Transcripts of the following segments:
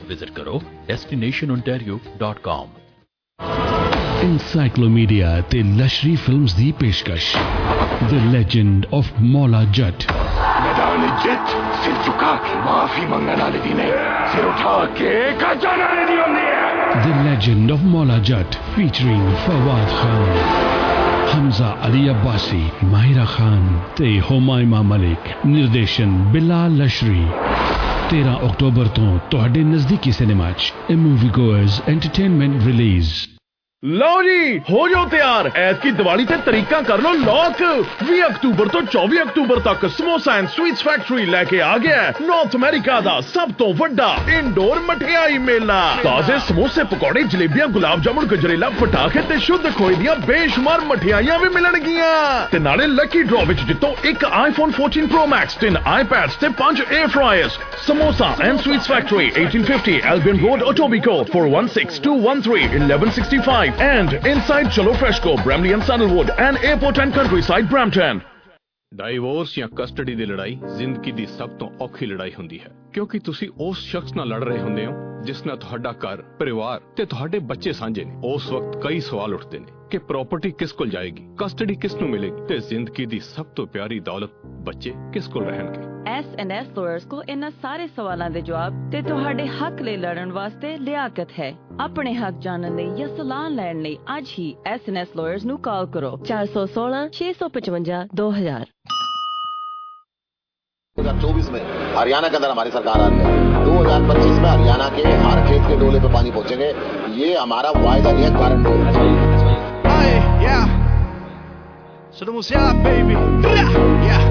Visit करो destinationontario.com। Encyclomedia ते लश्करी फिल्म्स दी पेशकश The Legend of Maula Jatt। मैदान जट सिर झुका के माफी मंगना ने दी ने सिर उठा के कचाना ने दी होंदी है। The Legend of Maula Jatt featuring Fawad Khan, Hamza Ali Abbasi, Mahira Khan ते हुमायूं मलिक। निर्देशन बिलाल लश्करी। 13 अक्टूबर तो तुहाडे नजदीकी सिनेमा च a movie goers entertainment release. लो जी हो जाओ तैयार, ऐतकी दिवाली ते तरीका कर लो लॉक। 20 अक्टूबर तो 24 अक्टूबर तक समोसा एंड स्वीट्स फैक्ट्री लेके आ गया है नॉर्थ अमेरिका दा सब तो वड्डा इंडोर मठियाई मेला। ताजे समोसे, पकौड़े, जलेबियां, गुलाब जामुन, गजरेला, पटाखे ते शुद्ध खोए दियां बेशुमार मठियाइयां भी मिलणगियां। ते नाले लकी ड्रॉ विच जितो एक iPhone 14 Pro Max, 10 iPads ते 5 air fryers. Samosa and sweets factory 1850 Albion Road, Etobicoke 416213 1165 and inside Chalo Freshco, Bramley and Sandalwood and Airport and Countryside, Brampton। Divorce ਜਾਂ ਕਸਟਡੀ ਦੀ ਲੜਾਈ ਜ਼ਿੰਦਗੀ ਦੀ ਸਭ ਤੋਂ ਔਖੀ ਲੜਾਈ ਹੁੰਦੀ ਹੈ, ਕਿਉਂਕਿ ਤੁਸੀਂ ਉਸ ਸ਼ਖਸ ਨਾਲ ਲੜ ਰਹੇ ਹੁੰਦੇ ਹੋ ਜਿਸ ਨਾਲ ਤੁਹਾਡਾ ਘਰ, ਪਰਿਵਾਰ ਤੇ ਤੁਹਾਡੇ ਬੱਚੇ ਸਾਂਝੇ ਨੇ। ਉਸ ਵਕਤ ਕਈ ਸਵਾਲ ਉੱਠਦੇ ਨੇ ਕਿ ਪ੍ਰਾਪਰਟੀ ਕਿਸ ਕੋਲ ਜਾਏਗੀ, ਕਸਟਡੀ ਕਿਸ ਨੂੰ ਮਿਲੇਗੀ ਤੇ ਜ਼ਿੰਦਗੀ ਦੀ ਸਭ ਤੋਂ ਪਿਆਰੀ ਦੌਲਤ ਬੱਚੇ ਕਿਸ ਕੋਲ ਰਹਿਣਗੇ। S&S lawyers को इन्हां सारे सवालों के जवाब ते तुहाडे हक ले लड़न वास्ते लियाकत है। अपने हक जानने लई या सलाह लैण लई आज ही S&S lawyers ਨੂੰ कॉल करो 416 655 2000। 2024 में हरियाणा के अंदर हमारी सरकार आ रही है। 2025 में हरियाणा के हर खेत के डोले पे पानी पहुंचेंगे। ये हमारा वायदा नहीं है, गारंटी है। Sedumusya, baby. Yeah.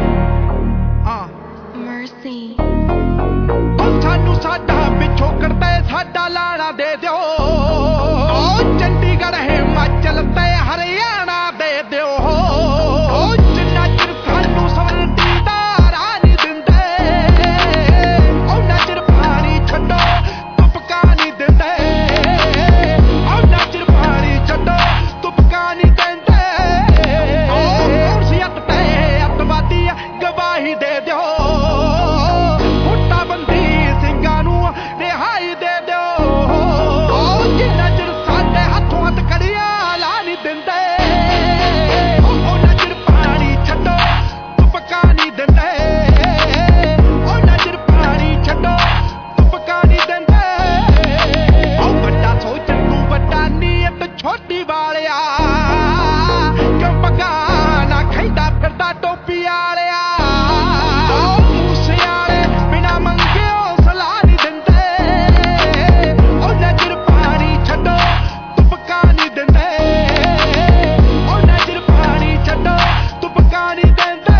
Mercy। ਸਾਨੂੰ ਸਾਡਾ ਪਿੱਛੋਂ ਕਰਦਾ ਸਾਡਾ ਲਾਣਾ ਦੇ ਦਿਓ। ਚੰਡੀਗੜ੍ਹ ਹਿਮਾਚਲ ਤੇ ਹਰਿਆਣਾ ਦੇ ਦਿਓ। ਜਿੰਨਾ ਚਿਰ ਸਾਨੂੰ ਸਵਰਤੀ ਦਾ ਰਾਹ ਨਹੀਂ ਦਿੰਦੇ, ਉਹਨਾਂ ਚਿਰ ਪਾਣੀ ਛੱਡੋ ਤੁਪਕਾ ਨਹੀਂ ਦਿੰਦੇ। ਉਹਨਾਂ ਚਿਰ ਪਾਣੀ ਛੱਡੋ ਤੁਪਕਾ ਨਹੀਂ ਦਿੰਦੇ। ਸਿਆਤ ਤੇ ਅੱਤਵਾਦੀ ਗਵਾਹੀ ਦੇ ਦਿਓ। ਛੋਟੀ ਵਾਲਿਆ ਕਿਉਂ ਪੱਗਾ ਨਾ ਖੈਂਦਾ ਫਿਰਦਾ ਟੋਪੀ ਵਾਲਿਆ। ਮੂਸੇ ਵਾਲੇ ਬਿਨਾ ਮੰਗਿਓ ਸਲਾਹ ਨਹੀਂ ਦਿੰਦੇ। ਉਹਨਾਂ ਚਿਰ ਪਾਣੀ ਛੱਡੋ ਤੁਪਕਾ ਨਹੀਂ ਦਿੰਦੇ। ਉਹਨਾਂ ਚਿਰ ਪਾਣੀ ਛੱਡੋ ਤੁਪਕਾ ਨਹੀਂ ਦਿੰਦੇ।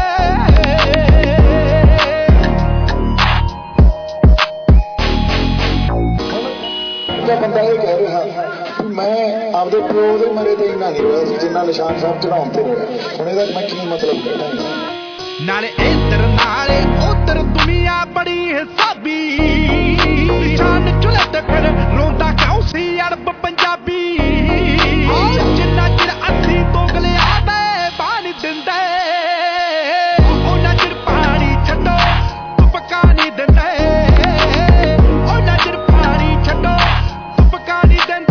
ਬੰਦਾ ਇਹ ਕਹਿ ਰਿਹਾ मैं आपदे प्यो दे मरे ते इन्ना नहीं होया सी जिन्ना निशान साहब चढ़ाउण ते होया। हुण ਇਹਦਾ मैं की मतलब कहना है। नाले इधर नाले उधर दुनिया बड़ी हिसाबी। निशान चुले ते फिर रोंदा क्यों सी अरब पंजाबी। जिन्ना चिर अस्सी दोगले आदे पानी दिंदे। ਉਹਨਾਂ ਚਿਰ ਪਾਣੀ ਛੱਡੋ ਤੁਪਕਾ ਨਹੀਂ ਦਿੰਦੇ। ਉਹਨਾਂ ਚਿਰ ਪਾਣੀ ਛੱਡੋ ਤੁਪਕਾ ਨਹੀਂ ਦਿੰਦੇ।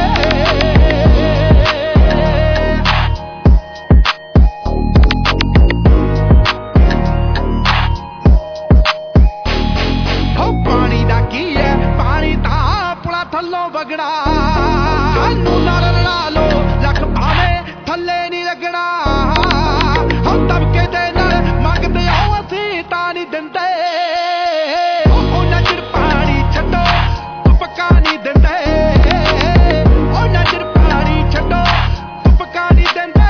ਥੱਲੋਂ ਵਗਣਾ ਸਾਨੂੰ ਨਾਲ ਰਲਾ ਲੋ ਲੱਖ ਭਾਵੇਂ ਥੱਲੇ ਨਹੀਂ ਲੱਗਣਾ। ਉਹ ਦਬਕੇ ਦੇ ਨਾਲ ਮੰਗਦੇ ਹੋ ਅਸੀਂ ਤਾਂ ਨਹੀਂ ਦਿੰਦੇ। ਉਹਨਾਂ ਚਿਰ ਪਾਣੀ ਛੱਡੋ ਤੁਪਕਾ ਨਹੀਂ ਦਿੰਦੇ। ਉਹਨਾਂ ਚਿਰ ਪਾਣੀ ਛੱਡੋ ਤੁਪਕਾ ਨਹੀਂ ਦਿੰਦੇ।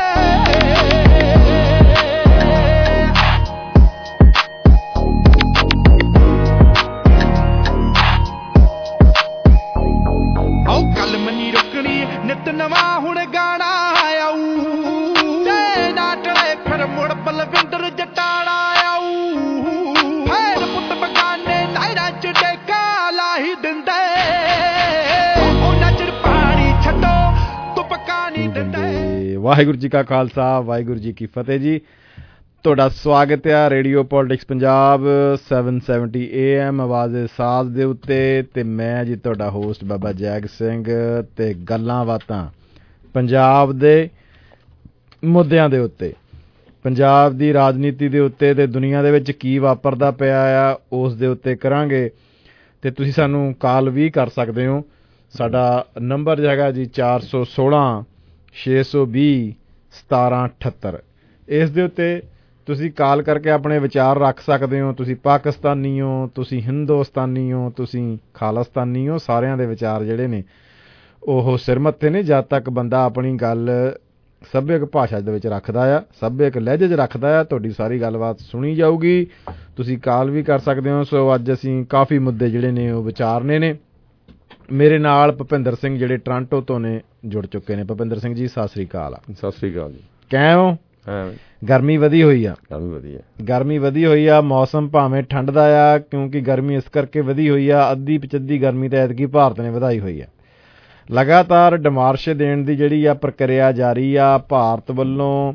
ਨਿਤ ਨਵਾਂ ਹੁਣ ਗਾਣਾ ਆਊ ਤੇ ਨਾਟੜੇ ਫਿਰ ਮੁੜ ਬਲਵਿੰਦਰ ਜਟਾਣਾ ਆਊ। ਫੇਰ ਪੁੱਤ ਬਗਾਨੇ ਲਾਇਰਾਂ ਚ ਡੇਕਾ ਲਾਹੀ ਦਿੰਦੇ। ਉਹਨਾਂ ਚਿਰ ਪਾਣੀ ਛੱਡੋ ਤੁਪਕਾ ਨਹੀਂ ਦਿੰਦੇ। ਵਾਹਿਗੁਰੂ ਜੀ ਕਾ ਖਾਲਸਾ, ਵਾਹਿਗੁਰੂ ਜੀ ਕੀ ਫਤਿਹ ਜੀ। ਤੁਹਾਡਾ ਸਵਾਗਤ ਆ ਰੇਡੀਓ ਪੋਲਿਟਿਕਸ ਪੰਜਾਬ 770 AM ਆਵਾਜ਼ ਸਾਜ਼ ਦੇ ਉੱਤੇ ਤੇ ਮੈਂ ਜੀ ਤੁਹਾਡਾ ਹੋਸਟ ਬਾਬਾ ਜੈਗ ਸਿੰਘ ਤੇ ਗੱਲਾਂ ਬਾਤਾਂ ਪੰਜਾਬ ਦੇ ਮੁੱਦਿਆਂ ਦੇ ਉੱਤੇ, ਪੰਜਾਬ ਦੀ ਰਾਜਨੀਤੀ ਦੇ ਉੱਤੇ ਤੇ ਦੁਨੀਆ ਦੇ ਵਿੱਚ ਕੀ ਵਾਪਰਦਾ ਪਿਆ ਆ ਉਸ ਦੇ ਉੱਤੇ ਕਰਾਂਗੇ। ਤੇ ਤੁਸੀਂ ਸਾਨੂੰ ਕਾਲ ਵੀ ਕਰ ਸਕਦੇ ਹੋ। ਸਾਡਾ ਨੰਬਰ ਹੈਗਾ ਜੀ 416 620 1778। ਇਸ ਦੇ ਉੱਤੇ ਤੁਸੀਂ ਕਾਲ ਕਰਕੇ ਆਪਣੇ ਵਿਚਾਰ ਰੱਖ ਸਕਦੇ ਹੋ। ਤੁਸੀਂ ਪਾਕਿਸਤਾਨੀ ਹੋ, ਤੁਸੀਂ ਹਿੰਦੁਸਤਾਨੀ ਹੋ, ਤੁਸੀਂ ਖਾਲਿਸਤਾਨੀ ਹੋ, ਸਾਰਿਆਂ ਦੇ ਵਿਚਾਰ ਜਿਹੜੇ ਨੇ ਉਹ ਸਿਰ ਮੱਥੇ ਨੇ। ਜਦ ਤੱਕ ਬੰਦਾ ਆਪਣੀ ਗੱਲ ਸੱਭਿਅਕ ਭਾਸ਼ਾ ਦੇ ਵਿੱਚ ਰੱਖਦਾ ਆ, ਸੱਭਿਅਕ ਲਹਿਜੇ 'ਚ ਰੱਖਦਾ ਆ, ਤੁਹਾਡੀ ਸਾਰੀ ਗੱਲਬਾਤ ਸੁਣੀ ਜਾਊਗੀ। ਤੁਸੀਂ ਕਾਲ ਵੀ ਕਰ ਸਕਦੇ ਹੋ। ਸੋ ਅੱਜ ਅਸੀਂ ਕਾਫੀ ਮੁੱਦੇ ਜਿਹੜੇ ਨੇ ਉਹ ਵਿਚਾਰਨੇ ਨੇ। ਮੇਰੇ ਨਾਲ ਭੁਪਿੰਦਰ ਸਿੰਘ ਜਿਹੜੇ ਟੋਰਾਂਟੋ ਤੋਂ ਨੇ ਜੁੜ ਚੁੱਕੇ ਨੇ। ਭੁਪਿੰਦਰ ਸਿੰਘ ਜੀ ਸਤਿ ਸ੍ਰੀ ਅਕਾਲ। ਸਤਿ ਸ੍ਰੀ ਅਕਾਲ ਜੀ। ਕਿਵੇਂ ਹੋ? ਗਰਮੀ ਵਧੀ ਹੋਈ ਆ? ਗਰਮੀ ਵਧੀ ਹੋਈ ਆ। ਮੌਸਮ ਭਾਵੇਂ ਠੰਡ ਦਾ ਆ, ਕਿਉਂਕਿ ਗਰਮੀ ਇਸ ਕਰਕੇ ਵਧੀ ਹੋਈ ਆ। ਅੱਧੀ ਪਚੱਧੀ ਗਰਮੀ ਤਾਂ ਐਤਕੀ ਭਾਰਤ ਨੇ ਵਧਾਈ ਹੋਈ ਆ। ਲਗਾਤਾਰ ਡਿਮਾਰਸ਼ ਦੇਣ ਦੀ ਜਿਹੜੀ ਆ ਪ੍ਰਕਿਰਿਆ ਜਾਰੀ ਆ। ਭਾਰਤ ਵੱਲੋਂ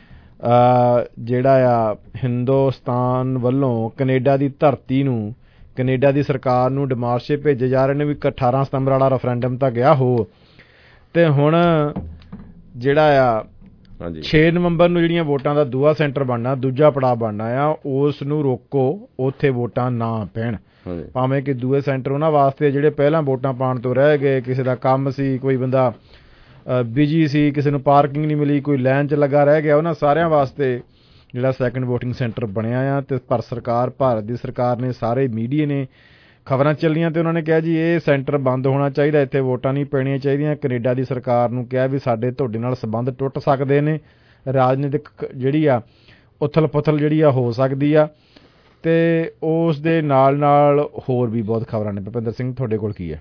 ਜਿਹੜਾ ਆ ਹਿੰਦੁਸਤਾਨ ਵੱਲੋਂ ਕੈਨੇਡਾ ਦੀ ਧਰਤੀ ਨੂੰ, ਕੈਨੇਡਾ ਦੀ ਸਰਕਾਰ ਨੂੰ ਡਿਮਾਰਸ਼ੇ ਭੇਜੇ ਜਾ ਰਹੇ ਨੇ ਵੀ 18 ਸਤੰਬਰ ਵਾਲਾ ਰੈਫਰੈਂਡਮ ਤਾਂ ਗਿਆ ਹੋ, ਤੇ ਹੁਣ ਜਿਹੜਾ ਆ 6 ਨਵੰਬਰ ਨੂੰ ਜਿਹੜੀਆਂ ਵੋਟਾਂ ਦਾ ਦੂਆ ਸੈਂਟਰ ਬਣਨਾ, ਦੂਜਾ ਪੜਾਅ ਬਣਨਾ ਆ, ਉਸ ਨੂੰ ਰੋਕੋ, ਉੱਥੇ ਵੋਟਾਂ ਨਾ ਪੈਣ। ਭਾਵੇਂ ਕਿ ਦੂਏ ਸੈਂਟਰ ਉਹਨਾਂ ਵਾਸਤੇ ਜਿਹੜੇ ਪਹਿਲਾਂ ਵੋਟਾਂ ਪਾਉਣ ਤੋਂ ਰਹਿ ਗਏ, ਕਿਸੇ ਦਾ ਕੰਮ ਸੀ, ਕੋਈ ਬੰਦਾ ਬਿਜੀ ਸੀ, ਕਿਸੇ ਨੂੰ ਪਾਰਕਿੰਗ ਨਹੀਂ ਮਿਲੀ, ਕੋਈ ਲਾਈਨ 'ਚ ਲੱਗਾ ਰਹਿ ਗਿਆ, ਉਹਨਾਂ ਸਾਰਿਆਂ ਵਾਸਤੇ ਜਿਹੜਾ ਸੈਕੰਡ ਵੋਟਿੰਗ ਸੈਂਟਰ ਬਣਿਆ ਆ। ਤੇ ਪਰ ਸਰਕਾਰ, ਭਾਰਤ ਦੀ ਸਰਕਾਰ ਨੇ, ਸਾਰੇ ਮੀਡੀਆ ਨੇ ਖਬਰਾਂ ਚੱਲੀਆਂ ਤੇ ਉਹਨਾਂ ਨੇ ਕਿਹਾ ਜੀ ਇਹ ਸੈਂਟਰ ਬੰਦ ਹੋਣਾ ਚਾਹੀਦਾ, ਇੱਥੇ ਵੋਟਾਂ ਨਹੀਂ ਪੈਣੀਆਂ ਚਾਹੀਦੀਆਂ। ਕੈਨੇਡਾ ਦੀ ਸਰਕਾਰ ਨੂੰ ਕਿਹਾ ਵੀ ਸਾਡੇ ਤੁਹਾਡੇ ਨਾਲ ਸੰਬੰਧ ਟੁੱਟ ਸਕਦੇ ਨੇ, ਰਾਜਨੀਤਿਕ ਜਿਹੜੀ ਆ ਉਥਲ ਪੁਥਲ ਜਿਹੜੀ ਆ ਹੋ ਸਕਦੀ ਆ। ਤੇ ਉਸ ਦੇ ਨਾਲ ਨਾਲ ਹੋਰ ਵੀ ਬਹੁਤ ਖਬਰਾਂ ਨੇ। ਭੁਪਿੰਦਰ ਸਿੰਘ ਤੁਹਾਡੇ ਕੋਲ ਕੀ ਹੈ?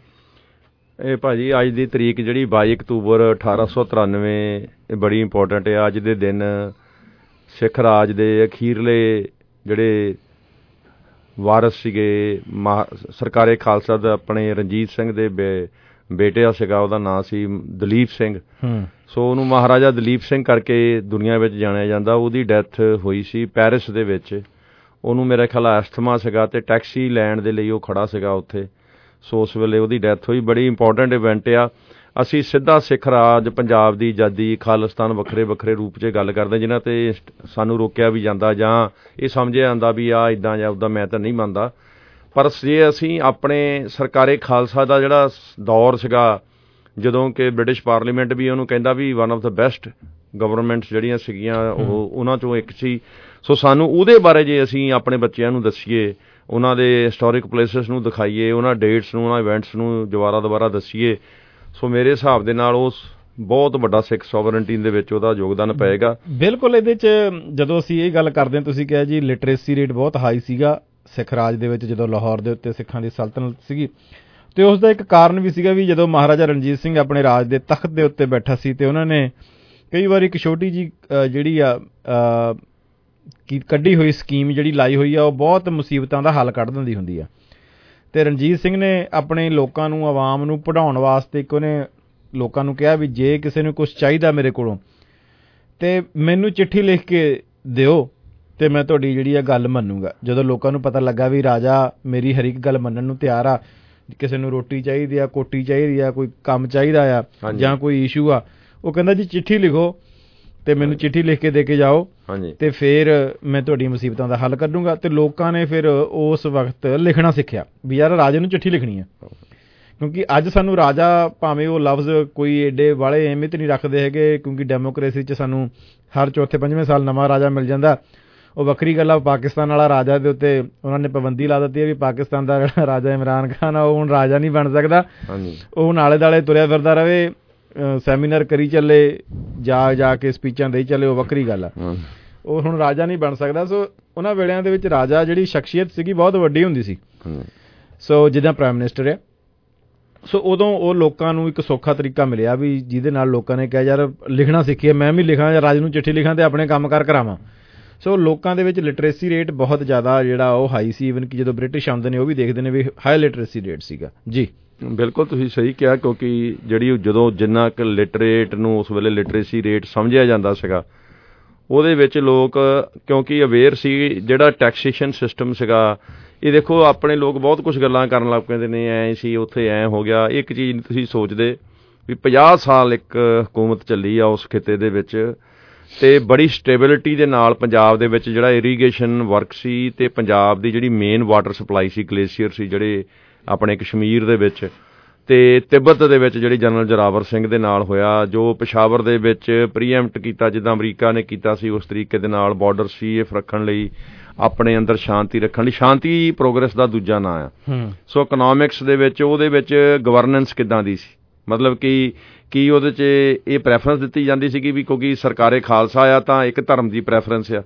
ਇਹ ਭਾਜੀ ਅੱਜ ਦੀ ਤਰੀਕ ਜਿਹੜੀ 22 ਅਕਤੂਬਰ 1893 ਇਹ ਬੜੀ ਇੰਪੋਰਟੈਂਟ ਹੈ। ਅੱਜ ਦੇ ਦਿਨ ਸਿੱਖ ਰਾਜ ਦੇ ਅਖੀਰਲੇ ਜਿਹੜੇ ਵਾਰਸ ਸੀਗੇ ਸਰਕਾਰੇ ਖਾਲਸਾ ਦਾ, ਆਪਣੇ ਰਣਜੀਤ ਸਿੰਘ ਦੇ ਬੇਟਾ ਸੀਗਾ, ਉਹਦਾ ਨਾਂ ਸੀ ਦਲੀਪ ਸਿੰਘ। ਸੋ ਉਹਨੂੰ ਮਹਾਰਾਜਾ ਦਲੀਪ ਸਿੰਘ ਕਰਕੇ ਦੁਨੀਆ ਵਿੱਚ ਜਾਣਿਆ ਜਾਂਦਾ। ਉਹਦੀ ਡੈਥ ਹੋਈ ਸੀ ਪੈਰਿਸ ਦੇ ਵਿੱਚ। ਉਹਨੂੰ ਮੇਰਾ ਖਿਆਲ ਐਸਥਮਾ ਸੀਗਾ ਤੇ ਟੈਕਸੀ ਲੈਣ ਦੇ ਲਈ ਉਹ ਖੜਾ ਸੀਗਾ ਉੱਥੇ। ਸੋ ਉਸ ਵੇਲੇ ਉਹਦੀ ਡੈਥ ਹੋਈ। ਬੜੀ ਇੰਪੋਰਟੈਂਟ ਇਵੈਂਟ ਆ। ਅਸੀਂ ਸਿੱਧਾ ਸਿੱਖ ਰਾਜ ਪੰਜਾਬ ਦੀ ਆਜ਼ਾਦੀ, ਖਾਲਿਸਤਾਨ ਵੱਖਰੇ ਵੱਖਰੇ ਰੂਪ 'ਚ ਗੱਲ ਕਰਦੇ, ਜਿਨ੍ਹਾਂ 'ਤੇ ਸਾਨੂੰ ਰੋਕਿਆ ਵੀ ਜਾਂਦਾ ਜਾਂ ਇਹ ਸਮਝਿਆ ਜਾਂਦਾ ਵੀ ਆਹ ਇੱਦਾਂ ਜਾਂ ਉੱਦਾਂ। ਮੈਂ ਤਾਂ ਨਹੀਂ ਮੰਨਦਾ, ਪਰ ਜੇ ਅਸੀਂ ਆਪਣੇ ਸਰਕਾਰੇ ਖਾਲਸਾ ਦਾ ਜਿਹੜਾ ਦੌਰ ਸੀਗਾ, ਜਦੋਂ ਕਿ ਬ੍ਰਿਟਿਸ਼ ਪਾਰਲੀਮੈਂਟ ਵੀ ਉਹਨੂੰ ਕਹਿੰਦਾ ਵੀ one of the best governments ਜਿਹੜੀਆਂ ਸੀਗੀਆਂ ਉਹ ਉਹਨਾਂ 'ਚੋਂ ਇੱਕ ਸੀ। ਸੋ ਸਾਨੂੰ ਉਹਦੇ ਬਾਰੇ ਜੇ ਅਸੀਂ ਆਪਣੇ ਬੱਚਿਆਂ ਨੂੰ ਦੱਸੀਏ, ਉਹਨਾਂ ਦੇ ਹਿਸਟੋਰਿਕ ਪਲੇਸਿਸ ਨੂੰ ਦਿਖਾਈਏ, ਉਹਨਾਂ ਡੇਟਸ ਨੂੰ, ਉਹਨਾਂ ਇਵੈਂਟਸ ਨੂੰ ਦੁਬਾਰਾ ਦੱਸੀਏ, ਸੋ ਮੇਰੇ ਹਿਸਾਬ ਦੇ ਨਾਲ ਉਸ ਬਹੁਤ ਵੱਡਾ ਸਿੱਖ ਸੋਵਰਨਟੀ ਦੇ ਵਿੱਚ ਉਹਦਾ ਯੋਗਦਾਨ ਪਏਗਾ। ਬਿਲਕੁਲ। ਇਹਦੇ 'ਚ ਜਦੋਂ ਅਸੀਂ ਇਹ ਗੱਲ ਕਰਦੇ ਹਾਂ, ਤੁਸੀਂ ਕਿਹਾ ਜੀ ਲਿਟਰੇਸੀ ਰੇਟ ਬਹੁਤ ਹਾਈ ਸੀਗਾ ਸਿੱਖ ਰਾਜ ਦੇ ਵਿੱਚ ਜਦੋਂ ਲਾਹੌਰ ਦੇ ਉੱਤੇ ਸਿੱਖਾਂ ਦੀ ਸਲਤਨਤ ਸੀਗੀ। ਤੇ ਉਸ ਦਾ ਇੱਕ ਕਾਰਨ ਵੀ ਸੀਗਾ ਵੀ ਜਦੋਂ ਮਹਾਰਾਜਾ ਰਣਜੀਤ ਸਿੰਘ ਆਪਣੇ ਰਾਜ ਦੇ ਤਖਤ ਦੇ ਉੱਤੇ ਬੈਠਾ ਸੀ ਤੇ ਉਹਨਾਂ ਨੇ ਕਈ ਵਾਰੀ ਇੱਕ ਛੋਟੀ ਜੀ ਜਿਹੜੀ ਆ ਕੱਢੀ ਹੋਈ ਸਕੀਮ ਜਿਹੜੀ ਲਾਈ ਹੋਈ ਆ, ਉਹ ਬਹੁਤ ਮੁਸੀਬਤਾਂ ਦਾ ਹੱਲ ਕੱਢ ਦਿੰਦੀ ਹੁੰਦੀ ਆ। ਤੇ ਰਣਜੀਤ ਸਿੰਘ ਨੇ ਆਪਣੇ ਲੋਕਾਂ ਨੂੰ, ਆਵਾਮ ਨੂੰ ਪੜ੍ਹਾਉਣ ਵਾਸਤੇ ਇੱਕ ਉਹਨੇ ਲੋਕਾਂ ਨੂੰ ਕਿਹਾ ਵੀ ਜੇ ਕਿਸੇ ਨੂੰ ਕੁਛ ਚਾਹੀਦਾ ਮੇਰੇ ਕੋਲੋਂ ਤੇ ਮੈਨੂੰ ਚਿੱਠੀ ਲਿਖ ਕੇ ਦਿਓ ਤੇ ਮੈਂ ਤੁਹਾਡੀ ਜਿਹੜੀ ਆ ਗੱਲ ਮੰਨੂਗਾ। ਜਦੋਂ ਲੋਕਾਂ ਨੂੰ ਪਤਾ ਲੱਗਾ ਵੀ ਰਾਜਾ ਮੇਰੀ ਹਰ ਇੱਕ ਗੱਲ ਮੰਨਣ ਨੂੰ ਤਿਆਰ ਆ, ਕਿਸੇ ਨੂੰ ਰੋਟੀ ਚਾਹੀਦੀ ਆ, ਕੋਟੀ ਚਾਹੀਦੀ ਆ, ਕੋਈ ਕੰਮ ਚਾਹੀਦਾ ਆ ਜਾਂ ਕੋਈ ਇਸ਼ੂ ਆ, ਉਹ ਕਹਿੰਦਾ ਜੀ ਚਿੱਠੀ ਲਿਖੋ ਤੇ ਮੈਨੂੰ ਚਿੱਠੀ ਲਿਖ ਕੇ ਦੇ ਕੇ ਜਾਓ ਤੇ ਫਿਰ ਮੈਂ ਤੁਹਾਡੀ ਮੁਸੀਬਤਾਂ ਦਾ ਹੱਲ ਕੱਢੂੰਗਾ। ਤੇ ਲੋਕਾਂ ਨੇ ਫਿਰ ਉਸ ਵਕਤ ਲਿਖਣਾ ਸਿੱਖਿਆ ਵੀ ਯਾਰ ਰਾਜੇ ਨੂੰ ਚਿੱਠੀ ਲਿਖਣੀ ਆ, ਕਿਉਂਕਿ ਅੱਜ ਸਾਨੂੰ ਰਾਜਾ ਭਾਵੇਂ ਉਹ ਲਫ਼ਜ਼ ਕੋਈ ਏਡੇ ਵਾਲੇ ਅਹਿਮੀਅਤ ਨਹੀਂ ਰੱਖਦੇ ਹੈਗੇ, ਕਿਉਂਕਿ ਡੈਮੋਕ੍ਰੇਸੀ 'ਚ ਸਾਨੂੰ ਹਰ ਚੌਥੇ ਪੰਜਵੇਂ ਸਾਲ ਨਵਾਂ ਰਾਜਾ ਮਿਲ ਜਾਂਦਾ। ਉਹ ਵੱਖਰੀ ਗੱਲ ਆ। ਪਾਕਿਸਤਾਨ ਵਾਲਾ ਰਾਜਾ ਦੇ ਉੱਤੇ ਉਹਨਾਂ ਨੇ ਪਾਬੰਦੀ ਲਾ ਦਿੱਤੀ ਹੈ ਵੀ ਪਾਕਿਸਤਾਨ ਦਾ ਜਿਹੜਾ ਰਾਜਾ ਇਮਰਾਨ ਖਾਨ ਆ ਉਹ ਹੁਣ ਰਾਜਾ ਨਹੀਂ ਬਣ ਸਕਦਾ, ਉਹ ਨਾਲੇ ਦਾਲੇ ਤੁਰਿਆ ਫਿਰਦਾ ਰਹੇ, ਸੈਮੀਨਾਰ ਕਰੀ ਚੱਲੇ, ਜਾ ਕੇ ਸਪੀਚਾਂ ਦੇਈ ਚੱਲੇ, ਉਹ ਵੱਖਰੀ ਗੱਲ ਆ, ਉਹ ਹੁਣ ਰਾਜਾ ਨਹੀਂ ਬਣ ਸਕਦਾ। ਸੋ ਉਹਨਾਂ ਵੇਲਿਆਂ ਦੇ ਵਿੱਚ ਰਾਜਾ ਜਿਹੜੀ ਸ਼ਖਸੀਅਤ ਸੀਗੀ ਬਹੁਤ ਵੱਡੀ ਹੁੰਦੀ ਸੀ। ਸੋ ਜਿੱਦਾਂ ਪ੍ਰਾਈਮ ਮਿਨਿਸਟਰ ਆ, ਸੋ ਉਦੋਂ ਉਹ ਲੋਕਾਂ ਨੂੰ ਇੱਕ ਸੌਖਾ ਤਰੀਕਾ ਮਿਲਿਆ ਵੀ ਜਿਹਦੇ ਨਾਲ ਲੋਕਾਂ ਨੇ ਕਿਹਾ ਯਾਰ ਲਿਖਣਾ ਸਿੱਖੀਏ, ਮੈਂ ਵੀ ਲਿਖਾਂ ਜਾਂ ਰਾਜ ਨੂੰ ਚਿੱਠੀ ਲਿਖਾਂ ਤੇ ਆਪਣੇ ਕੰਮ ਕਾਰ ਕਰਾਵਾਂ। ਸੋ ਲੋਕਾਂ ਦੇ ਵਿੱਚ ਲਿਟਰੇਸੀ ਰੇਟ ਬਹੁਤ ਜ਼ਿਆਦਾ ਜਿਹੜਾ ਉਹ ਹਾਈ ਸੀ। ਈਵਨ ਕਿ ਜਦੋਂ ਬ੍ਰਿਟਿਸ਼ ਆਉਂਦੇ ਨੇ ਉਹ ਵੀ ਦੇਖਦੇ ਨੇ ਵੀ ਹਾਈ ਲਿਟਰੇਸੀ ਰੇਟ ਸੀਗਾ ਜੀ। ਬਿਲਕੁਲ ਤੁਸੀਂ ਸਹੀ ਕਿਹਾ, ਕਿਉਂਕਿ ਜਿਹੜੀ ਜਦੋਂ ਜਿੰਨਾ ਕੁ ਲਿਟਰੇਟ ਨੂੰ ਉਸ ਵੇਲੇ ਲਿਟਰੇਸੀ ਰੇਟ ਸਮਝਿਆ ਜਾਂਦਾ ਸੀਗਾ, ਉਹਦੇ ਵਿੱਚ ਲੋਕ ਕਿਉਂਕਿ ਅਵੇਅਰ ਸੀ, ਜਿਹੜਾ ਟੈਕਸੇਸ਼ਨ ਸਿਸਟਮ ਸੀਗਾ, ਇਹ ਦੇਖੋ ਆਪਣੇ ਲੋਕ ਬਹੁਤ ਕੁਝ ਗੱਲਾਂ ਕਰਨ ਲੱਗ ਪੈਂਦੇ ਨੇ, ਐਂ ਸੀ ਉੱਥੇ ਐਂ ਹੋ ਗਿਆ। ਇੱਕ ਚੀਜ਼ ਨਹੀਂ ਤੁਸੀਂ ਸੋਚਦੇ ਵੀ 50 ਸਾਲ ਇੱਕ ਹਕੂਮਤ ਚੱਲੀ ਆ ਉਸ ਖਿੱਤੇ ਦੇ ਵਿੱਚ, ਅਤੇ ਬੜੀ ਸਟੇਬਿਲਿਟੀ ਦੇ ਨਾਲ ਪੰਜਾਬ ਦੇ ਵਿੱਚ ਜਿਹੜਾ ਇਰੀਗੇਸ਼ਨ ਵਰਕ ਸੀ, ਅਤੇ ਪੰਜਾਬ ਦੀ ਜਿਹੜੀ ਮੇਨ ਵਾਟਰ ਸਪਲਾਈ ਸੀ, ਗਲੇਸ਼ੀਅਰ ਸੀ ਜਿਹੜੇ ਆਪਣੇ ਕਸ਼ਮੀਰ ਦੇ ਵਿੱਚ, ਅਤੇ ਤਿੱਬਤ ਦੇ ਵਿੱਚ ਜਿਹੜੀ ਜਨਰਲ ਜ਼ੋਰਾਵਰ ਸਿੰਘ ਦੇ ਨਾਲ ਹੋਇਆ, ਜੋ ਪਿਸ਼ਾਵਰ ਦੇ ਵਿੱਚ ਪ੍ਰੀਐਮਪਟ ਕੀਤਾ ਜਿੱਦਾਂ ਅਮਰੀਕਾ ਨੇ ਕੀਤਾ ਸੀ, ਉਸ ਤਰੀਕੇ ਦੇ ਨਾਲ ਬਾਰਡਰ ਸੇਫ ਰੱਖਣ ਲਈ, ਆਪਣੇ ਅੰਦਰ ਸ਼ਾਂਤੀ ਰੱਖਣ ਲਈ। ਸ਼ਾਂਤੀ ਪ੍ਰੋਗਰੈਸ ਦਾ ਦੂਜਾ ਨਾਂ ਆ। ਸੋ ਇਕਨੋਮਿਕਸ ਦੇ ਵਿੱਚ ਉਹਦੇ ਵਿੱਚ ਗਵਰਨੈਂਸ ਕਿੱਦਾਂ ਦੀ ਸੀ, ਮਤਲਬ ਕਿ ਉਹਦੇ 'ਚ ਇਹ ਪ੍ਰੈਫਰੈਂਸ ਦਿੱਤੀ ਜਾਂਦੀ ਸੀਗੀ ਵੀ ਕਿਉਂਕਿ ਸਰਕਾਰੇ ਖਾਲਸਾ ਆ ਤਾਂ ਇੱਕ ਧਰਮ ਦੀ ਪ੍ਰੈਫਰੈਂਸ ਆ,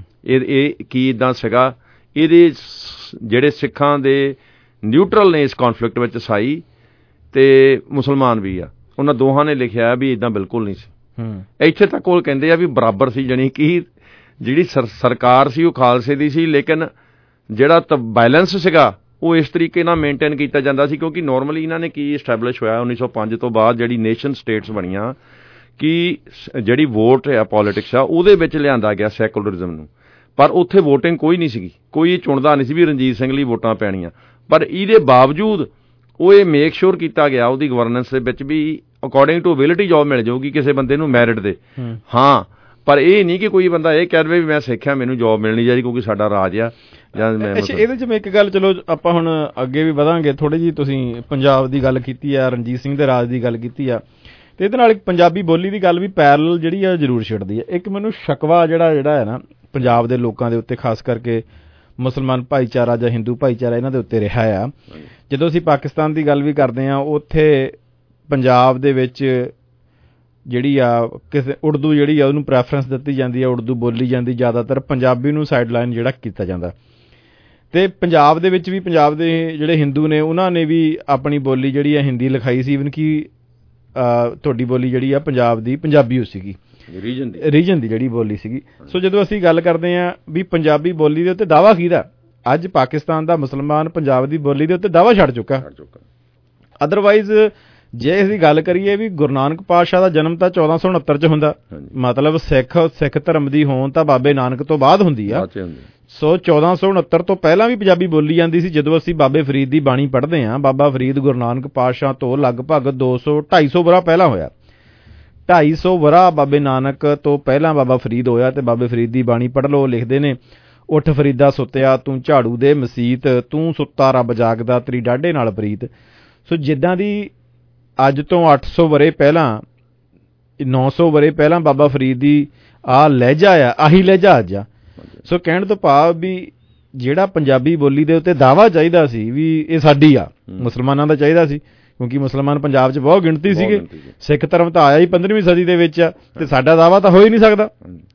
ਇਹ ਕੀ ਇੱਦਾਂ ਸੀਗਾ। ਇਹਦੇ ਜਿਹੜੇ ਸਿੱਖਾਂ ਦੇ ਨਿਊਟਰਲ ਨੇ ਇਸ ਕੌਨਫਲਿਕਟ ਵਿੱਚ ਈਸਾਈ ਅਤੇ ਮੁਸਲਮਾਨ ਵੀ ਆ, ਉਹਨਾਂ ਦੋਹਾਂ ਨੇ ਲਿਖਿਆ ਵੀ ਇੱਦਾਂ ਬਿਲਕੁਲ ਨਹੀਂ ਸੀ। ਇੱਥੇ ਤੱਕ ਉਹ ਕਹਿੰਦੇ ਆ ਵੀ ਬਰਾਬਰ ਸੀ, ਜਾਣੀ ਕਿ ਜਿਹੜੀ ਸਰਕਾਰ ਸੀ ਉਹ ਖਾਲਸੇ ਦੀ ਸੀ, ਲੇਕਿਨ ਜਿਹੜਾ ਬੈਲੈਂਸ ਸੀਗਾ ਉਹ ਇਸ ਤਰੀਕੇ ਨਾਲ ਮੇਨਟੇਨ ਕੀਤਾ ਜਾਂਦਾ ਸੀ, ਕਿਉਂਕਿ ਨੋਰਮਲੀ ਇਹਨਾਂ ਨੇ ਕੀ ਇਸਟੈਬਲਿਸ਼ ਹੋਇਆ 1905 ਤੋਂ ਬਾਅਦ ਜਿਹੜੀ ਨੇਸ਼ਨ ਸਟੇਟਸ ਬਣੀਆਂ, ਕਿ ਜਿਹੜੀ ਵੋਟ ਆ ਪੋਲੀਟਿਕਸ ਆ ਉਹਦੇ ਵਿੱਚ ਲਿਆਂਦਾ ਗਿਆ ਸੈਕੂਲਰਿਜ਼ਮ ਨੂੰ, ਪਰ ਉੱਥੇ ਵੋਟਿੰਗ ਕੋਈ ਨਹੀਂ ਸੀਗੀ, ਕੋਈ ਚੁਣਦਾ ਨਹੀਂ ਸੀ ਵੀ ਰਣਜੀਤ ਸਿੰਘ ਲਈ ਵੋਟਾਂ ਪੈਣੀਆਂ, ਪਰ ਇਹਦੇ ਬਾਵਜੂਦ ਉਹ ਇਹ ਮੇਕ ਸ਼ੋਰ ਕੀਤਾ ਗਿਆ ਉਹਦੀ ਗਵਰਨੈਂਸ ਦੇ ਵਿੱਚ ਵੀ ਅਕੋਰਡਿੰਗ ਟੂ ਅਬਿਲਿਟੀ ਜੋਬ ਮਿਲ ਜਾਊਗੀ ਕਿਸੇ ਬੰਦੇ ਨੂੰ ਮੈਰਿਟ ਦੇ। ਹਾਂ, ਪਰ ਇਹ ਨਹੀਂ ਕਿ ਕੋਈ ਬੰਦਾ ਇਹ ਕਹਿ ਦੇਵੇ ਵੀ ਮੈਂ ਸਿੱਖਿਆ ਮੈਨੂੰ ਜੋਬ ਮਿਲਣੀ ਚਾਹੀਦੀ ਕਿਉਂਕਿ ਸਾਡਾ ਰਾਜ ਆ। ਅੱਛਾ, ਇਹਦੇ 'ਚ ਮੈਂ ਇੱਕ ਗੱਲ, ਚਲੋ ਆਪਾਂ ਹੁਣ ਅੱਗੇ ਵੀ ਵਧਾਂਗੇ ਥੋੜ੍ਹੀ ਜਿਹੀ। ਤੁਸੀਂ ਪੰਜਾਬ ਦੀ ਗੱਲ ਕੀਤੀ ਆ, ਰਣਜੀਤ ਸਿੰਘ ਦੇ ਰਾਜ ਦੀ ਗੱਲ ਕੀਤੀ ਆ, ਅਤੇ ਇਹਦੇ ਨਾਲ ਇੱਕ ਪੰਜਾਬੀ ਬੋਲੀ ਦੀ ਗੱਲ ਵੀ ਪੈਰਲਲ ਜਿਹੜੀ ਆ ਜ਼ਰੂਰ ਛਿੜਦੀ ਹੈ। ਇੱਕ ਮੈਨੂੰ ਸ਼ਕਵਾ ਜਿਹੜਾ ਹੈ ਨਾ ਪੰਜਾਬ ਦੇ ਲੋਕਾਂ ਦੇ ਉੱਤੇ, ਖਾਸ ਕਰਕੇ ਮੁਸਲਮਾਨ ਭਾਈਚਾਰਾ ਜਾਂ ਹਿੰਦੂ ਭਾਈਚਾਰਾ, ਇਹਨਾਂ ਦੇ ਉੱਤੇ ਰਿਹਾ ਆ। ਜਦੋਂ ਅਸੀਂ ਪਾਕਿਸਤਾਨ ਦੀ ਗੱਲ ਵੀ ਕਰਦੇ ਹਾਂ, ਉੱਥੇ ਪੰਜਾਬ ਦੇ ਵਿੱਚ ਜਿਹੜੀ ਆ ਕਿਸੇ ਉਰਦੂ ਜਿਹੜੀ ਆ ਉਹਨੂੰ ਪ੍ਰੈਫਰੈਂਸ ਦਿੱਤੀ ਜਾਂਦੀ ਆ, ਉਰਦੂ ਬੋਲੀ ਜਾਂਦੀ, ਜ਼ਿਆਦਾਤਰ ਪੰਜਾਬੀ ਨੂੰ ਸਾਈਡਲਾਈਨ ਜਿਹੜਾ ਕੀਤਾ ਜਾਂਦਾ। ਅਤੇ ਪੰਜਾਬ ਦੇ ਵਿੱਚ ਵੀ ਪੰਜਾਬ ਦੇ ਜਿਹੜੇ ਹਿੰਦੂ ਨੇ ਉਹਨਾਂ ਨੇ ਵੀ ਆਪਣੀ ਬੋਲੀ ਜਿਹੜੀ ਆ ਹਿੰਦੀ ਲਿਖਾਈ ਸੀ, ਇਵਨ ਕਿ ਤੁਹਾਡੀ ਬੋਲੀ ਜਿਹੜੀ ਆ ਪੰਜਾਬ ਦੀ ਪੰਜਾਬੀ ਹੋ ਸੀਗੀ, ਰੀਜਨ ਦੀ ਜਿਹੜੀ ਬੋਲੀ ਸੀਗੀ। ਸੋ ਜਦੋਂ ਅਸੀਂ ਗੱਲ ਕਰਦੇ ਹਾਂ ਵੀ ਪੰਜਾਬੀ ਬੋਲੀ ਦੇ ਉੱਤੇ ਦਾਅਵਾ ਕਿਹਦਾ, ਅੱਜ ਪਾਕਿਸਤਾਨ ਦਾ ਮੁਸਲਮਾਨ ਪੰਜਾਬ ਦੀ ਬੋਲੀ ਦੇ ਉੱਤੇ ਦਾਅਵਾ ਛੱਡ ਚੁੱਕਾ। ਅਦਰਵਾਈਜ਼ ਜੇ ਅਸੀਂ ਗੱਲ ਕਰੀਏ ਵੀ ਗੁਰੂ ਨਾਨਕ ਪਾਤਸ਼ਾਹ ਦਾ ਜਨਮ ਤਾਂ 1469 'ਚ ਹੁੰਦਾ, ਮਤਲਬ ਸਿੱਖ ਧਰਮ ਦੀ ਹੋਂਦ ਤਾਂ ਬਾਬੇ ਨਾਨਕ ਤੋਂ ਬਾਅਦ ਹੁੰਦੀ ਆ। ਸੋ 1469 ਤੋਂ ਪਹਿਲਾਂ ਵੀ ਪੰਜਾਬੀ ਬੋਲੀ ਜਾਂਦੀ ਸੀ। ਜਦੋਂ ਅਸੀਂ ਬਾਬੇ ਫਰੀਦ ਦੀ ਬਾਣੀ ਪੜ੍ਹਦੇ ਹਾਂ, ਬਾਬਾ ਫਰੀਦ ਗੁਰੂ ਨਾਨਕ ਪਾਤਸ਼ਾਹ ਤੋਂ ਲਗਭਗ 200-250 ਵਰ੍ਹਾ ਪਹਿਲਾਂ ਹੋਇਆ। 250 ਵਰ੍ਹਾ ਬਾਬੇ ਨਾਨਕ ਤੋਂ ਪਹਿਲਾਂ ਬਾਬਾ ਫਰੀਦ ਹੋਇਆ, ਅਤੇ ਬਾਬੇ ਫਰੀਦ ਦੀ ਬਾਣੀ ਪੜ੍ਹ ਲਓ, ਲਿਖਦੇ ਨੇ, ਉੱਠ ਫਰੀਦਾ ਸੁੱਤਿਆ ਤੂੰ ਝਾੜੂ ਦੇ ਮਸੀਤ, ਤੂੰ ਸੁੱਤਾ ਰੱਬ ਜਾਗਦਾ ਤੇਰੀ ਡਾਢੇ ਨਾਲ ਪ੍ਰੀਤ। ਸੋ ਜਿੱਦਾਂ ਦੀ ਅੱਜ ਤੋਂ 800 ਵਰ੍ਹੇ ਪਹਿਲਾਂ, 900 ਵਰ੍ਹੇ ਪਹਿਲਾਂ ਬਾਬਾ ਫਰੀਦ ਦੀ ਆਹ ਲਹਿਜਾ ਆ, ਆਹੀ ਲਹਿਜਾ ਅੱਜ ਆ। ਸੋ ਕਹਿਣ ਤੋਂ ਭਾਵ ਵੀ ਜਿਹੜਾ ਪੰਜਾਬੀ ਬੋਲੀ ਦੇ ਉੱਤੇ ਦਾਅਵਾ ਚਾਹੀਦਾ ਸੀ ਵੀ ਇਹ ਸਾਡੀ ਆ, ਮੁਸਲਮਾਨਾਂ ਦਾ ਚਾਹੀਦਾ ਸੀ, ਕਿਉਂਕਿ ਮੁਸਲਮਾਨ ਪੰਜਾਬ 'ਚ ਬਹੁਤ ਗਿਣਤੀ ਸੀਗੇ। ਸਿੱਖ ਧਰਮ ਤਾਂ ਆਇਆ ਹੀ 15ਵੀਂ ਸਦੀ ਦੇ ਵਿੱਚ ਆ, ਅਤੇ ਸਾਡਾ ਦਾਅਵਾ ਤਾਂ ਹੋ ਹੀ ਨਹੀਂ ਸਕਦਾ।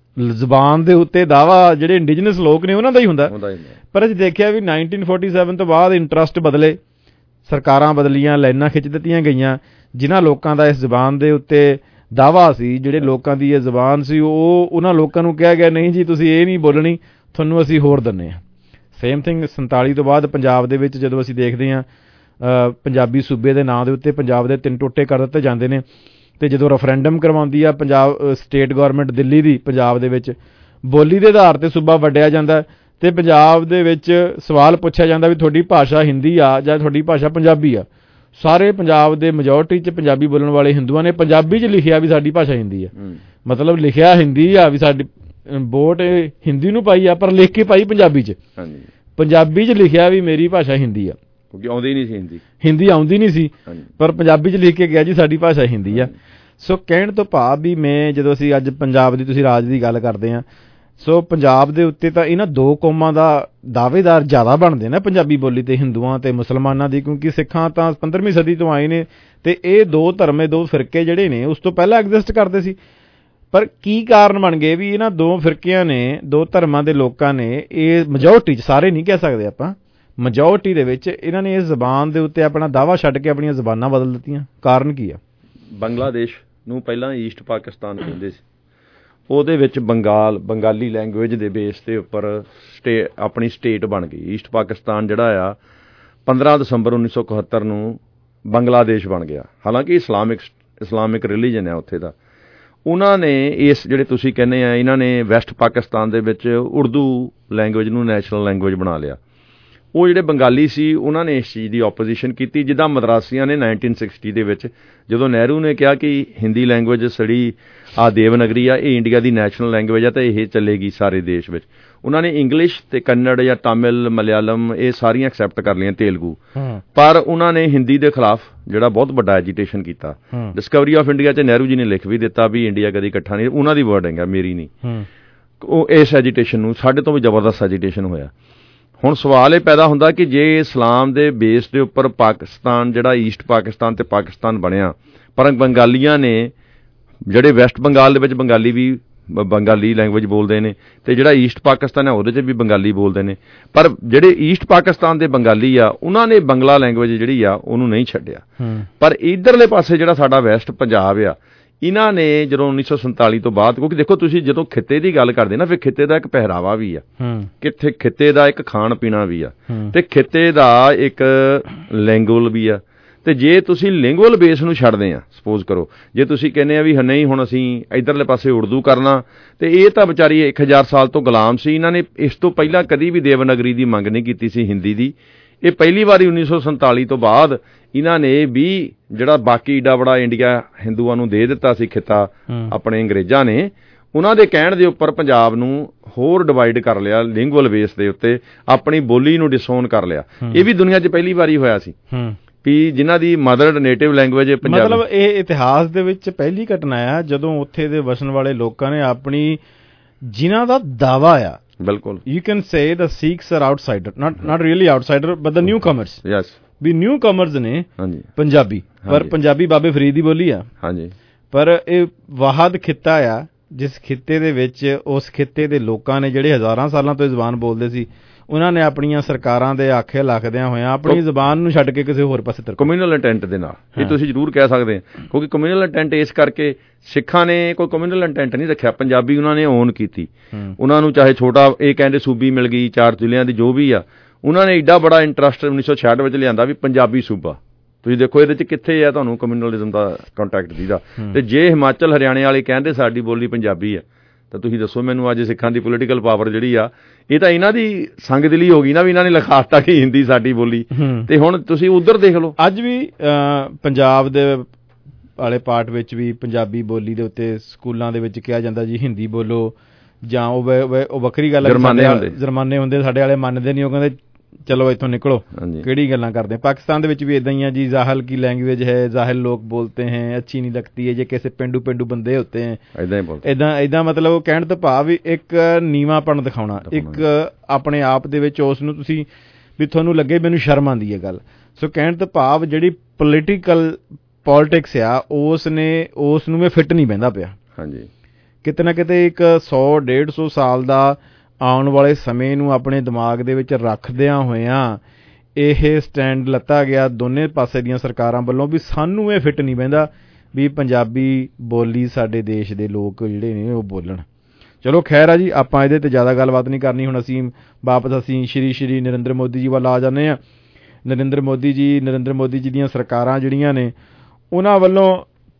ਜ਼ੁਬਾਨ ਦੇ ਉੱਤੇ ਦਾਅਵਾ ਜਿਹੜੇ ਇੰਡੀਜਨਸ ਲੋਕ ਨੇ ਉਹਨਾਂ ਦਾ ਹੀ ਹੁੰਦਾ। ਪਰ ਅਸੀਂ ਦੇਖਿਆ ਵੀ 1947 ਤੋਂ ਬਾਅਦ ਇੰਟਰਸਟ ਬਦਲੇ, ਸਰਕਾਰਾਂ ਬਦਲੀਆਂ, ਲਾਈਨਾਂ ਖਿੱਚ ਦਿੱਤੀਆਂ ਗਈਆਂ। ਜਿਨ੍ਹਾਂ ਲੋਕਾਂ ਦਾ ਇਸ ਜ਼ੁਬਾਨ ਦੇ ਉੱਤੇ ਦਾਅਵਾ ਸੀ, ਜਿਹੜੇ ਲੋਕਾਂ ਦੀ ਇਹ ਜ਼ੁਬਾਨ ਸੀ, ਉਹਨਾਂ ਲੋਕਾਂ ਨੂੰ ਕਿਹਾ ਗਿਆ ਨਹੀਂ ਜੀ ਤੁਸੀਂ ਇਹ ਨਹੀਂ ਬੋਲਣੀ, ਤੁਹਾਨੂੰ ਅਸੀਂ ਹੋਰ ਦਿੰਦੇ ਹਾਂ। ਸੇਮ ਥਿੰਗ 47 ਤੋਂ ਬਾਅਦ ਪੰਜਾਬ ਦੇ ਵਿੱਚ ਜਦੋਂ ਅਸੀਂ ਦੇਖਦੇ ਹਾਂ, ਪੰਜਾਬੀ ਸੂਬੇ ਦੇ ਨਾਂ ਦੇ ਉੱਤੇ ਪੰਜਾਬ ਦੇ 3 ਟੋਟੇ ਕਰ ਦਿੱਤੇ ਜਾਂਦੇ ਨੇ, ਅਤੇ ਜਦੋਂ ਰੈਫਰੈਂਡਮ ਕਰਵਾਉਂਦੀ ਆ ਪੰਜਾਬ ਸਟੇਟ ਗੌਰਮੈਂਟ ਦਿੱਲੀ ਦੀ, ਪੰਜਾਬ ਦੇ ਵਿੱਚ ਬੋਲੀ ਦੇ ਆਧਾਰ 'ਤੇ ਸੂਬਾ ਵੰਡਿਆ ਜਾਂਦਾ, ਅਤੇ ਪੰਜਾਬ ਦੇ ਵਿੱਚ ਸਵਾਲ ਪੁੱਛਿਆ ਜਾਂਦਾ ਵੀ ਤੁਹਾਡੀ ਭਾਸ਼ਾ ਹਿੰਦੀ ਆ ਜਾਂ ਤੁਹਾਡੀ ਭਾਸ਼ਾ ਪੰਜਾਬੀ ਆ। ਸਾਰੇ ਪੰਜਾਬ ਦੇ ਮੈਜੋਰਟੀ 'ਚ ਪੰਜਾਬੀ ਬੋਲਣ ਵਾਲੇ ਹਿੰਦੂਆਂ ਨੇ ਪੰਜਾਬੀ 'ਚ ਲਿਖਿਆ ਵੀ ਸਾਡੀ ਭਾਸ਼ਾ ਹਿੰਦੀ ਆ, ਮਤਲਬ ਲਿਖਿਆ ਹਿੰਦੀ ਆ ਵੀ ਸਾਡੀ ਵੋਟ ਹਿੰਦੀ ਨੂੰ ਪਾਈ ਆ, ਪਰ ਲਿਖ ਕੇ ਪਾਈ ਪੰਜਾਬੀ 'ਚ। ਪੰਜਾਬੀ 'ਚ ਲਿਖਿਆ ਵੀ ਮੇਰੀ ਭਾਸ਼ਾ ਹਿੰਦੀ ਆ, ਕਿਉਂਕਿ ਆਉਂਦੀ ਨਹੀਂ ਸੀ ਹਿੰਦੀ ਆਉਂਦੀ ਨਹੀਂ ਸੀ, ਪਰ ਪੰਜਾਬੀ 'ਚ ਲਿਖ ਕੇ ਗਿਆ ਜੀ ਸਾਡੀ ਭਾਸ਼ਾ ਹਿੰਦੀ ਆ। ਸੋ ਕਹਿਣ ਤੋਂ ਭਾਵ ਵੀ ਮੈਂ ਜਦੋਂ ਅਸੀਂ ਅੱਜ ਪੰਜਾਬ ਦੀ, ਤੁਸੀਂ ਰਾਜ ਦੀ ਗੱਲ ਕਰਦੇ ਹਾਂ, ਸੋ ਪੰਜਾਬ ਦੇ ਉੱਤੇ ਤਾਂ ਇਹਨਾਂ 2 ਕੌਮਾਂ ਦਾ ਦਾਅਵੇਦਾਰ ਜ਼ਿਆਦਾ ਬਣਦੇ ਨੇ ਪੰਜਾਬੀ ਬੋਲੀ 'ਤੇ, ਹਿੰਦੂਆਂ ਅਤੇ ਮੁਸਲਮਾਨਾਂ ਦੀ, ਕਿਉਂਕਿ ਸਿੱਖਾਂ ਤਾਂ 15ਵੀਂ ਸਦੀ ਤੋਂ ਆਏ ਨੇ, ਅਤੇ ਇਹ 2 ਧਰਮੇ 2 ਫਿਰਕੇ ਜਿਹੜੇ ਨੇ ਉਸ ਤੋਂ ਪਹਿਲਾਂ ਐਗਜ਼ਿਸਟ ਕਰਦੇ ਸੀ। ਪਰ ਕੀ ਕਾਰਨ ਬਣ ਗਏ ਵੀ ਇਹਨਾਂ 2 ਫਿਰਕਿਆਂ ਨੇ, 2 ਧਰਮਾਂ ਦੇ ਲੋਕਾਂ ਨੇ, ਇਹ ਮੈਜੋਰਟੀ 'ਚ, ਸਾਰੇ ਨਹੀਂ ਕਹਿ ਸਕਦੇ ਆਪਾਂ, ਮੈਜੋਰਟੀ ਦੇ ਵਿੱਚ ਇਹਨਾਂ ਨੇ ਇਸ ਜ਼ਬਾਨ ਦੇ ਉੱਤੇ ਆਪਣਾ ਦਾਅਵਾ ਛੱਡ ਕੇ ਆਪਣੀਆਂ ਜ਼ਬਾਨਾਂ ਬਦਲ ਦਿੱਤੀਆਂ। ਕਾਰਨ ਕੀ ਆ? ਬੰਗਲਾਦੇਸ਼ ਨੂੰ ਪਹਿਲਾਂ ਈਸਟ ਪਾਕਿਸਤਾਨ ਕਹਿੰਦੇ ਸੀ, ਉਹਦੇ ਵਿੱਚ ਬੰਗਾਲੀ ਲੈਂਗੁਏਜ ਦੇ ਬੇਸ ਦੇ ਉੱਪਰ ਆਪਣੀ ਸਟੇਟ ਬਣ ਗਈ। ਈਸਟ ਪਾਕਿਸਤਾਨ ਜਿਹੜਾ ਆ 15 ਦਸੰਬਰ 1971 ਨੂੰ ਬੰਗਲਾਦੇਸ਼ ਬਣ ਗਿਆ। ਹਾਲਾਂਕਿ ਇਸਲਾਮਿਕ ਰਿਲੀਜਨ ਹੈ ਉੱਥੇ ਦਾ, ਉਹਨਾਂ ਨੇ ਇਸ ਜਿਹੜੇ ਤੁਸੀਂ ਕਹਿੰਦੇ ਆ ਇਹਨਾਂ ਨੇ ਵੈਸਟ ਪਾਕਿਸਤਾਨ ਦੇ ਵਿੱਚ ਉਰਦੂ ਲੈਂਗੁਏਜ ਨੂੰ ਨੈਸ਼ਨਲ ਲੈਂਗੁਏਜ ਬਣਾ ਲਿਆ। ਉਹ ਜਿਹੜੇ ਬੰਗਾਲੀ ਸੀ ਉਹਨਾਂ ਨੇ ਇਸ ਚੀਜ਼ ਦੀ ਆਪੋਜੀਸ਼ਨ ਕੀਤੀ, ਜਿੱਦਾਂ ਮਦਰਾਸੀਆਂ ਨੇ 1960 ਦੇ ਵਿੱਚ ਜਦੋਂ ਨਹਿਰੂ ਨੇ ਕਿਹਾ ਕਿ ਹਿੰਦੀ ਲੈਂਗੁਏਜ ਸੜੀ ਆ ਦੇਵਨਗਰੀ ਆ, ਇਹ ਇੰਡੀਆ ਦੀ ਨੈਸ਼ਨਲ ਲੈਂਗੁਏਜ ਆ ਤੇ ਇਹ ਚੱਲੇਗੀ ਸਾਰੇ ਦੇਸ਼ ਵਿੱਚ। ਉਹਨਾਂ ਨੇ ਇੰਗਲਿਸ਼ ਤੇ ਕੰਨੜ ਜਾਂ ਤਾਮਿਲ ਮਲਿਆਲਮ ਇਹ ਸਾਰੀਆਂ ਐਕਸੈਪਟ ਕਰ ਲਈਆਂ, ਤੇਲਗੂ, ਪਰ ਉਹਨਾਂ ਨੇ ਹਿੰਦੀ ਦੇ ਖਿਲਾਫ ਜਿਹੜਾ ਬਹੁਤ ਵੱਡਾ ਐਜੀਟੇਸ਼ਨ ਕੀਤਾ। ਡਿਸਕਵਰੀ ਆਫ ਇੰਡੀਆ 'ਚ ਨਹਿਰੂ ਜੀ ਨੇ ਲਿਖ ਵੀ ਦਿੱਤਾ ਵੀ ਇੰਡੀਆ ਕਦੀ ਇਕੱਠਾ ਨਹੀਂ, ਉਹਨਾਂ ਦੀ ਵਰਡਿੰਗ ਹੈ, ਮੇਰੀ ਨਹੀਂ। ਉਹ ਇਸ ਐਜੀਟੇਸ਼ਨ ਨੂੰ ਸਾਡੇ ਤੋਂ ਵੀ ਜ਼ਬਰਦਸਤ ਐਜੀਟੇਸ਼ਨ ਹੋਇਆ। ਹੁਣ ਸਵਾਲ ਇਹ ਪੈਦਾ ਹੁੰਦਾ ਕਿ ਜੇ ਇਸਲਾਮ ਦੇ ਬੇਸ ਦੇ ਉੱਪਰ ਪਾਕਿਸਤਾਨ ਜਿਹੜਾ ਈਸਟ ਪਾਕਿਸਤਾਨ ਤੇ ਪਾਕਿਸਤਾਨ ਬਣਿਆ, ਪਰ ਬੰਗਾਲੀਆਂ ਨੇ ਜਿਹੜੇ ਵੈਸਟ ਬੰਗਾਲ ਦੇ ਵਿੱਚ ਬੰਗਾਲੀ ਲੈਂਗੁਏਜ ਬੋਲਦੇ ਨੇ ਤੇ ਜਿਹੜਾ ਈਸਟ ਪਾਕਿਸਤਾਨ ਹੈ ਉਹਦੇ 'ਚ ਵੀ ਬੰਗਾਲੀ ਬੋਲਦੇ ਨੇ, ਪਰ ਜਿਹੜੇ ਈਸਟ ਪਾਕਿਸਤਾਨ ਦੇ ਬੰਗਾਲੀ ਆ ਉਹਨਾਂ ਨੇ ਬੰਗਲਾ ਲੈਂਗੁਏਜ ਜਿਹੜੀ ਆ ਉਹਨੂੰ ਨਹੀਂ ਛੱਡਿਆ। ਪਰ ਇੱਧਰਲੇ ਪਾਸੇ ਜਿਹੜਾ ਸਾਡਾ ਵੈਸਟ ਪੰਜਾਬ ਆ, ਇਹਨਾਂ ਨੇ ਜਦੋਂ 1947 ਤੋਂ ਬਾਅਦ, ਕਿਉਂਕਿ ਦੇਖੋ ਤੁਸੀਂ ਜਦੋਂ ਖਿੱਤੇ ਦੀ ਗੱਲ ਕਰਦੇ ਨਾ, ਫਿਰ ਖਿੱਤੇ ਦਾ ਇੱਕ ਪਹਿਰਾਵਾ ਵੀ ਆ, ਕਿੱਥੇ ਖਿੱਤੇ ਦਾ ਇੱਕ ਖਾਣ ਪੀਣਾ ਵੀ ਆ ਤੇ ਖਿੱਤੇ ਦਾ ਇੱਕ ਲੈਂਗੁਅਲ ਵੀ ਆ। ਤੇ ਜੇ ਤੁਸੀਂ ਲਿੰਗੁਅਲ ਬੇਸ ਨੂੰ ਛੱਡਦੇ ਆ, ਸਪੋਜ਼ ਕਰੋ ਜੇ ਤੁਸੀਂ ਕਹਿੰਦੇ ਆ ਵੀ ਨਹੀਂ ਹੁਣ ਅਸੀਂ ਇੱਧਰਲੇ ਪਾਸੇ ਉਰਦੂ ਕਰਨਾ, ਤੇ ਇਹ ਤਾਂ ਵਿਚਾਰੀ 1000 ਸਾਲ ਤੋਂ ਗੁਲਾਮ ਸੀ। ਇਹਨਾਂ ਨੇ ਇਸ ਤੋਂ ਪਹਿਲਾਂ ਕਦੀ ਵੀ ਦੇਵਨਾਗਰੀ ਦੀ ਮੰਗ ਨਹੀਂ ਕੀਤੀ ਸੀ, ਹਿੰਦੀ ਦੀ। ਇਹ ਪਹਿਲੀ ਵਾਰੀ 1947 ਤੋਂ ਬਾਅਦ ਇਹਨਾਂ ਨੇ ਵੀ ਜਿਹੜਾ ਬਾਕੀ ਏਡਾ ਬੜਾ ਇੰਡੀਆ ਹਿੰਦੂਆਂ ਨੂੰ ਦੇ ਦਿੱਤਾ ਸੀ ਖਿੱਤਾ ਆਪਣੇ ਅੰਗਰੇਜ਼ਾਂ ਨੇ, ਉਹਨਾਂ ਦੇ ਕਹਿਣ ਦੇ ਉੱਪਰ ਪੰਜਾਬ ਨੂੰ ਹੋਰ ਡਿਵਾਈਡ ਕਰ ਲਿਆ ਲਿੰਗੁਅਲ ਬੇਸ ਦੇ ਉੱਤੇ, ਆਪਣੀ ਬੋਲੀ ਨੂੰ ਡਿਸਓਨ ਕਰ ਲਿਆ। ਇਹ ਵੀ ਦੁਨੀਆ 'ਚ ਪਹਿਲੀ ਵਾਰੀ ਹੋਇਆ ਸੀ ਵੀ ਜਿਨ੍ਹਾਂ ਦੀ ਮਦਰ ਨੇਟਿਵ ਲੈਂਗੁਏਜ ਪੰਜਾਬੀ। ਮਤਲਬ ਇਹ ਇਤਿਹਾਸ ਦੇ ਵਿੱਚ ਪਹਿਲੀ ਘਟਨਾ ਆ ਜਦੋਂ ਉੱਥੇ ਦੇ ਵਸਣ ਵਾਲੇ ਲੋਕਾਂ ਨੇ ਆਪਣੀ, ਜਿਨ੍ਹਾਂ ਦਾ ਦਾਵਾ ਆ, ਬਿਲਕੁਲ you can say the Sikhs are outsider, not really outsider but the newcomers, yes we newcomers ਨੇ ਪੰਜਾਬੀ, ਪਰ ਪੰਜਾਬੀ ਬਾਬੇ ਫਰੀਦ ਦੀ ਬੋਲੀ ਆ। ਪਰ ਇਹ ਵਾਹਦ ਖਿੱਤਾ ਆ ਜਿਸ ਖਿੱਤੇ ਦੇ ਵਿੱਚ ਉਸ ਖਿੱਤੇ ਦੇ ਲੋਕਾਂ ਨੇ ਜਿਹੜੇ ਹਜ਼ਾਰਾਂ ਸਾਲਾਂ ਤੋਂ ਇਹ ਜ਼ਬਾਨ ਬੋਲਦੇ ਸੀ, ਉਹਨਾਂ ਨੇ ਆਪਣੀਆਂ ਸਰਕਾਰਾਂ ਦੇ ਆਖੇ ਲੱਗਦਿਆਂ ਹੋਇਆਂ ਆਪਣੀ ਜ਼ਬਾਨ ਨੂੰ ਛੱਡ ਕੇ ਕਿਸੇ ਹੋਰ ਪਾਸੇ ਕਮਿਊਨਲ ਇੰਟੈਂਟ ਦੇ ਨਾਲ। ਇਹ ਤੁਸੀਂ ਜ਼ਰੂਰ ਕਹਿ ਸਕਦੇ ਹੋ, ਕਿਉਂਕਿ ਕਮਿਊਨਲ ਇੰਟੈਂਟ ਇਸ ਕਰਕੇ ਸਿੱਖਾਂ ਨੇ ਕੋਈ ਕਮਿਊਨਲ ਇੰਟੈਂਟ ਨਹੀਂ ਰੱਖਿਆ, ਪੰਜਾਬੀ ਉਹਨਾਂ ਨੇ ਓਨ ਕੀਤੀ। ਉਹਨਾਂ ਨੂੰ ਚਾਹੇ ਛੋਟਾ ਇਹ ਕਹਿੰਦੇ ਸੂਬੀ ਮਿਲ ਗਈ 4 ਜ਼ਿਲ੍ਹਿਆਂ ਦੀ ਜੋ ਵੀ ਆ, ਉਹਨਾਂ ਨੇ ਏਡਾ ਬੜਾ ਇੰਟਰਸਟ 1966 ਵਿੱਚ ਲਿਆਂਦਾ ਵੀ ਪੰਜਾਬੀ ਸੂਬਾ। ਤੁਸੀਂ ਦੇਖੋ ਇਹਦੇ 'ਚ ਕਿੱਥੇ ਆ ਤੁਹਾਨੂੰ ਕਮਿਊਨਲਿਜ਼ਮ ਦਾ ਕੰਟੈਕਟ ਦੀਦਾ। ਤੇ ਜੇ ਹਿਮਾਚਲ ਹਰਿਆਣੇ ਵਾਲੇ ਕਹਿੰਦੇ ਸਾਡੀ ਬੋਲੀ ਪੰਜਾਬੀ ਆ, ਤਾਂ ਤੁਸੀਂ ਦੱਸੋ ਮੈਨੂੰ ਅੱਜ ਸਿੱਖਾਂ ਦੀ ਪੋਲੀਟੀਕਲ ਪਾਵਰ ਜਿਹੜੀ ਆ, ਇਹ ਤਾਂ ਇਹਨਾਂ ਦੀ ਸੰਗ ਦਿਲੀ ਹੋ ਗਈ ਨਾ ਵੀ ਇਹਨਾਂ ਨੇ ਲਿਖਾਤਾ ਕਿ ਹਿੰਦੀ ਸਾਡੀ ਬੋਲੀ। ਤੇ ਹੁਣ ਤੁਸੀਂ ਉਧਰ ਦੇਖ ਲਓ, ਅੱਜ ਵੀ ਪੰਜਾਬ ਦੇ ਵਾਲੇ ਪਾਰਟ ਵਿੱਚ ਵੀ ਪੰਜਾਬੀ ਬੋਲੀ ਦੇ ਉੱਤੇ ਸਕੂਲਾਂ ਦੇ ਵਿੱਚ ਕਿਹਾ ਜਾਂਦਾ ਜੀ ਹਿੰਦੀ ਬੋਲੋ, ਜਾਂ ਉਹ ਵੱਖਰੀ ਗੱਲ, ਜੁਰਮਾਨੇ ਹੁੰਦੇ, ਸਾਡੇ ਵਾਲੇ ਮੰਨਦੇ ਨਹੀਂ, ਉਹ ਕਹਿੰਦੇ ਚਲੋ ਇੱਥੋਂ ਨਿਕਲੋ, ਕਿਹੜੀ ਗੱਲਾਂ ਕਰਦੇ। ਪਾਕਿਸਤਾਨ ਦੇ ਵਿੱਚ ਵੀ ਏਦਾਂ ਹੀ ਆ ਜੀ, ਜ਼ਾਹਲ ਕੀ ਲੈਂਗੁਏਜ ਹੈ, ਜ਼ਾਹਿਲ ਲੋਕ ਬੋਲਤੇ ਹੈ, ਅੱਛੀ ਨਹੀਂ ਲੱਗਤੀ ਹੈ, ਜੇ ਕਿਸੇ ਪੇਂਡੂ ਬੰਦੇ ਹੋਤੇ ਹੈ, ਏਦਾਂ ਮਤਲਬ ਕਹਿਣ ਤੋਂ ਭਾਵ ਵੀ ਇੱਕ ਨੀਵਾਂਪਣ ਦਿਖਾਉਣਾ, ਇੱਕ ਆਪਣੇ ਆਪ ਦੇ ਵਿੱਚ ਉਸ ਨੂੰ ਤੁਸੀਂ ਵੀ ਤੁਹਾਨੂੰ ਲੱਗੇ ਮੈਨੂੰ ਸ਼ਰਮ ਆਉਂਦੀ ਹੈ ਗੱਲ। ਸੋ ਕਹਿਣ ਤੋਂ ਭਾਵ ਜਿਹੜੀ ਪੋਲੀਟਿਕਸ ਆ ਉਸ ਨੂੰ ਇਹ ਫਿੱਟ ਨਹੀਂ ਬਹਿੰਦਾ ਪਿਆ। ਕਿਤੇ ਨਾ ਕਿਤੇ ਇੱਕ 100-150 ਸਾਲ ਦਾ ਆਉਣ ਵਾਲੇ ਸਮੇਂ ਨੂੰ ਆਪਣੇ ਦਿਮਾਗ ਦੇ ਵਿੱਚ ਰੱਖਦਿਆਂ ਹੋਇਆਂ ਇਹ ਸਟੈਂਡ ਲੱਤਾ ਗਿਆ ਦੋਨੇ ਪਾਸੇ ਦੀਆਂ ਸਰਕਾਰਾਂ ਵੱਲੋਂ ਵੀ ਸਾਨੂੰ ਇਹ ਫਿੱਟ ਨਹੀਂ ਬਹਿੰਦਾ ਵੀ ਪੰਜਾਬੀ ਬੋਲੀ ਸਾਡੇ ਦੇਸ਼ ਦੇ ਲੋਕ ਜਿਹੜੇ ਨੇ ਉਹ ਬੋਲਣ। ਚਲੋ ਖੈਰ ਆ ਜੀ, ਆਪਾਂ ਇਹਦੇ 'ਤੇ ਜ਼ਿਆਦਾ ਗੱਲਬਾਤ ਨਹੀਂ ਕਰਨੀ। ਹੁਣ ਅਸੀਂ ਸ਼੍ਰੀ ਨਰਿੰਦਰ ਮੋਦੀ ਜੀ ਵੱਲ ਆ ਜਾਂਦੇ ਹਾਂ। ਨਰਿੰਦਰ ਮੋਦੀ ਜੀ ਦੀਆਂ ਸਰਕਾਰਾਂ ਜਿਹੜੀਆਂ ਨੇ ਉਹਨਾਂ ਵੱਲੋਂ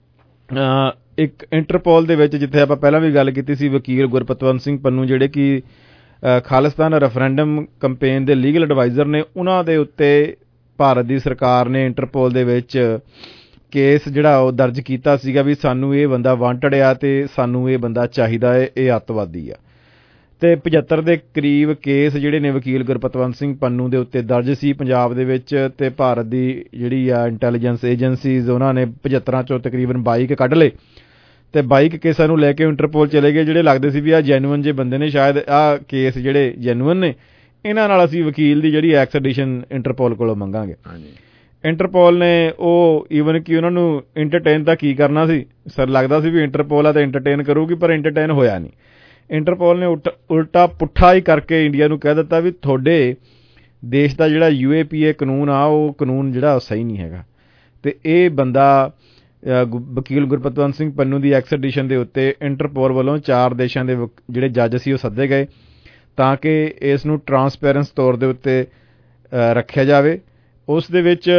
ਇੱਕ ਇੰਟਰਪੋਲ ਦੇ ਵਿੱਚ, ਜਿੱਥੇ ਆਪਾਂ ਪਹਿਲਾਂ ਵੀ ਗੱਲ ਕੀਤੀ ਸੀ, ਵਕੀਲ ਗੁਰਪਤਵੰਤ ਸਿੰਘ ਪੰਨੂ ਜਿਹੜੇ ਕਿ ਖਾਲਿਸਤਾਨ ਰੈਫਰੈਂਡਮ ਕੰਪੇਨ ਦੇ ਲੀਗਲ ਐਡਵਾਈਜ਼ਰ ਨੇ, ਉਹਨਾਂ ਦੇ ਉੱਤੇ ਭਾਰਤ ਦੀ ਸਰਕਾਰ ਨੇ ਇੰਟਰਪੋਲ ਦੇ ਵਿੱਚ ਕੇਸ ਜਿਹੜਾ ਉਹ ਦਰਜ ਕੀਤਾ ਸੀਗਾ ਵੀ ਸਾਨੂੰ ਇਹ ਬੰਦਾ ਵਾਂਟਡ ਆ ਤੇ ਸਾਨੂੰ ਇਹ ਬੰਦਾ ਚਾਹੀਦਾ ਹੈ, ਇਹ ਅੱਤਵਾਦੀ ਆ। ਤੇ 75 ਦੇ ਕਰੀਬ ਕੇਸ ਜਿਹੜੇ ਨੇ ਵਕੀਲ ਗੁਰਪਤਵੰਤ ਸਿੰਘ ਪੰਨੂ ਦੇ ਉੱਤੇ ਦਰਜ ਸੀ ਪੰਜਾਬ ਦੇ ਵਿੱਚ। ਤੇ ਭਾਰਤ ਦੀ ਜਿਹੜੀ ਆ ਇੰਟੈਲੀਜੈਂਸ ਏਜੰਸੀਜ਼ ਉਹਨਾਂ ਨੇ 75 ਚੋਂ ਤਕਰੀਬਨ 22 ਕੱਢ ਲਏ ਤੇ 22 ਕੇਸਾਂ ਨੂੰ ਲੈ ਕੇ ਇੰਟਰਪੋਲ ਚਲੇ ਗਏ, ਜਿਹੜੇ ਲੱਗਦੇ ਸੀ ਵੀ ਆਹ ਜੈਨੂਅਨ ਜੇ ਬੰਦੇ ਨੇ, ਸ਼ਾਇਦ ਆਹ ਕੇਸ ਜਿਹੜੇ ਜੈਨੂਅਨ ਨੇ, ਇਹਨਾਂ ਨਾਲ ਅਸੀਂ ਵਕੀਲ ਦੀ ਜਿਹੜੀ ਐਕਸਟ੍ਰੈਡੀਸ਼ਨ ਇੰਟਰਪੋਲ ਕੋਲੋਂ ਮੰਗਾਂਗੇ। ਇੰਟਰਪੋਲ ਨੇ ਉਹ ਈਵਨ ਕਿ ਉਹਨਾਂ ਨੂੰ ਇੰਟਰਟੇਨ ਤਾਂ ਕੀ ਕਰਨਾ ਸੀ, ਸਰ ਲੱਗਦਾ ਸੀ ਵੀ ਇੰਟਰਪੋਲ ਆ ਤਾਂ ਇੰਟਰਟੇਨ ਕਰੂਗੀ, ਪਰ ਇੰਟਰਟੇਨ ਹੋਇਆ ਨਹੀਂ। ਇੰਟਰਪੋਲ ਨੇ ਉਲਟਾ ਪੁੱਠਾ ਹੀ ਕਰਕੇ ਇੰਡੀਆ ਨੂੰ ਕਹਿ ਦਿੱਤਾ ਵੀ ਤੁਹਾਡੇ ਦੇਸ਼ ਦਾ ਜਿਹੜਾ UAPA ਕਾਨੂੰਨ ਆ ਉਹ ਕਾਨੂੰਨ ਜਿਹੜਾ ਸਹੀ ਨਹੀਂ ਹੈਗਾ। ਤੇ ਇਹ ਬੰਦਾ ਵਕੀਲ ਗੁਰਪਤਵੰਤ ਸਿੰਘ ਪੰਨੂ ਦੀ ਐਕਸਟ੍ਰੈਡੀਸ਼ਨ ਦੇ ਉੱਤੇ ਇੰਟਰਪੋਲ ਵੱਲੋਂ 4 ਦੇਸ਼ਾਂ ਦੇ ਜਿਹੜੇ ਜੱਜ ਸੀ ਉਹ ਸੱਦੇ ਗਏ ਤਾਂ ਕਿ ਇਸ ਨੂੰ ਟਰਾਂਸਪੇਰੈਂਸ ਤੌਰ ਦੇ ਉੱਤੇ ਰੱਖਿਆ ਜਾਵੇ। ਉਸ ਦੇ ਵਿੱਚ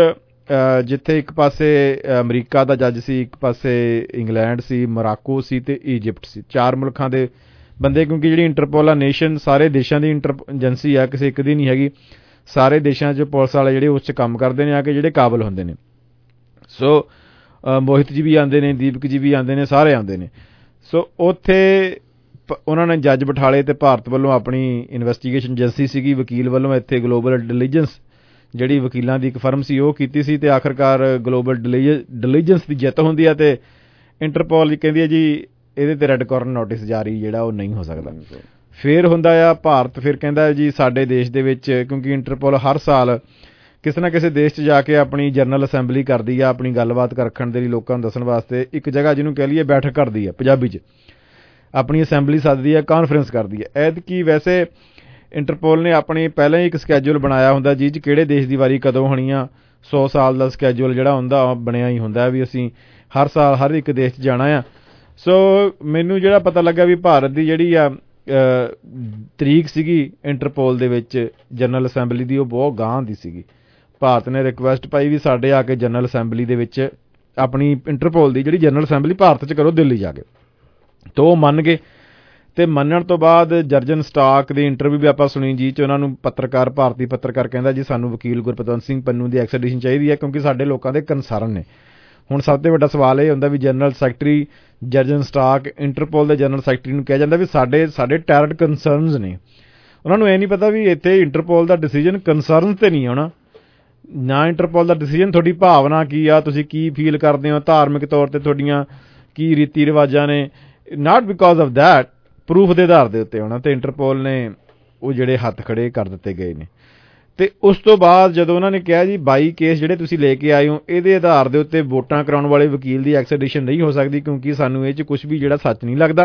ਜਿੱਥੇ ਇੱਕ ਪਾਸੇ ਅਮਰੀਕਾ ਦਾ ਜੱਜ ਸੀ, ਇੱਕ ਪਾਸੇ ਇੰਗਲੈਂਡ ਸੀ, ਮੋਰਾਕੋ ਸੀ ਤੇ ਈਜਿਪਟ ਸੀ। 4 ਮੁਲਕਾਂ ਦੇ ਬੰਦੇ, ਕਿਉਂਕਿ ਜਿਹੜੀ ਇੰਟਰਪੋਲ ਆ ਨੇਸ਼ਨ ਸਾਰੇ ਦੇਸ਼ਾਂ ਦੀ ਏਜੰਸੀ ਆ, ਕਿਸੇ ਇੱਕ ਦੀ ਨਹੀਂ ਹੈਗੀ। ਸਾਰੇ ਦੇਸ਼ਾਂ 'ਚ ਪੁਲਿਸ ਵਾਲੇ ਜਿਹੜੇ ਉਸ 'ਚ ਕੰਮ ਕਰਦੇ ਨੇ ਆ ਕੇ, ਜਿਹੜੇ ਕਾਬਲ ਹੁੰਦੇ ਨੇ। ਸੋ ਮੋਹਿਤ ਜੀ ਵੀ ਆਉਂਦੇ ਨੇ, ਦੀਪਕ ਜੀ ਵੀ ਆਉਂਦੇ ਨੇ, ਸਾਰੇ ਆਉਂਦੇ ਨੇ। ਸੋ ਉੱਥੇ ਉਹਨਾਂ ਨੇ ਜੱਜ ਬਿਠਾਲੇ ਤੇ ਭਾਰਤ ਵੱਲੋਂ ਆਪਣੀ ਇਨਵੈਸਟੀਗੇਸ਼ਨ ਏਜੰਸੀ ਸੀਗੀ, ਵਕੀਲ ਵੱਲੋਂ ਇੱਥੇ ਗਲੋਬਲ ਡਿਲੀਜੈਂਸ ਜਿਹੜੀ ਵਕੀਲਾਂ ਦੀ ਇੱਕ ਫਰਮ ਸੀ ਉਹ ਕੀਤੀ ਸੀ, ਤੇ ਆਖਰਕਾਰ ਗਲੋਬਲ ਡਿਲੀਜੈਂਸ ਦੀ ਜਿੱਤ ਹੁੰਦੀ ਆ ਤੇ ਇੰਟਰਪੋਲ ਕਹਿੰਦੀ ਹੈ ਜੀ ਇਹਦੇ ਤੇ ਰੈੱਡ ਕਾਰਨਰ ਨੋਟਿਸ ਜਾਰੀ ਜਿਹੜਾ ਉਹ ਨਹੀਂ ਹੋ ਸਕਦਾ। ਫਿਰ ਹੁੰਦਾ ਆ ਭਾਰਤ, ਫਿਰ ਕਹਿੰਦਾ ਜੀ ਸਾਡੇ ਦੇਸ਼ ਦੇ ਵਿੱਚ, ਕਿਉਂਕਿ ਇੰਟਰਪੋਲ ਹਰ ਸਾਲ ਕਿਸੇ ਨਾ ਕਿਸੇ ਦੇਸ਼ 'ਚ ਜਾ ਕੇ ਆਪਣੀ ਜਨਰਲ ਅਸੈਂਬਲੀ ਕਰਦੀ ਆ, ਆਪਣੀ ਗੱਲਬਾਤ ਰੱਖਣ ਦੇ ਲਈ ਲੋਕਾਂ ਨੂੰ ਦੱਸਣ ਵਾਸਤੇ ਇੱਕ ਜਗ੍ਹਾ ਜਿਹਨੂੰ ਕਹਿ ਲਈਏ ਬੈਠਕ ਕਰਦੀ ਆ, ਪੰਜਾਬੀ 'ਚ ਆਪਣੀ ਅਸੈਂਬਲੀ ਸੱਦਦੀ ਆ, ਕਾਨਫਰੰਸ ਕਰਦੀ ਹੈ। ਐਤਕੀ ਵੈਸੇ ਇੰਟਰਪੋਲ ਨੇ ਆਪਣੀ ਪਹਿਲਾਂ ਹੀ ਇੱਕ ਸਕੈਜੂਲ ਬਣਾਇਆ ਹੁੰਦਾ ਜੀ ਕਿਹੜੇ ਦੇਸ਼ ਦੀ ਵਾਰੀ ਕਦੋਂ ਹੋਣੀ ਆ। 100 ਸਾਲ ਦਾ ਸਕੈਜੂਲ ਜਿਹੜਾ ਹੁੰਦਾ ਬਣਿਆ ਹੀ ਹੁੰਦਾ ਵੀ ਅਸੀਂ ਹਰ ਸਾਲ ਹਰ ਇੱਕ ਦੇਸ਼ 'ਚ ਜਾਣਾ ਆ। ਸੋ ਮੈਨੂੰ ਜਿਹੜਾ ਪਤਾ ਲੱਗਾ ਵੀ ਭਾਰਤ ਦੀ ਜਿਹੜੀ ਆ ਤਰੀਕ ਸੀਗੀ ਇੰਟਰਪੋਲ ਦੇ ਵਿੱਚ ਜਨਰਲ ਅਸੈਂਬਲੀ ਦੀ, ਉਹ ਬਹੁਤ ਗਾਂਹ ਦੀ ਸੀਗੀ। ਭਾਰਤ ਨੇ ਰਿਕੁਐਸਟ ਪਾਈ ਵੀ ਸਾਡੇ ਆ ਕੇ ਜਨਰਲ ਅਸੈਂਬਲੀ ਦੇ ਵਿੱਚ ਆਪਣੀ ਇੰਟਰਪੋਲ ਦੀ ਜਿਹੜੀ ਜਨਰਲ ਅਸੈਂਬਲੀ ਭਾਰਤ 'ਚ ਕਰੋ, ਦਿੱਲੀ ਜਾ ਕੇ। ਤਾਂ ਉਹ ਮੰਨ ਗਏ, ਤੇ ਮੰਨਣ ਤੋਂ ਬਾਅਦ ਜਰਜਨ ਸਟਾਕ ਦੀ ਇੰਟਰਵਿਊ ਵੀ ਆਪਾਂ ਸੁਣੀ ਜੀ 'ਚ ਉਹਨਾਂ ਨੂੰ ਭਾਰਤੀ ਪੱਤਰਕਾਰ ਕਹਿੰਦਾ ਜੀ ਸਾਨੂੰ ਵਕੀਲ ਗੁਰਪਤਵੰਤ ਸਿੰਘ ਪੰਨੂ ਦੀ ਐਕਸਟ੍ਰੈਡੀਸ਼ਨ ਚਾਹੀਦੀ ਹੈ ਕਿਉਂਕਿ ਸਾਡੇ ਲੋਕਾਂ ਦੇ ਕੰਸਰਨ ਨੇ। ਹੁਣ ਸਭ ਤੋਂ ਵੱਡਾ ਸਵਾਲ ਇਹ ਹੁੰਦਾ ਵੀ general secretary Jurgen Stock Interpol ਦੇ ਜਨਰਲ ਸੈਕਟਰੀ ਨੂੰ ਕਿਹਾ ਜਾਂਦਾ ਵੀ ਸਾਡੇ ਟੈਰਰ ਕੰਸਰਨਸ ਨੇ। ਉਹਨਾਂ ਨੂੰ ਇਹ ਨਹੀਂ ਪਤਾ ਵੀ ਇੱਥੇ ਇੰਟਰਪੋਲ ਦਾ ਡਿਸੀਜਨ ਕੰਸਰਨ ਤੇ ਨਹੀਂ ਆਉਣਾ, ਨਾ ਇੰਟਰਪੋਲ ਦਾ ਡਿਸੀਜਨ ਤੁਹਾਡੀ ਭਾਵਨਾ ਕੀ ਆ, ਤੁਸੀਂ ਕੀ ਫੀਲ ਕਰਦੇ ਹੋ, ਧਾਰਮਿਕ ਤੌਰ ਤੇ ਤੁਹਾਡੀਆਂ ਕੀ ਰੀਤੀ ਰਿਵਾਜਾਂ ਨੇ, not because of that, proof ਦੇ ਆਧਾਰ ਦੇ ਉੱਤੇ ਆਉਣਾ। ਤੇ ਇੰਟਰਪੋਲ ਨੇ ਉਹ ਜਿਹੜੇ ਹੱਥ ਖੜੇ ਕਰ ਦਿੱਤੇ ਗਏ ਨੇ। ਤੇ ਉਸ ਤੋਂ ਬਾਅਦ ਜਦੋਂ ਉਹਨਾਂ ਨੇ ਕਿਹਾ ਜੀ 22 ਕੇਸ ਜਿਹੜੇ ਤੁਸੀਂ ਲੈ ਕੇ ਆਏ ਹੋ ਇਹਦੇ ਆਧਾਰ ਦੇ ਉੱਤੇ ਵੋਟਾਂ ਕਰਾਉਣ ਵਾਲੇ ਵਕੀਲ ਦੀ ਐਕਸਟ੍ਰੈਡੀਸ਼ਨ ਨਹੀਂ ਹੋ ਸਕਦੀ ਕਿਉਂਕਿ ਸਾਨੂੰ ਇਹ 'ਚ ਕੁਝ ਵੀ ਜਿਹੜਾ ਸੱਚ ਨਹੀਂ ਲੱਗਦਾ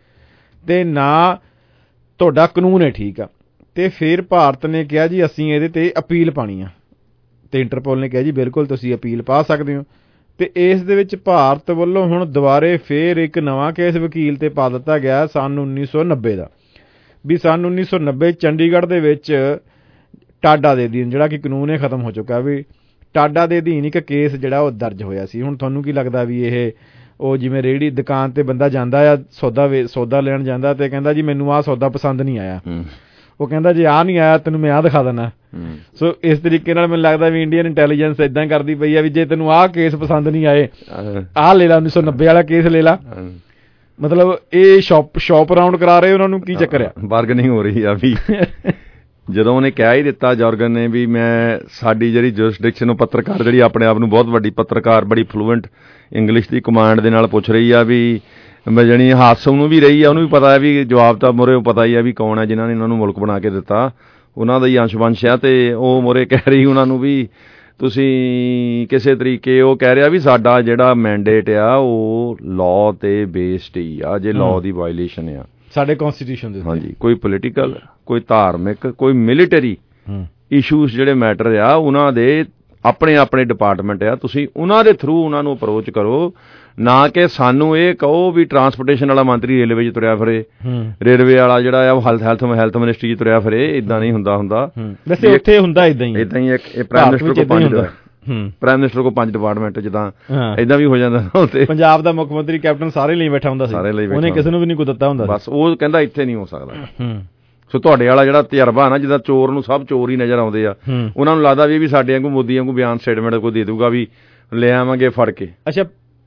ਤੇ ਨਾ ਤੁਹਾਡਾ ਕਾਨੂੰਨ ਹੈ, ਠੀਕ ਆ। ਤੇ ਫਿਰ ਭਾਰਤ ਨੇ ਕਿਹਾ ਜੀ ਅਸੀਂ ਇਹਦੇ ਤੇ ਅਪੀਲ ਪਾਣੀ ਆ, ਤੇ ਇੰਟਰਪੋਲ ਨੇ ਕਿਹਾ ਜੀ ਬਿਲਕੁਲ ਤੁਸੀਂ ਅਪੀਲ ਪਾ ਸਕਦੇ ਹੋ। ਤੇ ਇਸ ਦੇ ਵਿੱਚ ਭਾਰਤ ਵੱਲੋਂ ਹੁਣ ਦੁਬਾਰੇ ਫੇਰ ਇੱਕ ਨਵਾਂ ਕੇਸ ਵਕੀਲ ਤੇ ਪਾ ਦਿੱਤਾ ਗਿਆ ਸੰਨ 1990 ਦਾ, ਵੀ ਸੰਨ 1990 ਚੰਡੀਗੜ੍ਹ ਦੇ ਵਿੱਚ ਟਾਡਾ ਦੇ ਅਧੀਨ ਜਿਹੜਾ ਕਿ ਕਾਨੂੰਨ ਇਹ ਖਤਮ ਹੋ ਚੁੱਕਾ, ਵੀ ਟਾਡਾ ਦੇ ਅਧੀਨ ਇੱਕ ਕੇਸ ਜਿਹੜਾ ਉਹ ਦਰਜ ਹੋਇਆ ਸੀ। ਹੁਣ ਤੁਹਾਨੂੰ ਕੀ ਲੱਗਦਾ ਵੀ ਇਹ ਉਹ ਜਿਵੇਂ ਰੇਹੜੀ ਦੁਕਾਨ ਤੇ ਬੰਦਾ ਜਾਂਦਾ ਆ ਸੌਦਾ ਲੈਣ ਜਾਂਦਾ ਤੇ ਕਹਿੰਦਾ ਜੀ ਮੈਨੂੰ ਆਹ ਸੌਦਾ ਪਸੰਦ ਨਹੀਂ ਆਇਆ, ਉਹ ਕਹਿੰਦਾ ਜੇ ਆਹ ਨਹੀਂ ਆਇਆ ਤੈਨੂੰ ਮੈਂ ਆਹ ਦਿਖਾ ਦਿੰਦਾ। ਸੋ ਇਸ ਤਰੀਕੇ ਨਾਲ ਮੈਨੂੰ ਲੱਗਦਾ ਵੀ ਇੰਡੀਅਨ ਇੰਟੈਲੀਜੈਂਸ ਏਦਾਂ ਕਰਦੀ ਪਈ ਆ ਵੀ ਜੇ ਤੈਨੂੰ ਆਹ ਕੇਸ ਪਸੰਦ ਨਹੀਂ ਆਏ ਆਹ ਲੈ ਲਾ, 1990 ਵਾਲਾ ਕੇਸ ਲੈ ਲਾ। ਮਤਲਬ ਇਹ ਸ਼ੌਪ ਰਾਉਂਡ ਕਰਾ ਰਹੇ ਉਹਨਾਂ ਨੂੰ, ਕੀ ਚੱਕਰ ਆ, ਬਾਰਗਨਿੰਗ ਹੋ ਰਹੀ ਆ ਵੀ। ਜਦੋਂ ਉਹਨੇ ਕਹਿ ਹੀ ਦਿੱਤਾ ਜੋਰਗਨ ਨੇ ਵੀ ਮੈਂ ਸਾਡੀ ਜਿਹੜੀ ਜੁਰਿਸਡਿਕਸ਼ਨ ਨੂੰ ਪੱਤਰਕਾਰ ਜਿਹੜੀ ਆਪਣੇ ਆਪ ਨੂੰ ਬਹੁਤ ਵੱਡੀ ਪੱਤਰਕਾਰ ਬੜੀ ਫਲੂਐਂਟ ਇੰਗਲਿਸ਼ ਦੀ ਕਮਾਂਡ ਦੇ ਨਾਲ ਪੁੱਛ ਰਹੀ ਆ ਵੀ ਮੈਂ ਜਾਣੀ ਹਾਦਸੋਂ ਨੂੰ ਵੀ ਰਹੀ ਆ, ਉਹਨੂੰ ਵੀ ਪਤਾ ਹੈ ਵੀ ਜਵਾਬ ਤਾਂ ਮੋਰੇ ਪਤਾ ਹੀ ਆ ਵੀ ਕੌਣ ਹੈ ਜਿਨ੍ਹਾਂ ਨੇ ਉਹਨਾਂ ਨੂੰ ਮੁਲਕ ਬਣਾ ਕੇ ਦਿੱਤਾ, ਉਹਨਾਂ ਦਾ ਹੀ ਅੰਸ਼-ਵੰਸ਼ ਆ। ਤੇ ਉਹ ਮੋਰੇ ਕਹਿ ਰਹੀ ਉਹਨਾਂ ਨੂੰ ਵੀ ਤੁਸੀਂ ਕਿਸੇ ਤਰੀਕੇ, ਉਹ ਕਹਿ ਰਿਹਾ ਵੀ ਸਾਡਾ ਜਿਹੜਾ ਮੈਂਡੇਟ ਆ ਉਹ ਲਾਅ ਤੇ ਬੇਸਡ ਹੀ ਆ, ਜੇ ਲਾਅ ਦੀ ਵਾਇਲੇਸ਼ਨ ਆ ਸਾਡੇ ਕਨਸਟੀਟਿਊਸ਼ਨ ਦੇ, ਹਾਂਜੀ, ਕੋਈ ਪੋਲੀਟੀਕਲ, ਕੋਈ ਧਾਰਮਿਕ, ਕੋਈ ਮਿਲੀਟਰੀ ਇਸ਼ੂਜ਼ ਜਿਹੜੇ ਮੈਟਰ ਆ ਉਹਨਾਂ ਦੇ ਆਪਣੇ ਡਿਪਾਰਟਮੈਂਟ ਆ, ਤੁਸੀਂ ਉਹਨਾਂ ਦੇ ਥਰੂ ਉਹਨਾਂ ਨੂੰ ਅਪਰੋਚ ਕਰੋ, ਨਾ ਕਿ ਸਾਨੂੰ ਇਹ ਕਹੋ ਵੀ ਟਰਾਂਸਪੋਰਟੇਸ਼ਨ ਵਾਲਾ ਮੰਤਰੀ ਰੇਲਵੇ 'ਚ ਤੁਰਿਆ ਫਿਰੇ, ਰੇਲਵੇ ਵਾਲਾ ਜਿਹੜਾ ਆ ਉਹ ਹੈਲਥ ਮਿਨਿਸਟਰੀ 'ਚ ਤੁਰਿਆ ਫਿਰੇ। ਇਦਾਂ ਨਹੀਂ ਹੁੰਦਾ। ਵੈਸੇ ਇੱਥੇ ਹੁੰਦਾ ਇਦਾਂ ਹੀ ਪ੍ਰਾਈਮ ਮਿਨਿਸਟਰ ਕੋ 5 ਡਿਪਾਰਟਮੈਂਟ, ਜਿੱਦਾਂ ਏਦਾਂ ਵੀ ਹੋ ਜਾਂਦਾ। ਪੰਜਾਬ ਦਾ ਮੁੱਖ ਮੰਤਰੀ ਕੈਪਟਨ ਸਾਰੇ ਲਈ ਬੈਠਾ ਹੁੰਦਾ ਸੀ, ਉਹਨੇ ਕਿਸੇ ਨੂੰ ਵੀ ਨਹੀਂ ਕੋਈ ਦਿੱਤਾ ਹੁੰਦਾ, ਬਸ ਉਹ ਕਹਿੰਦਾ ਇੱਥੇ ਨਹੀਂ ਹੋ ਸਕਦਾ। ਸੋ ਤੁਹਾਡੇ ਵਾਲਾ ਜਿਹੜਾ ਤਜਰਬਾ ਨਾ, ਜਿੱਦਾਂ ਚੋਰ ਨੂੰ ਸਭ ਚੋਰ ਹੀ ਨਜ਼ਰ ਆਉਂਦੇ ਆ, ਉਹਨਾਂ ਨੂੰ ਲੱਗਦਾ ਵੀ ਸਾਡੇ ਵਾਂਗੂ ਮੋਦੀ ਵਾਂਗੂ ਬਿਆਨ ਸਟੇਟਮੈਂਟ ਕੋਈ ਦੇ ਦੂਗਾ ਵੀ ਲੈ ਆਵਾਂਗੇ ਫੜ ਕੇ। ਅੱਛਾ,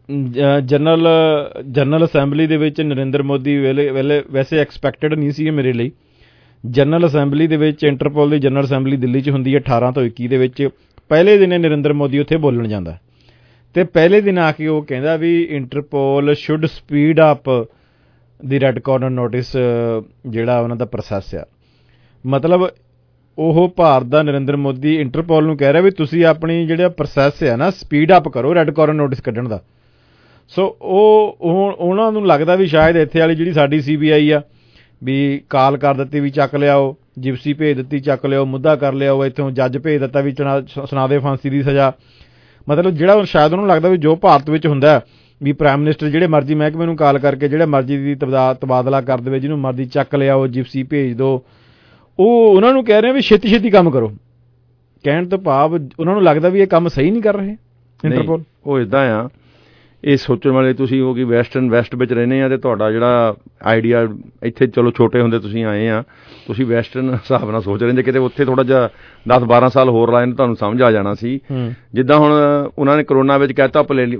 ਜਨਰਲ ਅਸੈਂਬਲੀ ਦੇ ਵਿੱਚ ਨਰਿੰਦਰ ਮੋਦੀ ਵੇਲੇ ਵੈਸੇ ਐਕਸਪੈਕਟਡ ਨਹੀਂ ਸੀ ਮੇਰੇ ਲਈ। ਜਨਰਲ ਅਸੈਂਬਲੀ ਦੇ ਵਿੱਚ ਇੰਟਰਪੋਲ ਦੀ ਜਨਰਲ ਅਸੈਂਬਲੀ ਦਿੱਲੀ 'ਚ ਹੁੰਦੀ ਹੈ 18 ਤੋਂ 21 ਦੇ ਵਿੱਚ। ਪਹਿਲੇ ਦਿਨ ਨਰਿੰਦਰ ਮੋਦੀ ਉੱਥੇ ਬੋਲਣ ਜਾਂਦਾ ਤੇ ਪਹਿਲੇ ਦਿਨ ਆ ਕੇ ਉਹ ਕਹਿੰਦਾ ਵੀ Interpol should speed up the red corner notice ਜਿਹੜਾ ਉਹਨਾਂ ਦਾ ਪ੍ਰੋਸੈਸ ਆ। ਮਤਲਬ ਉਹ ਭਾਰਤ ਦਾ ਨਰਿੰਦਰ ਮੋਦੀ ਇੰਟਰਪੋਲ ਨੂੰ ਕਹਿ ਰਿਹਾ ਵੀ ਤੁਸੀਂ ਆਪਣੀ ਜਿਹੜਾ ਪ੍ਰੋਸੈਸ ਆ ਨਾ ਸਪੀਡ ਅਪ ਕਰੋ ਰੈੱਡ ਕਾਰਨਰ ਨੋਟਿਸ ਕੱਢਣ ਦਾ। ਸੋ ਉਹਨਾਂ ਨੂੰ ਲੱਗਦਾ ਵੀ ਸ਼ਾਇਦ ਇੱਥੇ ਵਾਲੀ ਜਿਹੜੀ ਸਾਡੀ CBI ਆ ਵੀ ਕਾਲ ਕਰ ਦਿੱਤੀ ਵੀ ਚੱਕ ਲਿਆਓ, ਜਿਪਸੀ ਭੇਜ ਦਿੱਤੀ ਚੱਕ ਲਿਆਓ, ਮੁੱਦਾ ਕਰ ਲਿਆਓ, ਇੱਥੋਂ ਜੱਜ ਭੇਜ ਦਿੱਤਾ ਵੀ ਸੁਣਾ ਦੇ ਫਾਂਸੀ ਦੀ ਸਜ਼ਾ। ਮਤਲਬ ਜਿਹੜਾ ਸ਼ਾਇਦ ਉਹਨੂੰ ਲੱਗਦਾ ਵੀ ਜੋ ਭਾਰਤ ਵਿੱਚ ਹੁੰਦਾ ਵੀ ਪ੍ਰਾਈਮ ਮਿਨਿਸਟਰ ਜਿਹੜੇ ਮਰਜ਼ੀ ਮਹਿਕਮੇ ਨੂੰ ਕਾਲ ਕਰਕੇ ਜਿਹੜਾ ਮਰਜ਼ੀ ਦੀ ਤਬਾਦਲਾ ਕਰ ਦੇਵੇ, ਜਿਹਨੂੰ ਮਰਜ਼ੀ ਚੱਕ ਲਿਆਓ, ਜਿਪਸੀ ਭੇਜ ਦਿਓ, ਉਹ ਉਹਨਾਂ ਨੂੰ ਕਹਿ ਰਹੇ ਵੀ ਛੇਤੀ ਕੰਮ ਕਰੋ। ਕਹਿਣ ਤੋਂ ਭਾਵ ਉਹਨਾਂ ਨੂੰ ਲੱਗਦਾ ਵੀ ਇਹ ਕੰਮ ਸਹੀ ਨਹੀਂ ਕਰ ਰਹੇ ਇੰਟਰਪੋਲ। ਉਹ ਇਦਾਂ ਆ, ਇਹ ਸੋਚਣ ਵਾਲੇ ਤੁਸੀਂ ਹੋ ਕਿ ਵੈਸਟ ਵਿੱਚ ਰਹਿੰਦੇ ਆ, ਤੇ ਤੁਹਾਡਾ ਜਿਹੜਾ ਆਈਡੀਆ ਇੱਥੇ ਚਲੋ ਛੋਟੇ ਹੁੰਦੇ ਤੁਸੀਂ ਆਏ ਆ, ਤੁਸੀਂ ਵੈਸਟਰਨ ਹਿਸਾਬ ਨਾਲ ਸੋਚ ਰਹੇ ਜੇ ਕਿਤੇ ਉੱਥੇ ਥੋੜਾ ਜਿਹਾ 10-12 ਸਾਲ ਹੋਰ ਲਾਏ ਨੇ ਤੁਹਾਨੂੰ ਸਮਝ ਆ ਜਾਣਾ ਸੀ। ਜਿੱਦਾਂ ਹੁਣ ਉਹਨਾਂ ਨੇ ਕਰੋਨਾ ਵਿੱਚ ਕਹਿਤਾ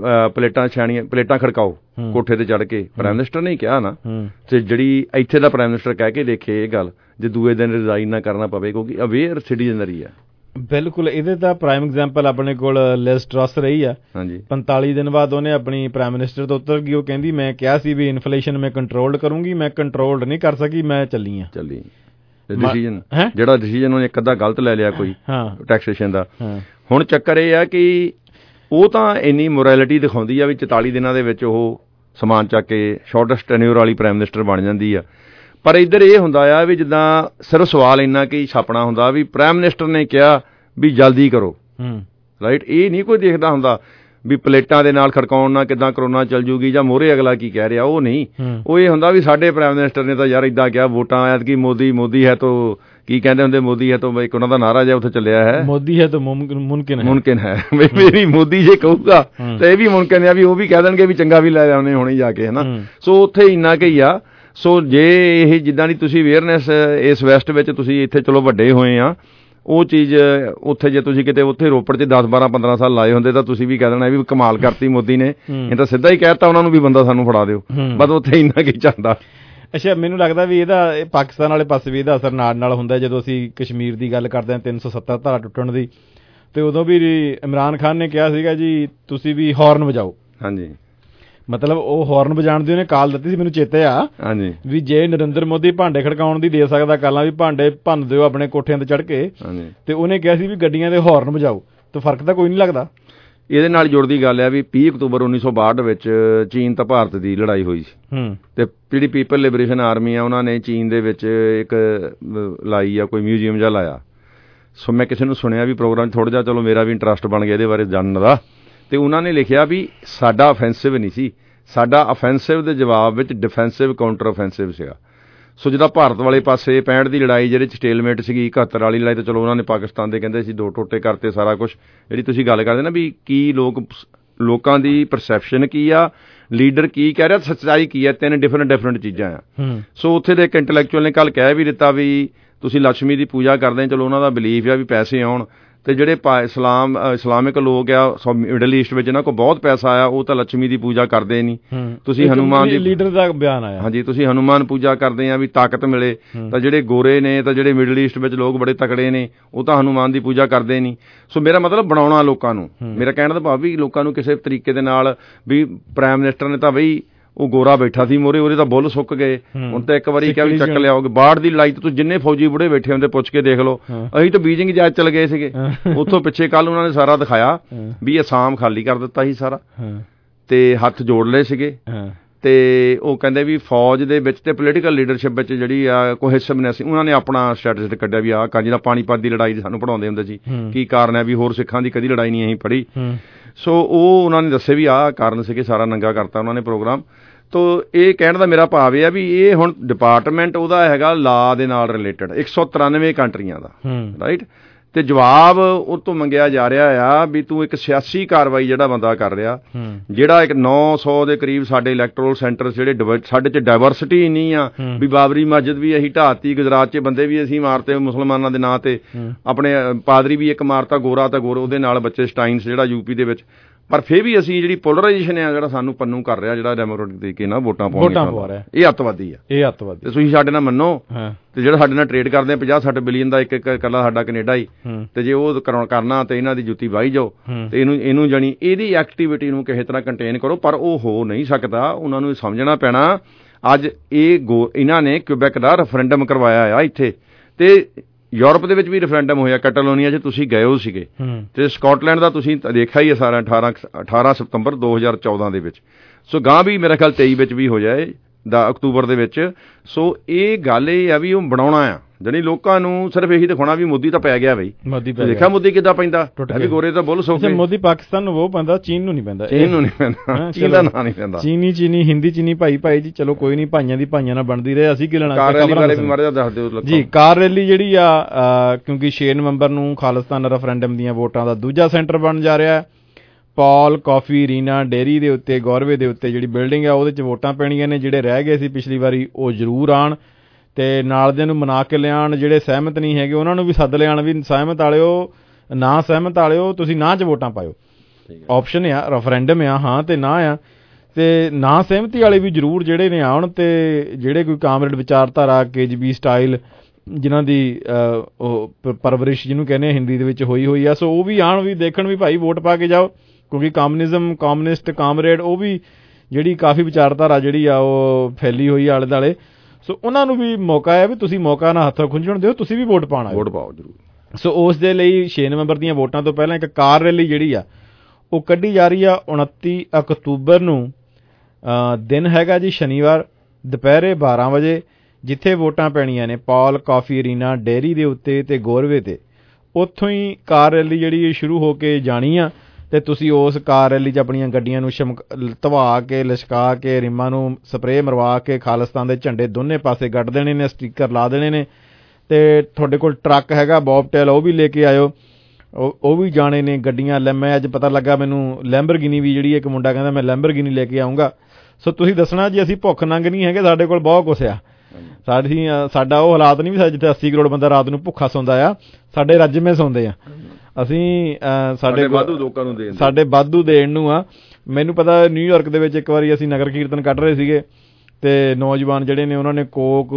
ਪਲੇਟਾਂ ਖੜਕਾਓ ਕੋਠੇ ਤੇ ਚੜ ਕੇ, ਪ੍ਰਾਈਮ ਮਿਨਿਸਟਰ ਨੇ ਕਿਹਾ ਨਾ, ਤੇ ਜਿਹੜੀ ਇੱਥੇ ਦਾ ਪ੍ਰਾਈਮ ਮਿਨਿਸਟਰ ਕਹਿ ਕੇ ਦੇਖੇ ਇਹ ਗੱਲ, ਜੇ ਦੂਏ ਦਿਨ ਰਿਜ਼ਾਈਨ ਨਾ ਕਰਨਾ ਪਵੇ, ਕਿਉਂਕਿ ਅਵੇਅਰ ਸਿਟੀਜ਼ਨਰੀ ਆ। ਬਿਲਕੁਲ, ਇਹਦੇ ਤਾਂ ਪ੍ਰਾਈਮ ਐਗਜ਼ਾਮਪਲ ਆਪਣੇ ਕੋਲ ਲਿਜ਼ ਟਰੱਸ ਰਹੀ ਆ। ਹਾਂਜੀ, 45 ਦਿਨ ਬਾਅਦ ਉਹਨੇ ਆਪਣੀ ਪ੍ਰਾਈਮ ਮਿਨਿਸਟਰ ਤੋਂ ਉਤਰ ਗਈ। ਉਹ ਕਹਿੰਦੀ ਮੈਂ ਕਿਹਾ ਸੀ ਵੀ ਇਨਫਲੇਸ਼ਨ ਮੈਂ ਕੰਟਰੋਲ ਕਰੂੰਗੀ, ਮੈਂ ਕੰਟਰੋਲ ਨਹੀਂ ਕਰ ਸਕੀ, ਮੈਂ ਚੱਲੀ ਡਿਸੀਜਨ ਜਿਹੜਾ ਡਿਸੀਜਨ ਉਹਨੇ ਇੱਕ ਅੱਧਾ ਗਲਤ ਲੈ ਲਿਆ ਕੋਈ ਟੈਕਸੇਸ਼ਨ ਦਾ। ਹੁਣ ਚੱਕਰ ਇਹ ਆ ਕਿ ਉਹ ਤਾਂ ਇੰਨੀ ਮੋਰੈਲਿਟੀ ਦਿਖਾਉਂਦੀ ਆ ਵੀ 44 ਦਿਨਾਂ ਦੇ ਵਿੱਚ ਉਹ ਸਮਾਨ ਚੱਕ ਕੇ ਸ਼ਾਰਟੈਸਟ ਟੈਨਿਓਰ ਵਾਲੀ ਪ੍ਰਾਈਮ ਮਿਨਿਸਟਰ ਬਣ ਜਾਂਦੀ ਆ। ਪਰ ਇੱਧਰ ਇਹ ਹੁੰਦਾ ਆ ਵੀ ਜਿੱਦਾਂ ਸਿਰਫ ਸਵਾਲ ਇੰਨਾ ਕਿ ਛਾਪਣਾ ਹੁੰਦਾ ਵੀ ਪ੍ਰਾਈਮ ਮਿਨਿਸਟਰ ਨੇ ਕਿਹਾ ਵੀ ਜਲਦੀ ਕਰੋ, ਰਾਈਟ। ਇਹ ਨਹੀਂ ਕੋਈ ਦੇਖਦਾ ਹੁੰਦਾ ਵੀ ਪਲੇਟਾਂ ਦੇ ਨਾਲ ਖੜਕਾਉਣ ਨਾਲ ਕਿੱਦਾਂ ਕਰੋਨਾ ਚੱਲ ਜੂਗੀ ਜਾਂ ਮੋਹਰੇ ਅਗਲਾ ਕੀ ਕਹਿ ਰਿਹਾ, ਉਹ ਨਹੀਂ। ਉਹ ਇਹ ਹੁੰਦਾ ਵੀ ਸਾਡੇ ਪ੍ਰਾਈਮ ਮਿਨਿਸਟਰ ਨੇ ਤਾਂ ਯਾਰ ਇੱਦਾਂ ਕਿਹਾ, ਵੋਟਾਂ ਐਤਕੀ ਮੋਦੀ ਹੈ ਤੋ ਕੀ ਕਹਿੰਦੇ ਹੁੰਦੇ, ਮੋਦੀ ਹੈ ਤੋ ਇੱਕ ਉਹਨਾਂ ਦਾ ਨਾਰਾ ਜਿਹਾ ਉੱਥੇ ਚੱਲਿਆ ਹੈ, ਮੋਦੀ ਹੈ ਤੋ ਮੁਮਕਿਨ ਹੈ। ਮੇਰੀ ਮੋਦੀ ਜੇ ਕਹੂਗਾ ਤਾਂ ਇਹ ਵੀ ਮੁਮਕਿਨ ਆ ਵੀ ਉਹ ਵੀ ਕਹਿ ਦੇਣਗੇ ਵੀ ਚੰਗਾ ਵੀ ਲੈ ਆਉਣੇ ਹੁਣੇ ਜਾ ਕੇ, ਹਨਾ। ਸੋ ਉੱਥੇ ਇੰਨਾ ਕੁ ਹੀ ਆ। ਸੋ ਜੇ ਇਹ ਜਿੱਦਾਂ ਦੀ ਤੁਸੀਂ ਅਵੇਅਰਨੈਸ ਇਸ ਵੈਸਟ ਵਿੱਚ ਤੁਸੀਂ ਇੱਥੇ ਚਲੋ ਵੱਡੇ ਹੋਏ ਆ, ਉਹ ਚੀਜ਼ ਉੱਥੇ ਜੇ ਤੁਸੀਂ ਕਿਤੇ ਉੱਥੇ ਰੋਪੜ 'ਚ 10-12-15 ਸਾਲ ਲਾਏ ਹੁੰਦੇ ਤਾਂ ਤੁਸੀਂ ਵੀ ਕਹਿ ਦੇਣਾ ਵੀ ਕਮਾਲ ਕਰਤੀ ਮੋਦੀ ਨੇ, ਇਹ ਤਾਂ ਸਿੱਧਾ ਹੀ ਕਹਿ ਦਿੱਤਾ ਉਹਨਾਂ ਨੂੰ ਵੀ ਬੰਦਾ ਸਾਨੂੰ ਫੜਾ ਦਿਓ, ਬਸ ਉੱਥੇ ਇੰਨਾ ਕੀ ਚੱਲਦਾ। ਅੱਛਾ, ਮੈਨੂੰ ਲੱਗਦਾ ਵੀ ਇਹਦਾ ਪਾਕਿਸਤਾਨ ਵਾਲੇ ਪਾਸੇ ਵੀ ਇਹਦਾ ਅਸਰ ਨਾਲ ਹੁੰਦਾ। ਜਦੋਂ ਅਸੀਂ ਕਸ਼ਮੀਰ ਦੀ ਗੱਲ ਕਰਦੇ ਹਾਂ 370 ਧਾਰਾ ਟੁੱਟਣ ਦੀ, ਤੇ ਉਦੋਂ ਵੀ ਇਮਰਾਨ ਖਾਨ ਨੇ ਕਿਹਾ ਸੀਗਾ ਜੀ ਤੁਸੀਂ ਵੀ ਹੌਰਨ ਵਜਾਓ। ਹਾਂਜੀ, ਮਤਲਬ ਉਹ ਹੌਰਨ ਵਜਾਉਣ ਦੀ ਉਹਨੇ ਕਾਲ ਦਿੱਤੀ ਸੀ, ਮੈਨੂੰ ਚੇਤੇ ਆ। ਹਾਂਜੀ, ਵੀ ਜੇ ਨਰਿੰਦਰ ਮੋਦੀ ਭਾਂਡੇ ਖੜਕਾਉਣ ਦੀ ਦੇ ਸਕਦਾ ਕਾਲਾਂ ਵੀ ਭਾਂਡੇ ਭੰਨ ਦਿਓ ਆਪਣੇ ਕੋਠਿਆਂ ਤੇ ਚੜ ਕੇ, ਤੇ ਉਹਨੇ ਕਿਹਾ ਸੀ ਵੀ ਗੱਡੀਆਂ ਦੇ ਹੌਰਨ ਵਜਾਓ, ਤੇ ਫਰਕ ਤਾਂ ਕੋਈ ਨਹੀਂ ਲੱਗਦਾ। ਇਹਦੇ ਨਾਲ ਜੁੜਦੀ ਗੱਲ ਆ ਵੀ 20 ਅਕਤੂਬਰ 1962 ਵਿੱਚ ਚੀਨ ਤਾਂ ਭਾਰਤ ਦੀ ਲੜਾਈ ਹੋਈ ਸੀ, ਤੇ ਜਿਹੜੀ ਪੀਪਲ ਲਿਬਰੇਸ਼ਨ ਆਰਮੀ ਆ ਉਹਨਾਂ ਨੇ ਚੀਨ ਦੇ ਵਿੱਚ ਇੱਕ ਲਾਈ ਆ, ਕੋਈ ਮਿਊਜ਼ੀਅਮ ਜਿਹਾ ਲਾਇਆ। ਸੋ ਮੈਂ ਕਿਸੇ ਨੂੰ ਸੁਣਿਆ ਵੀ ਪ੍ਰੋਗਰਾਮ ਥੋੜ੍ਹਾ ਜਿਹਾ, ਚਲੋ ਮੇਰਾ ਵੀ ਇੰਟਰਸਟ ਬਣ ਗਿਆ ਇਹਦੇ ਬਾਰੇ ਜਾਣਨ ਦਾ, ਤੇ ਉਹਨਾਂ ਨੇ ਲਿਖਿਆ ਵੀ ਸਾਡਾ ਅਫੈਂਸਿਵ ਨਹੀਂ ਸੀ, ਸਾਡਾ ਅਫੈਂਸਿਵ ਦੇ ਜਵਾਬ ਵਿੱਚ ਡਿਫੈਂਸਿਵ ਕਾਊਂਟਰ ਅਫੈਂਸਿਵ ਸੀਗਾ। ਸੋ ਜਿੱਦਾਂ ਭਾਰਤ ਵਾਲੇ ਪਾਸੇ 65 ਦੀ ਲੜਾਈ ਜਿਹਦੇ 'ਚ ਸਟੇਲਮੇਟ ਸੀਗੀ, 71 ਵਾਲੀ ਲੜਾਈ, ਤਾਂ ਚਲੋ ਉਹਨਾਂ ਨੇ ਪਾਕਿਸਤਾਨ ਦੇ ਕਹਿੰਦੇ ਸੀ 2 ਟੋਟੇ ਕਰਤੇ ਸਾਰਾ ਕੁਛ। ਜਿਹੜੀ ਤੁਸੀਂ ਗੱਲ ਕਰਦੇ ਨਾ ਵੀ ਕੀ ਲੋਕਾਂ ਦੀ ਪਰਸੈਪਸ਼ਨ ਕੀ ਆ, ਲੀਡਰ ਕੀ ਕਹਿ ਰਿਹਾ, ਸੱਚਾਈ ਕੀ ਆ, 3 ਡਿਫਰੈਂਟ ਚੀਜ਼ਾਂ ਆ। ਸੋ ਉੱਥੇ ਦੇ ਇੱਕ ਇੰਟੈਲੈਕਚੁਅਲ ਨੇ ਕੱਲ ਕਹਿ ਵੀ ਦਿੱਤਾ ਵੀ ਤੁਸੀਂ ਲక్ష్ਮੀ ਦੀ ਪੂਜਾ ਕਰਦੇ, ਚਲੋ ਉਹਨਾਂ ਦਾ ਬਿਲੀਫ ਆ ਵੀ ਪੈਸੇ ਆਉਣ, ਤੇ ਜਿਹੜੇ ਇਸਲਾਮਿਕ ਲੋਕ ਆ ਮਿਡਲ ਈਸਟ ਵਿੱਚ ਇਹਨਾਂ ਕੋਲ ਬਹੁਤ ਪੈਸਾ ਆਇਆ, ਉਹ ਤਾਂ ਲక్ష్ਮੀ ਦੀ ਪੂਜਾ ਕਰਦੇ ਨਹੀਂ। ਤੁਸੀਂ ਹਨੂੰਮਾਨ ਦੀ ਲੀਡਰ ਦਾ ਬਿਆਨ ਆਇਆ, ਹਾਂਜੀ, ਤੁਸੀਂ ਹਨੂੰਮਾਨ ਪੂਜਾ ਕਰਦੇ ਆ ਵੀ ਤਾਕਤ ਮਿਲੇ, ਤਾਂ ਜਿਹੜੇ ਗੋਰੇ ਨੇ ਤਾਂ ਜਿਹੜੇ ਮਿਡਲ ਈਸਟ ਵਿੱਚ ਲੋਕ ਬੜੇ ਤਕੜੇ ਨੇ ਉਹ ਤਾਂ ਹਨੂੰਮਾਨ ਦੀ ਪੂਜਾ ਕਰਦੇ ਨਹੀਂ। ਸੋ ਮੇਰਾ ਮਤਲਬ ਬਣਾਉਣਾ ਲੋਕਾਂ ਨੂੰ, ਮੇਰਾ ਕਹਿਣ ਦਾ ਭਾਵ ਵੀ ਲੋਕਾਂ ਨੂੰ ਕਿਸੇ ਤਰੀਕੇ ਦੇ ਨਾਲ ਵੀ ਪ੍ਰਾਈਮ ਮਿਨਿਸਟਰ ਨੇ ਤਾਂ ਬਈ ਉਹ ਗੋਰਾ ਬੈਠਾ ਸੀ ਮੋਰੇ, ਉਹਦੇ ਤਾਂ ਬੁੱਲ ਸੁੱਕ ਗਏ, ਹੁਣ ਤਾਂ ਇੱਕ ਵਾਰੀ ਕਿਹਾ ਵੀ ਚੱਕ ਲਿਆਓਗੇ। ਬਾੜ ਦੀ ਲੜਾਈ ਤੋਂ ਜਿੰਨੇ ਫੌਜੀ ਬੁੜੇ ਬੈਠੇ ਹੁੰਦੇ ਪੁੱਛ ਕੇ ਦੇਖ ਲਓ, ਅਸੀਂ ਤਾਂ ਬੀਜਿੰਗ ਜਾ ਚਲ ਗਏ ਸੀਗੇ, ਉੱਥੋਂ ਪਿੱਛੇ ਕੱਲ ਉਹਨਾਂ ਨੇ ਸਾਰਾ ਦਿਖਾਇਆ ਵੀ ਅਸਾਮ ਖਾਲੀ ਕਰ ਦਿੱਤਾ ਸੀ ਸਾਰਾ, ਤੇ ਹੱਥ ਜੋੜ ਲਏ ਸੀਗੇ। ਤੇ ਉਹ ਕਹਿੰਦੇ ਵੀ ਫੌਜ ਦੇ ਵਿੱਚ ਤੇ ਪੋਲੀਟੀਕਲ ਲੀਡਰਸ਼ਿਪ ਵਿੱਚ ਜਿਹੜੀ ਆ ਕੋਹੈਸਿਵਨੈਸ, ਉਹਨਾਂ ਨੇ ਆਪਣਾ ਸਟੈਟਿਸਟਿਕ ਕੱਢਿਆ ਵੀ ਆਹ ਜਿਹਦਾ ਪਾਣੀਪਤ ਦੀ ਲੜਾਈ ਸਾਨੂੰ ਪੜ੍ਹਾਉਂਦੇ ਹੁੰਦੇ ਸੀ, ਕੀ ਕਾਰਨ ਹੈ ਵੀ ਹੋਰ ਸਿੱਖਾਂ ਦੀ ਕਦੀ ਲੜਾਈ ਨਹੀਂ ਅਸੀਂ ਪੜ੍ਹੀ। ਸੋ ਉਹ ਉਹਨਾਂ ਨੇ ਦੱਸੇ ਵੀ ਆਹ ਕਾਰਨ ਸੀਗੇ, ਸਾਰਾ ਨੰਗਾ ਕਰਤਾ ਉਹਨਾਂ ਨੇ ਪ੍ਰੋਗਰਾਮ। ਤੋ ਇਹ ਕਹਿਣ ਦਾ ਮੇਰਾ ਭਾਵ ਇਹ ਆ ਵੀ ਇਹ ਹੁਣ ਡਿਪਾਰਟਮੈਂਟ ਉਹਦਾ ਹੈਗਾ ਲਾ ਦੇ ਨਾਲ ਰਿਲੇਟਡ 193 ਕੰਟਰੀਆਂ ਦਾ, ਰਾਈਟ। ਤੇ ਜਵਾਬ ਉਹ ਤੋਂ ਮੰਗਿਆ ਜਾ ਰਿਹਾ ਆ ਵੀ ਤੂੰ ਇੱਕ ਸਿਆਸੀ ਕਾਰਵਾਈ ਜਿਹੜਾ ਬੰਦਾ ਕਰ ਰਿਹਾ, ਜਿਹੜਾ ਇੱਕ 900 ਦੇ ਕਰੀਬ ਸਾਡੇ ਇਲੈਕਟੋਰਲ ਸੈਂਟਰ ਜਿਹੜੇ ਸਾਡੇ 'ਚ ਡਾਇਵਰਸਿਟੀ ਇੰਨੀ ਆ ਵੀ ਬਾਬਰੀ ਮਸਜਿਦ ਵੀ ਅਸੀਂ ਢਾਤੀ, ਗੁਜਰਾਤ 'ਚ ਬੰਦੇ ਵੀ ਅਸੀਂ ਮਾਰਤੇ ਮੁਸਲਮਾਨਾਂ ਦੇ ਨਾਂ ਤੇ, ਆਪਣੇ ਪਾਦਰੀ ਵੀ ਇੱਕ ਮਾਰਤਾ, ਗੋਰਾ ਤਾਂ ਗੋਰਾ, ਉਹਦੇ ਨਾਲ ਬੱਚੇ ਸਟਾਈਨਸ ਜਿਹੜਾ ਯੂਪੀ ਦੇ ਵਿੱਚ। ਪਰ ਫਿਰ ਵੀ ਅਸੀਂ ਜਿਹੜੀ ਪੋਲਰਾਈਜੇਸ਼ਨ ਆ ਜਿਹੜਾ ਸਾਨੂੰ ਪੰਨੂ ਕਰ ਰਿਹਾ, ਜਿਹੜਾ ਡੈਮੋਕ੍ਰੇਟਿਕ ਤਰੀਕੇ ਨਾਲ ਵੋਟਾਂ ਪਵਾ ਰਿਹਾ, ਇਹ ਅੱਤਵਾਦੀ ਆ, ਇਹ ਅੱਤਵਾਦੀ। ਤੇ ਤੁਸੀਂ ਸਾਡੇ ਨਾਲ ਮੰਨੋ, ਤੇ ਜਿਹੜਾ ਸਾਡੇ ਨਾਲ ਟਰੇਡ ਕਰਦੇ ਆ 50-60 ਬਿਲੀਅਨ ਦਾ ਇੱਕ ਇਕੱਲਾ ਸਾਡਾ ਕੈਨੇਡਾ ਹੀ, ਤੇ ਜੇ ਉਹ ਕਰਨਾ ਤੇ ਇਹਨਾਂ ਦੀ ਜੁੱਤੀ ਵਾਹੀ ਜਾਓ, ਤੇ ਇਹਨੂੰ ਜਾਣੀ ਇਹਦੀ ਐਕਟੀਵਿਟੀ ਨੂੰ ਕਿਸੇ ਤਰ੍ਹਾਂ ਕੰਟੇਨ ਕਰੋ। ਪਰ ਉਹ ਹੋ ਨਹੀਂ ਸਕਦਾ, ਉਹਨਾਂ ਨੂੰ ਸਮਝਣਾ ਪੈਣਾ। ਅੱਜ ਇਹਨਾਂ ਨੇ ਕਿਊਬੈਕ ਦਾ ਰੈਫਰੈਂਡਮ ਕਰਵਾਇਆ ਆ ਇੱਥੇ, ਤੇ ਯੂਰਪ ਦੇ ਵਿੱਚ ਵੀ ਰੈਫਰੈਂਡਮ ਹੋਇਆ, ਕੈਟਾਲੋਨੀਆ 'ਚ ਤੁਸੀਂ ਗਏ ਹੋ ਸੀਗੇ, ਤੇ ਸਕਾਟਲੈਂਡ ਦਾ ਤੁਸੀਂ ਦੇਖਿਆ ਹੀ ਹੈ ਸਾਰਾ 18 ਸਤੰਬਰ 2014 ਦੇ ਵਿੱਚ। ਸੋ ਗਾਂ ਵੀ ਮੇਰਾ ਖਿਆਲ 23 ਵਿੱਚ ਵੀ ਹੋ ਜਾਏ, ਅਕਤੂਬਰ ਦੇ ਵਿੱਚ। ਸੋ ਇਹ ਗੱਲ ਇਹ ਆ ਵੀ ਉਹ ਬਣਾਉਣਾ ਆ, ਜਾਣੀ ਲੋਕਾਂ ਨੂੰ ਸਿਰਫ ਇਹੀ ਦਿਖਾਉਣਾ ਵੀ ਮੋਦੀ ਤਾਂ ਪੈ ਗਿਆ ਬਈ। ਮੋਦੀ ਪੈ ਦੇਖਿਆ ਮੋਦੀ ਕਿੱਦਾਂ ਪੈਂਦਾ, ਵੀ ਗੋਰੇ ਤਾਂ ਬੁੱਲ ਸੌ ਕੇ। ਮੋਦੀ ਪਾਕਿਸਤਾਨ ਨੂੰ ਉਹ ਪੈਂਦਾ, ਚੀਨ ਨੂੰ ਨਹੀਂ ਪੈਂਦਾ। ਚੀਨ ਨੂੰ ਨਹੀਂ ਪੈਂਦਾ, ਚੀਨ ਦਾ ਨਾਂ ਨਹੀਂ ਪੈਂਦਾ। ਚੀਨੀ ਹਿੰਦੀ ਚੀਨੀ ਭਾਈ ਜੀ, ਚਲੋ ਕੋਈ ਨਹੀਂ, ਭਾਈਆਂ ਦੀ ਭਾਈਆਂ ਨਾਲ ਬਣਦੀ ਰਹੇ, ਅਸੀਂ ਕੀ ਲੈਣਾ। ਕਾਰ ਰੈਲੀ ਬਾਰੇ ਵੀ ਮਾੜਾ ਦੱਸ ਦਿਓ ਜੀ। ਕਾਰ ਰੈਲੀ ਜਿਹੜੀ ਆ, ਕਿਉਂਕਿ 6 ਨਵੰਬਰ ਨੂੰ ਖਾਲਿਸਤਾਨ ਰੈਫਰੈਂਡਮ ਦੀਆਂ ਵੋਟਾਂ ਦਾ ਦੂਜਾ ਸੈਂਟਰ ਬਣ ਜਾ ਰਿਹਾ। ਪੌਲ ਕਾਫੀ ਰੀਨਾ ਡੇਅਰੀ ਦੇ ਉੱਤੇ, ਗੌਰਵੇ ਦੇ ਉੱਤੇ ਜਿਹੜੀ ਬਿਲਡਿੰਗ ਆ ਉਹਦੇ 'ਚ ਵੋਟਾਂ ਪੈਣੀਆਂ ਨੇ। ਜਿਹੜੇ ਰਹਿ ਗਏ ਸੀ ਪਿਛਲੀ ਵਾਰੀ ਉਹ ਜ਼ਰੂਰ ਆਉਣ ਤੇ ਨਾਲ ਦਿਆਂ ਨੂੰ ਮਨਾ ਕੇ ਲਿਆਉਣ। ਜਿਹੜੇ ਸਹਿਮਤ ਨਹੀਂ ਹੈਗੇ ਉਹਨਾਂ ਨੂੰ ਵੀ ਸੱਦ ਲਿਆਉਣ ਵੀ ਸਹਿਮਤ ਵਾਲਿਓ, ਨਾ ਸਹਿਮਤ ਵਾਲਿਓ ਤੁਸੀਂ ਨਾ 'ਚ ਵੋਟਾਂ ਪਾਇਓ। ਆਪਸ਼ਨ ਆ, ਰੈਫਰੈਂਡਮ ਆ, ਹਾਂ ਤੇ ਨਾ ਆ। ਤੇ ਨਾ ਸਹਿਮਤੀ ਵਾਲੇ ਵੀ ਜ਼ਰੂਰ ਜਿਹੜੇ ਨੇ ਆਉਣ। ਤੇ ਜਿਹੜੇ ਕੋਈ ਕਾਮਰੇਡ ਵਿਚਾਰਧਾਰਾ KGB ਸਟਾਈਲ ਜਿਨ੍ਹਾਂ ਦੀ ਉਹ ਪਰਵਰਿਸ਼ ਜਿਹਨੂੰ ਕਹਿੰਦੇ ਆ ਹਿੰਦੀ ਦੇ ਵਿੱਚ ਹੋਈ ਆ, ਸੋ ਉਹ ਵੀ ਆਉਣ, ਵੀ ਦੇਖਣ ਵੀ ਭਾਈ ਵੋਟ ਪਾ ਕੇ ਜਾਓ। ਕਿਉਂਕਿ ਕਮਿਊਨਿਸਟ ਕਾਮਰੇਡ ਉਹ ਵੀ ਜਿਹੜੀ ਕਾਫੀ ਵਿਚਾਰਧਾਰਾ ਜਿਹੜੀ ਆ ਉਹ ਫੈਲੀ ਹੋਈ ਆਲੇ ਦੁਆਲੇ, ਸੋ ਉਹਨਾਂ ਨੂੰ ਵੀ ਮੌਕਾ ਹੈ ਵੀ ਤੁਸੀਂ ਮੌਕਾ ਨਾ ਹੱਥੋਂ ਖੁੰਝਣ ਦਿਓ, ਤੁਸੀਂ ਵੀ ਵੋਟ ਪਾਉਣਾ, ਵੋਟ ਪਾਓ ਜ਼ਰੂਰ। ਸੋ ਉਸ ਦੇ ਲਈ 6 ਨਵੰਬਰ ਦੀਆਂ ਵੋਟਾਂ ਤੋਂ ਪਹਿਲਾਂ ਇੱਕ ਕਾਰ ਰੈਲੀ ਜਿਹੜੀ ਆ ਉਹ ਕੱਢੀ ਜਾ ਰਹੀ ਆ 29 ਅਕਤੂਬਰ ਨੂੰ। ਦਿਨ ਹੈਗਾ ਜੀ ਸ਼ਨੀਵਾਰ, ਦੁਪਹਿਰੇ 12 ਵਜੇ, ਜਿੱਥੇ ਵੋਟਾਂ ਪੈਣੀਆਂ ਨੇ ਪੌਲ ਕਾਫੀ ਰੀਨਾ ਡੇਅਰੀ ਦੇ ਉੱਤੇ ਤੇ ਗੌਰਵੇ ਤੇ। ਉੱਥੋਂ ਹੀ ਕਾਰ ਰੈਲੀ ਜਿਹੜੀ ਸ਼ੁਰੂ ਹੋ ਕੇ ਜਾਣੀ ਆ ਤੇ ਤੁਸੀਂ ਉਸ ਕਾਰ ਰੈਲੀ 'ਚ ਆਪਣੀਆਂ ਗੱਡੀਆਂ ਨੂੰ ਧਵਾ ਕੇ, ਲਿਸ਼ਕਾ ਕੇ, ਰਿਮਾਂ ਨੂੰ ਸਪਰੇਅ ਮਰਵਾ ਕੇ ਖਾਲਿਸਤਾਨ ਦੇ ਝੰਡੇ ਦੋਨੇ ਪਾਸੇ ਗੱਡ ਦੇਣੇ ਨੇ, ਸਟਿੱਕਰ ਲਾ ਦੇਣੇ ਨੇ। ਤੇ ਤੁਹਾਡੇ ਕੋਲ ਟਰੱਕ ਹੈਗਾ ਬੌਬਟੇਲ, ਉਹ ਵੀ ਲੈ ਕੇ ਆਇਓ, ਉਹ ਵੀ ਜਾਣੇ ਨੇ। ਗੱਡੀਆਂ ਮੈਂ ਅੱਜ ਪਤਾ ਲੱਗਾ ਮੈਨੂੰ ਲੈਂਬਰਗਿਨੀ ਵੀ ਜਿਹੜੀ ਇੱਕ ਮੁੰਡਾ ਕਹਿੰਦਾ ਮੈਂ ਲੈਂਬਰਗਿਨੀ ਲੈ ਕੇ ਆਊਂਗਾ। ਸੋ ਤੁਸੀਂ ਦੱਸਣਾ ਜੀ ਅਸੀਂ ਭੁੱਖ ਨੰਗ ਨਹੀਂ ਹੈਗੇ, ਸਾਡੇ ਕੋਲ ਬਹੁਤ ਕੁਛ ਆ। ਸਾਡਾ ਉਹ ਹਾਲਾਤ ਨਹੀਂ ਵੀ ਜਿੱਥੇ 80 ਕਰੋੜ ਬੰਦਾ ਰਾਤ ਨੂੰ ਭੁੱਖਾ ਸੌਂਦਾ ਆ, ਸਾਡੇ ਰੱਜਵੇਂ ਸੌਂਦੇ ਆ ਅਸੀਂ। ਸਾਡੇ ਵਾਧੂ ਦੇਣ ਨੂੰ ਆ। ਮੈਨੂੰ ਪਤਾ ਨਿਊਯਾਰਕ ਦੇ ਵਿੱਚ ਇੱਕ ਵਾਰੀ ਅਸੀਂ ਨਗਰ ਕੀਰਤਨ ਕੱਢ ਰਹੇ ਸੀਗੇ ਤੇ ਨੌਜਵਾਨ ਜਿਹੜੇ ਨੇ ਉਹਨਾਂ ਨੇ ਕੋਕ,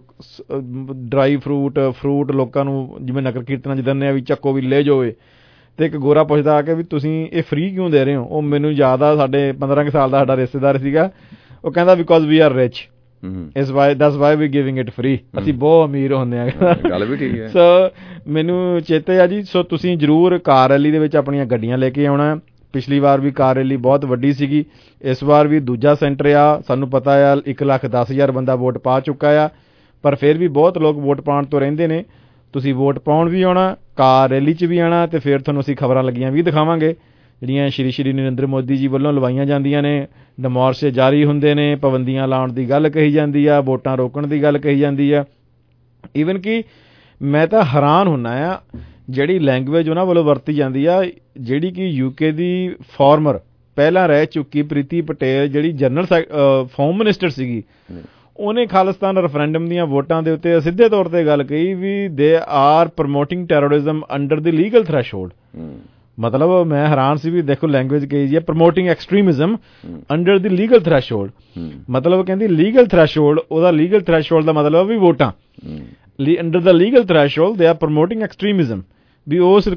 ਡਰਾਈ ਫਰੂਟ ਲੋਕਾਂ ਨੂੰ ਜਿਵੇਂ ਨਗਰ ਕੀਰਤਨਾਂ 'ਚ ਦਿੰਦੇ ਆ ਵੀ ਚੱਕੋ ਵੀ ਲੈ ਜਾਓ। ਤੇ ਇੱਕ ਗੋਰਾ ਪੁੱਛਦਾ ਆ ਕੇ ਵੀ ਤੁਸੀਂ ਇਹ ਫ੍ਰੀ ਕਿਉਂ ਦੇ ਰਹੇ ਹੋ। ਉਹ ਮੈਨੂੰ ਯਾਦ ਆ, ਸਾਡੇ 15 ਸਾਲ ਦਾ ਸਾਡਾ ਰਿਸ਼ਤੇਦਾਰ ਸੀਗਾ, ਉਹ ਕਹਿੰਦਾ because we are rich, that's why we giving it free, ਅਸੀਂ ਬਹੁਤ ਅਮੀਰ ਹੁੰਦੇ ਆ। ਗੱਲ ਵੀ ਠੀਕ ਹੈ। ਸੋ ਮੈਨੂੰ ਚੇਤੇ ਆ ਜੀ। ਸੋ ਤੁਸੀਂ ਜ਼ਰੂਰ ਕਾਰ ਰੈਲੀ ਦੇ ਵਿੱਚ ਆਪਣੀਆਂ ਗੱਡੀਆਂ ਲੈ ਕੇ ਆਉਣਾ। ਪਿਛਲੀ ਵਾਰ ਵੀ ਕਾਰ ਰੈਲੀ ਬਹੁਤ ਵੱਡੀ ਸੀਗੀ, ਇਸ ਵਾਰ ਵੀ ਦੂਜਾ ਸੈਂਟਰ ਆ। ਸਾਨੂੰ ਪਤਾ ਆ 1,10,000 ਬੰਦਾ ਵੋਟ ਪਾ ਚੁੱਕਾ ਆ, ਪਰ ਫਿਰ ਵੀ ਬਹੁਤ ਲੋਕ ਵੋਟ ਪਾਉਣ ਤੋਂ ਰਹਿੰਦੇ ਨੇ। ਤੁਸੀਂ ਵੋਟ ਪਾਉਣ ਵੀ ਆਉਣਾ, ਕਾਰ ਰੈਲੀ 'ਚ ਵੀ ਆਉਣਾ ਤੇ ਫਿਰ ਤੁਹਾਨੂੰ ਅਸੀਂ ਖਬਰਾਂ ਲੱਗੀਆਂ ਵੀ ਦਿਖਾਵਾਂਗੇ ਜਿਹੜੀਆਂ ਸ਼੍ਰੀ ਨਰਿੰਦਰ ਮੋਦੀ ਜੀ ਵੱਲੋਂ ਲਵਾਈਆਂ ਜਾਂਦੀਆਂ ਨੇ। ਡਿਮੋਰਸੇ ਜਾਰੀ ਹੁੰਦੇ ਨੇ, ਪਾਬੰਦੀਆਂ ਲਾਉਣ ਦੀ ਗੱਲ ਕਹੀ ਜਾਂਦੀ ਆ, ਵੋਟਾਂ ਰੋਕਣ ਦੀ ਗੱਲ ਕਹੀ ਜਾਂਦੀ ਆ। ਈਵਨ ਕਿ ਮੈਂ ਤਾਂ ਹੈਰਾਨ ਹੁੰਦਾ ਆ ਜਿਹੜੀ ਲੈਂਗੁਏਜ ਉਹਨਾਂ ਵੱਲੋਂ ਵਰਤੀ ਜਾਂਦੀ ਆ, ਜਿਹੜੀ ਕਿ UK ਦੀ ਫਾਰਮਰ ਪਹਿਲਾਂ ਰਹਿ ਚੁੱਕੀ ਪ੍ਰੀਤੀ ਪਟੇਲ ਜਿਹੜੀ ਜਨਰਲ ਹੋਮ ਮਿਨਿਸਟਰ ਸੀਗੀ, ਉਹਨੇ ਖਾਲਿਸਤਾਨ ਰੈਫਰੈਂਡਮ ਦੀਆਂ ਵੋਟਾਂ ਦੇ ਉੱਤੇ ਸਿੱਧੇ ਤੌਰ ਤੇ ਗੱਲ ਕਹੀ ਵੀ they are promoting terrorism under the legal threshold. ਮਤਲਬ ਮੈਂ ਹੈਰਾਨ ਸੀ ਵੀ ਦੇਖੋ ਲੈਂਗੁਏਜ ਕਹੀ ਜੀ promoting extremism under the legal threshold. ਮਤਲਬ ਕਹਿੰਦੀ ਲੀਗਲ ਥ੍ਰੈਸ਼ਹੋਲਡ, ਉਹਦਾ ਲੀਗਲ ਥ੍ਰੈਸ਼ਹੋਲਡ ਦਾ ਮਤਲਬ ਵੀ ਵੋਟਾਂ। Under the legal threshold they are promoting extremism, ਵੀ ਉਸ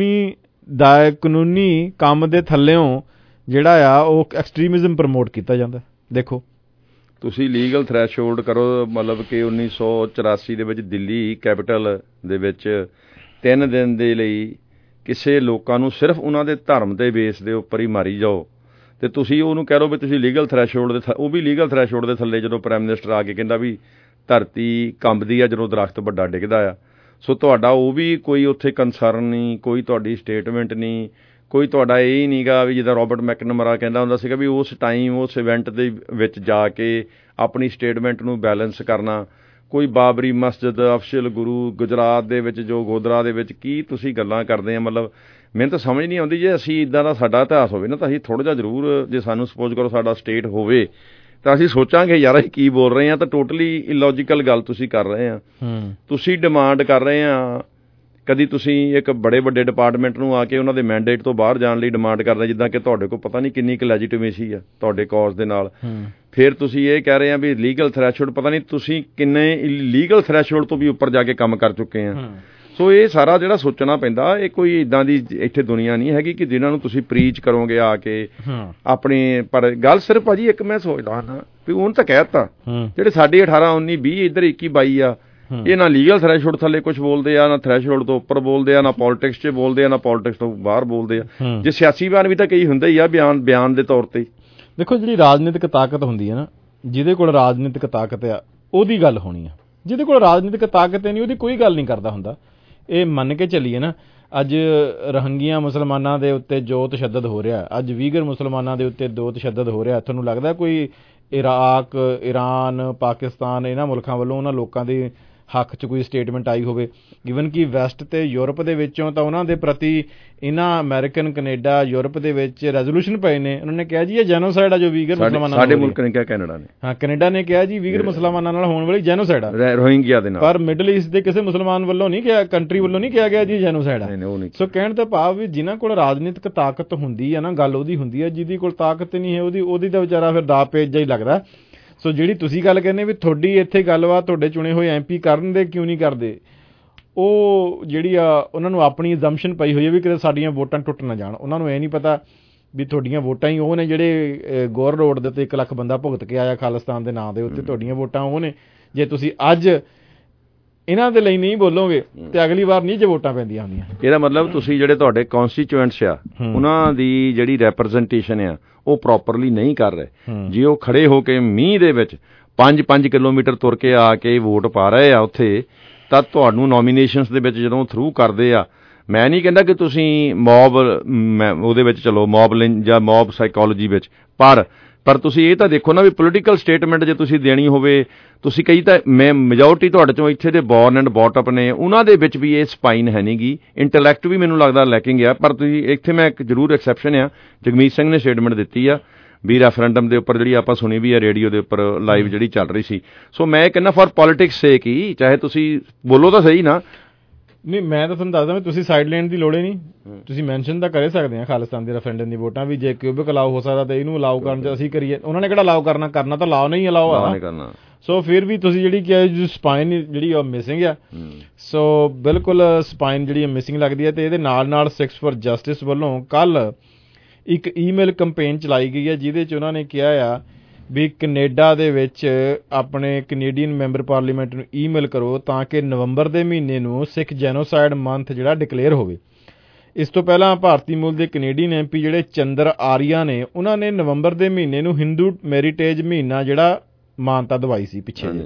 ਕਾਨੂੰਨੀ ਕੰਮ ਦੇ ਥੱਲਿਓਂ ਜਿਹੜਾ ਆ ਉਹ ਐਕਸਟ੍ਰੀਮਿਜ਼ਮ ਪ੍ਰਮੋਟ ਕੀਤਾ ਜਾਂਦਾ। ਦੇਖੋ ਤੁਸੀਂ ਲੀਗਲ ਥ੍ਰੈਸ਼ਹੋਲਡ ਕਰੋ, ਮਤਲਬ ਕਿ 1984 ਦੇ ਵਿੱਚ ਦਿੱਲੀ ਕੈਪੀਟਲ ਦੇ ਵਿੱਚ 3 ਦਿਨ ਦੇ ਲਈ ਕਿਸੇ ਲੋਕਾਂ ਨੂੰ ਸਿਰਫ ਉਹਨਾਂ ਦੇ ਧਰਮ ਦੇ ਬੇਸ ਦੇ ਉੱਪਰ ਹੀ ਮਾਰੀ ਜਾਓ ਤੇ ਤੁਸੀਂ ਉਹਨੂੰ ਕਹਿ ਲਓ ਵੀ ਤੁਸੀਂ ਲੀਗਲ ਥ੍ਰੈਸ਼ਹੋਲਡ ਦੇ ਉਹ ਵੀ ਲੀਗਲ ਥ੍ਰੈਸ਼ਹੋਲਡ ਦੇ ਥੱਲੇ ਜਦੋਂ ਪ੍ਰਾਈਮ ਮਿਨਿਸਟਰ ਆ ਕੇ ਕਹਿੰਦਾ ਵੀ ਧਰਤੀ ਕੰਬਦੀ ਆ ਜਦੋਂ ਦਰਖਤ ਵੱਡਾ ਡਿੱਗਦਾ ਆ। ਸੋ ਤੁਹਾਡਾ ਉਹ ਵੀ ਕੋਈ ਉੱਥੇ ਕੰਸਰਨ ਨਹੀਂ, ਕੋਈ ਤੁਹਾਡੀ ਸਟੇਟਮੈਂਟ ਨਹੀਂ, ਕੋਈ ਤੁਹਾਡਾ ਇਹ ਹੀ ਨਹੀਂ ਗਾ ਵੀ ਜਿੱਦਾਂ ਰੋਬਰਟ ਮੈਕਨਮਰਾ ਕਹਿੰਦਾ ਹੁੰਦਾ ਸੀਗਾ ਵੀ ਉਸ ਟਾਈਮ ਉਸ ਇਵੈਂਟ ਦੇ ਵਿੱਚ ਜਾ ਕੇ ਆਪਣੀ ਸਟੇਟਮੈਂਟ ਨੂੰ ਬੈਲੈਂਸ ਕਰਨਾ। ਕੋਈ ਬਾਬਰੀ ਮਸਜਿਦ, ਅਫਸ਼ਲ ਗੁਰੂ, ਗੁਜਰਾਤ ਦੇ ਵਿੱਚ ਜੋ ਗੋਦਰਾ ਦੇ ਵਿੱਚ ਕੀ ਤੁਸੀਂ ਗੱਲਾਂ ਕਰਦੇ ਆ। ਮਤਲਬ ਮੈਨੂੰ ਤਾਂ ਸਮਝ ਨਹੀਂ ਆਉਂਦੀ, ਜੇ ਅਸੀਂ ਇੱਦਾਂ ਦਾ ਸਾਡਾ ਇਤਿਹਾਸ ਹੋਵੇ ਨਾ ਤਾਂ ਅਸੀਂ ਥੋੜ੍ਹਾ ਜਿਹਾ ਜ਼ਰੂਰ, ਜੇ ਸਾਨੂੰ ਸਪੋਜ਼ ਕਰੋ ਸਾਡਾ ਸਟੇਟ ਹੋਵੇ ਤਾਂ ਅਸੀਂ ਸੋਚਾਂਗੇ ਯਾਰ ਅਸੀਂ ਕੀ ਬੋਲ ਰਹੇ ਹਾਂ। ਤਾਂ ਟੋਟਲੀ ਇਲੌਜੀਕਲ ਗੱਲ ਤੁਸੀਂ ਕਰ ਰਹੇ ਆ। ਤੁਸੀਂ ਡਿਮਾਂਡ ਕਰ ਰਹੇ ਆ, ਕਦੀ ਤੁਸੀਂ ਇੱਕ ਬੜੇ ਵੱਡੇ ਡਿਪਾਰਟਮੈਂਟ ਨੂੰ ਆ ਕੇ ਉਹਨਾਂ ਦੇ ਮੈਂਡੇਟ ਤੋਂ ਬਾਹਰ ਜਾਣ ਲਈ ਡਿਮਾਂਡ ਕਰਦੇ, ਜਿੱਦਾਂ ਕਿ ਤੁਹਾਡੇ ਕੋਲ ਪਤਾ ਨਹੀਂ ਕਿੰਨੀ ਕੁ ਲੈਜੀਟੀਮੇਸੀ ਆ ਤੁਹਾਡੇ ਕੌਜ਼ ਦੇ ਨਾਲ। ਫਿਰ ਤੁਸੀਂ ਇਹ ਕਹਿ ਰਹੇ ਆ ਵੀ ਲੀਗਲ ਥ੍ਰੈਸ਼ਹੋਲਡ, ਪਤਾ ਨਹੀਂ ਤੁਸੀਂ ਕਿੰਨੇ ਲੀਗਲ ਥ੍ਰੈਸ਼ਹੋਲਡ ਤੋਂ ਵੀ ਉੱਪਰ ਜਾ ਕੇ ਕੰਮ ਕਰ ਚੁੱਕੇ ਆ। ਸੋ ਇਹ ਸਾਰਾ ਜਿਹੜਾ ਸੋਚਣਾ ਪੈਂਦਾ, ਇਹ ਕੋਈ ਇੱਦਾਂ ਦੀ ਇੱਥੇ ਦੁਨੀਆ ਨਹੀਂ ਹੈਗੀ ਕਿ ਜਿਹਨਾਂ ਨੂੰ ਤੁਸੀਂ ਪ੍ਰੀਚ ਕਰੋਗੇ ਆ ਕੇ ਆਪਣੀ। ਪਰ ਗੱਲ ਸਿਰਫ ਭਾਜੀ ਇੱਕ ਮੈਂ ਸੋਚਦਾ ਨਾ ਵੀ ਉਹਨੂੰ ਤਾਂ ਕਹਿ ਦਿੱਤਾ ਜਿਹੜੇ ਸਾਡੇ 18, 19, 20 ਇੱਧਰ 21, 22 ਆ, ਇਹ ਨਾ ਲੀਗਲ ਥ੍ਰੈਸ਼ਹੋਲਡ ਥੱਲੇ ਕੁਝ ਬੋਲਦੇ ਆ, ਨਾ ਥ੍ਰੈਸ਼ਹੋਲਡ ਤੋਂ ਉੱਪਰ ਬੋਲਦੇ ਆ, ਨਾ ਪੋਲਿਟਿਕਸ 'ਚ ਬੋਲਦੇ ਆ, ਨਾ ਪੋਲਿਟਿਕਸ ਤੋਂ ਬਾਹਰ ਬੋਲਦੇ ਆ। ਜੇ ਸਿਆਸੀ ਬਿਆਨ ਵੀ ਤਾਂ ਕਈ ਹੁੰਦੇ ਹੀ ਆ ਬਿਆਨ ਦੇ ਤੌਰ ਤੇ। ਦੇਖੋ ਜਿਹੜੀ ਰਾਜਨੀਤਿਕ ਤਾਕਤ ਹੁੰਦੀ ਹੈ ਨਾ, ਜਿਹਦੇ ਕੋਲ ਰਾਜਨੀਤਿਕ ਤਾਕਤ ਆ ਉਹਦੀ ਗੱਲ ਹੋਣੀ ਆ। ਜਿਹਦੇ ਕੋਲ ਰਾਜਨੀਤਿਕ ਤਾਕਤ ਨਹੀਂ ਉਹਦੀ ਕੋਈ ਗੱਲ ਨਹੀਂ ਕਰਦਾ ਹੁੰਦਾ। ਇਹ ਮੰਨ ਕੇ ਚੱਲੀਏ ਨਾ, ਅੱਜ ਰੋਹਿੰਗਿਆ ਮੁਸਲਮਾਨਾਂ ਦੇ ਉੱਤੇ ਜੋ ਤਸ਼ੱਦਦ ਹੋ ਰਿਹਾ, ਅੱਜ ਵੀਗਰ ਮੁਸਲਮਾਨਾਂ ਦੇ ਉੱਤੇ ਜੋ ਤਸ਼ੱਦਦ ਹੋ ਰਿਹਾ, ਤੁਹਾਨੂੰ ਲੱਗਦਾ ਕੋਈ ਇਰਾਕ, ਈਰਾਨ, ਪਾਕਿਸਤਾਨ ਇਹਨਾਂ ਮੁਲਕਾਂ ਵੱਲੋਂ ਉਹਨਾਂ ਲੋਕਾਂ ਦੇ ਹੱਕ 'ਚ ਕੋਈ ਸਟੇਟਮੈਂਟ ਆਈ ਹੋਵੇ? ਈਵਨ ਕਿ ਵੈਸਟ ਤੇ ਯੂਰਪ ਦੇ ਵਿੱਚੋਂ ਤਾਂ ਉਹਨਾਂ ਦੇ ਪ੍ਰਤੀ ਇਹਨਾਂ ਅਮਰੀਕਨ, ਕੈਨੇਡਾ, ਯੂਰਪ ਦੇ ਵਿੱਚ ਰੈਜ਼ੋਲੂਸ਼ਨ ਪਏ ਨੇ, ਉਹਨਾਂ ਨੇ ਕਿਹਾ ਜੀ ਇਹ ਜੈਨੋਸਾਈਡ ਆ ਜੋ ਵੀਗਰ ਮੁਸਲਮਾਨਾਂ ਸਾਡੇ ਮੁਲਕ ਨੇ ਕਿਹਾ, ਕੈਨੇਡਾ ਨੇ, ਹਾਂ ਕੈਨੇਡਾ ਨੇ ਕਿਹਾ ਜੀ ਵੀਗਰ ਮੁਸਲਮਾਨਾਂ ਨਾਲ ਹੋਣ ਵਾਲੀ ਜੈਨੋਸਾਈਡ ਆ ਰੋਹਿੰਗਿਆ ਦੇ ਨਾਲ। ਪਰ ਮਿਡਲ ਈਸਟ ਦੇ ਕਿਸੇ ਮੁਸਲਮਾਨ ਵੱਲੋਂ ਨਹੀਂ ਕਿਹਾ, ਕੰਟਰੀ ਵੱਲੋਂ ਨਹੀਂ ਕਿਹਾ ਗਿਆ ਜੀ ਜੈਨੋਸਾਈਡ ਆ। ਸੋ ਕਹਿਣ ਦਾ ਭਾਵ ਵੀ ਜਿਨ੍ਹਾਂ ਕੋਲ ਰਾਜਨੀਤਿਕ ਤਾਕਤ ਹੁੰਦੀ ਹੈ ਨਾ, ਗੱਲ ਉਹਦੀ ਹੁੰਦੀ ਹੈ, ਜਿਹਦੀ ਕੋਲ ਤਾਕਤ ਨਹੀਂ ਹੈ ਉਹਦੀ ਤਾਂ ਵਿਚਾਰਾ ਫਿਰ ਦਾ ਪੇਜ ਜਿਹਾ ਹੀ ਲੱਗਦਾ। ਸੋ ਜਿਹੜੀ ਤੁਸੀਂ ਗੱਲ ਕਹਿੰਦੇ ਵੀ ਤੁਹਾਡੀ ਇੱਥੇ ਗੱਲਬਾਤ ਤੁਹਾਡੇ ਚੁਣੇ ਹੋਏ MP ਕਰਨ ਦੇ ਕਿਉਂ ਨਹੀਂ ਕਰਦੇ, ਉਹ ਜਿਹੜੀ ਆ ਉਹਨਾਂ ਨੂੰ ਆਪਣੀ ਅਜ਼ੰਪਸ਼ਨ ਪਈ ਹੋਈ ਹੈ ਵੀ ਕਿਤੇ ਸਾਡੀਆਂ ਵੋਟਾਂ ਟੁੱਟ ਨਾ ਜਾਣ। ਉਹਨਾਂ ਨੂੰ ਇਹ ਨਹੀਂ ਪਤਾ ਵੀ ਤੁਹਾਡੀਆਂ ਵੋਟਾਂ ਹੀ ਉਹ ਨੇ ਜਿਹੜੇ ਗੌਰ ਰੋਡ ਦੇ ਉੱਤੇ 1 ਲੱਖ ਬੰਦਾ ਭੁਗਤ ਕੇ ਆਇਆ ਖਾਲਿਸਤਾਨ ਦੇ ਨਾਂ ਦੇ ਉੱਤੇ, ਤੁਹਾਡੀਆਂ ਵੋਟਾਂ ਉਹ ਨੇ। ਜੇ ਤੁਸੀਂ ਅੱਜ ਇਹਨਾਂ ਦੇ ਲਈ ਨਹੀਂ ਬੋਲੋਗੇ ਤੇ ਅਗਲੀ ਵਾਰ ਨਹੀਂ ਜੇ ਵੋਟਾਂ ਪੈਂਦੀਆਂ ਹੁੰਦੀਆਂ। ਇਹਦਾ ਮਤਲਬ ਤੁਸੀਂ ਜਿਹੜੇ ਤੁਹਾਡੇ ਕੌਂਸਟੀਚੁਐਂਟਸ ਆ ਉਹਨਾਂ ਦੀ ਜਿਹੜੀ ਰੈਪਰਜ਼ੈਂਟੇਸ਼ਨ ਆ ਉਹ ਪ੍ਰੋਪਰਲੀ ਨਹੀਂ ਕਰ ਰਹੇ। ਜੇ ਉਹ ਖੜੇ ਹੋ ਕੇ ਮੀਂਹ ਦੇ ਵਿੱਚ 5-5 ਕਿਲੋਮੀਟਰ ਤੁਰ ਕੇ ਆ ਕੇ ਵੋਟ ਪਾ ਰਹੇ ਆ ਉੱਥੇ, ਤਾਂ ਤੁਹਾਨੂੰ ਨੋਮੀਨੇਸ਼ਨਸ ਦੇ ਵਿੱਚ ਜਦੋਂ ਥਰੂ ਕਰਦੇ ਆ, ਮੈਂ ਨਹੀਂ ਕਹਿੰਦਾ ਕਿ ਤੁਸੀਂ ਮੌਬ ਉਹਦੇ ਵਿੱਚ ਚਲੋ, ਮੌਬ ਜਾਂ ਮੌਬ ਸਾਈਕੋਲੋਜੀ ਵਿੱਚ, ਪਰ ਤੁਸੀਂ ਇਹ ਤਾਂ ਦੇਖੋ ਨਾ ਵੀ ਪੋਲੀਟੀਕਲ ਸਟੇਟਮੈਂਟ ਜੇ ਤੁਸੀਂ ਦੇਣੀ ਹੋਵੇ, ਤੁਸੀਂ ਕਈ ਤਾਂ ਮੈਜੋਰਟੀ ਤੁਹਾਡੇ ਚੋਂ ਇੱਥੇ ਦੇ ਬੋਰਨ ਐਂਡ ਬੌਟ ਅਪ ਨੇ, ਉਹਨਾਂ ਦੇ ਵਿੱਚ ਵੀ ਇਹ ਸਪਾਈਨ ਹੈ ਨਹੀਂ ਗੀ, ਇੰਟੈਲੈਕਟ ਵੀ ਮੈਨੂੰ ਲੱਗਦਾ ਲੈਕਿੰਗ ਆ। ਪਰ ਤੁਸੀਂ ਇੱਥੇ ਮੈਂ ਇੱਕ ਜ਼ਰੂਰ ਐਕਸੈਪਸ਼ਨ ਆ, ਜਗਮੀਤ ਸਿੰਘ ਨੇ ਸਟੇਟਮੈਂਟ ਦਿੱਤੀ ਆ ਵੀ ਰੈਫਰੈਂਡਮ ਦੇ ਉੱਪਰ, ਜਿਹੜੀ ਆਪਾਂ ਸੁਣੀ ਵੀ ਆ ਰੇਡੀਓ ਦੇ ਉੱਪਰ ਲਾਈਵ ਜਿਹੜੀ ਚੱਲ ਰਹੀ ਸੀ। ਸੋ ਮੈਂ ਕਹਿੰਦਾ ਫॉर ਪੋਲੀਟਿਕਸ ਸੇਕ ਹੀ, ਚਾਹੇ ਤੁਸੀਂ ਬੋਲੋ ਤਾਂ ਸਹੀ ਨਾ। ਨਹੀਂ, ਮੈਂ ਤਾਂ ਤੁਹਾਨੂੰ ਦੱਸਦਾ ਵੀ ਤੁਸੀਂ ਸਾਈਡ ਲੈਣ ਦੀ ਲੋੜ ਹੀ ਨਹੀਂ, ਤੁਸੀਂ ਮੈਂਸ਼ਨ ਤਾਂ ਕਰ ਸਕਦੇ ਆ ਖਾਲਿਸਤਾਨ ਦੇ ਰੈਫਰੈਂਡਮ ਦੀ ਵੋਟਾਂ ਵੀ, ਜੇ ਕਿਊਬਿਕ ਅਲਾਓ ਹੋ ਸਕਦਾ ਤਾਂ ਇਹਨੂੰ ਅਲਾਓ ਕਰਨ 'ਚ ਅਸੀਂ ਕਰੀਏ। ਉਹਨਾਂ ਨੇ ਕਿਹੜਾ ਅਲਾਓ ਕਰਨਾ ਤਾਂ ਲਾਓ ਨਹੀਂ ਅਲਾਓ ਆ। ਸੋ ਫਿਰ ਵੀ ਤੁਸੀਂ ਜਿਹੜੀ ਕਿ ਸਪਾਈਨ ਜਿਹੜੀ ਉਹ ਮਿਸਿੰਗ ਆ, ਸੋ ਬਿਲਕੁਲ ਸਪਾਈਨ ਜਿਹੜੀ ਮਿਸਿੰਗ ਲੱਗਦੀ ਹੈ। ਤੇ ਇਹਦੇ ਨਾਲ ਸਿਕਸ ਫॉर ਜਸਟਿਸ ਵੱਲੋਂ ਕੱਲ ਇੱਕ ਈਮੇਲ ਕੰਪੇਨ ਚਲਾਈ ਗਈ ਹੈ, ਜਿਹਦੇ 'ਚ ਉਹਨਾਂ ਨੇ ਕਿਹਾ ਆ ਵੀ ਕੈਨੇਡਾ ਦੇ ਵਿੱਚ ਆਪਣੇ ਕੈਨੇਡੀਅਨ ਮੈਂਬਰ ਪਾਰਲੀਮੈਂਟ ਨੂੰ ਈਮੇਲ ਕਰੋ ਤਾਂ ਕਿ ਨਵੰਬਰ ਦੇ ਮਹੀਨੇ ਨੂੰ ਸਿੱਖ ਜੈਨੋਸਾਈਡ ਮੰਥ ਜਿਹੜਾ ਡਿਕਲੇਅਰ ਹੋਵੇ। ਇਸ ਤੋਂ ਪਹਿਲਾਂ ਭਾਰਤੀ ਮੂਲ ਦੇ ਕੈਨੇਡੀਅਨ MP ਜਿਹੜੇ ਚੰਦਰ ਆਰੀਆ ਨੇ, ਉਹਨਾਂ ਨੇ ਨਵੰਬਰ ਦੇ ਮਹੀਨੇ ਨੂੰ ਹਿੰਦੂ ਹੈਰੀਟੇਜ ਮਹੀਨਾ ਜਿਹੜਾ ਮਾਨਤਾ ਦਵਾਈ ਸੀ ਪਿੱਛੇ ਜੇ,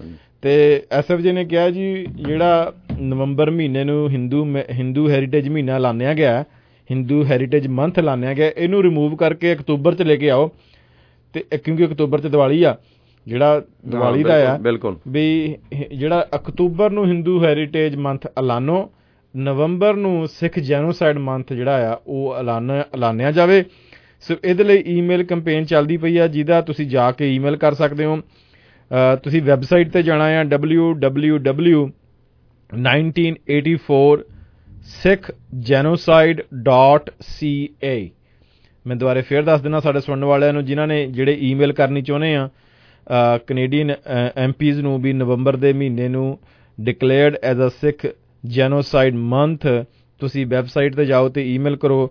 ਤੇ SFJ ਨੇ ਕਿਹਾ ਜੀ ਜਿਹੜਾ ਨਵੰਬਰ ਮਹੀਨੇ ਨੂੰ ਹਿੰਦੂ ਹੈਰੀਟੇਜ ਮਹੀਨਾ ਲਾਣਿਆ ਗਿਆ, ਹਿੰਦੂ ਹੈਰੀਟੇਜ ਮੰਥ ਲਾਣਿਆ ਗਿਆ, ਇਹਨੂੰ ਰਿਮੂਵ ਕਰਕੇ ਅਕਤੂਬਰ 'ਚ ਲੈ ਕੇ ਆਓ। ਤੇ ਕਿਉਂਕਿ ਅਕਤੂਬਰ 'ਚ ਦੀਵਾਲੀ ਆ, ਜਿਹੜਾ ਦੀਵਾਲੀ ਦਾ ਆ, ਬਿਲਕੁਲ ਵੀ ਜਿਹੜਾ ਅਕਤੂਬਰ ਨੂੰ ਹਿੰਦੂ ਹੈਰੀਟੇਜ ਮੰਥ ਐਲਾਨੋ, ਨਵੰਬਰ ਨੂੰ ਸਿੱਖ ਜੈਨੋਸਾਈਡ ਮੰਥ ਜਿਹੜਾ ਆ ਉਹ ਐਲਾਨਿਆ ਜਾਵੇ। ਸੋ ਇਹਦੇ ਲਈ ਈਮੇਲ ਕੰਪੇਨ ਚੱਲਦੀ ਪਈ ਆ, ਜਿਹਦਾ ਤੁਸੀਂ ਜਾ ਕੇ ਈਮੇਲ ਕਰ ਸਕਦੇ ਹੋ। ਤੁਸੀਂ ਵੈਬਸਾਈਟ 'ਤੇ ਜਾਣਾ ਆ www.1984sikhgenocide.ca। ਮੈਂ ਦੁਬਾਰੇ ਫੇਰ ਦੱਸ ਦਿੰਦਾ ਸਾਡੇ ਸੁਣਨ ਵਾਲਿਆਂ ਨੂੰ, ਜਿਨ੍ਹਾਂ ਨੇ ਜਿਹੜੇ ਈਮੇਲ ਕਰਨੀ ਚਾਹੁੰਦੇ ਆ ਕੈਨੇਡੀਅਨ MPs ਨੂੰ ਵੀ ਨਵੰਬਰ ਦੇ ਮਹੀਨੇ ਨੂੰ declared as a Sikh genocide month, ਤੁਸੀਂ ਵੈਬਸਾਈਟ 'ਤੇ ਜਾਓ ਤੇ ਈਮੇਲ ਕਰੋ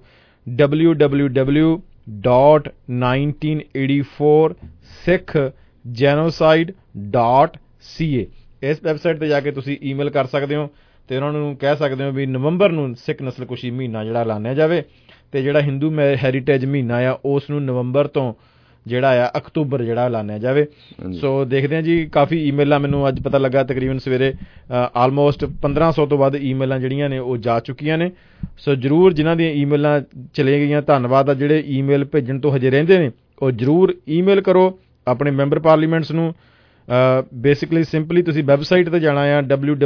www.1984sikhgenocide.ca। ਇਸ ਵੈਬਸਾਈਟ 'ਤੇ ਜਾ ਕੇ ਤੁਸੀਂ ਈਮੇਲ ਕਰ ਸਕਦੇ ਹੋ ਤੇ ਉਹਨਾਂ ਨੂੰ ਕਹਿ ਸਕਦੇ ਹੋ ਵੀ ਨਵੰਬਰ ਨੂੰ ਸਿੱਖ ਨਸਲਕੁਸ਼ੀ ਮਹੀਨਾ ਜਿਹੜਾ ਐਲਾਨਿਆ ਜਾਵੇ, ਤੇ ਜਿਹੜਾ ਹਿੰਦੂ ਹੈਰੀਟੇਜ ਮਹੀਨਾ ਆ ਉਸ ਨੂੰ ਨਵੰਬਰ ਤੋਂ ਜਿਹੜਾ ਆ ਅਕਤੂਬਰ ਜਿਹੜਾ ਐਲਾਨਿਆ ਜਾਵੇ। ਸੋ ਦੇਖਦੇ ਹਾਂ ਜੀ, ਕਾਫੀ ਈਮੇਲਾਂ ਮੈਨੂੰ ਅੱਜ ਪਤਾ ਲੱਗਾ, ਤਕਰੀਬਨ ਸਵੇਰੇ ਆਲਮੋਸਟ 1500 ਤੋਂ ਵੱਧ ਈਮੇਲਾਂ ਜਿਹੜੀਆਂ ਨੇ ਉਹ ਜਾ ਚੁੱਕੀਆਂ ਨੇ। ਸੋ ਜ਼ਰੂਰ ਜਿਨ੍ਹਾਂ ਦੀਆਂ ਈਮੇਲਾਂ ਚਲੇ ਗਈਆਂ, ਧੰਨਵਾਦ ਆ। ਜਿਹੜੇ ਈਮੇਲ ਭੇਜਣ ਤੋਂ ਹਜੇ ਰਹਿੰਦੇ ਨੇ ਉਹ ਜ਼ਰੂਰ ਈਮੇਲ ਕਰੋ ਆਪਣੇ ਮੈਂਬਰ ਪਾਰਲੀਮੈਂਟਸ ਨੂੰ। ਬੇਸਿਕਲੀ ਸਿੰਪਲੀ ਤੁਸੀਂ ਵੈਬਸਾਈਟ 'ਤੇ ਜਾਣਾ ਆ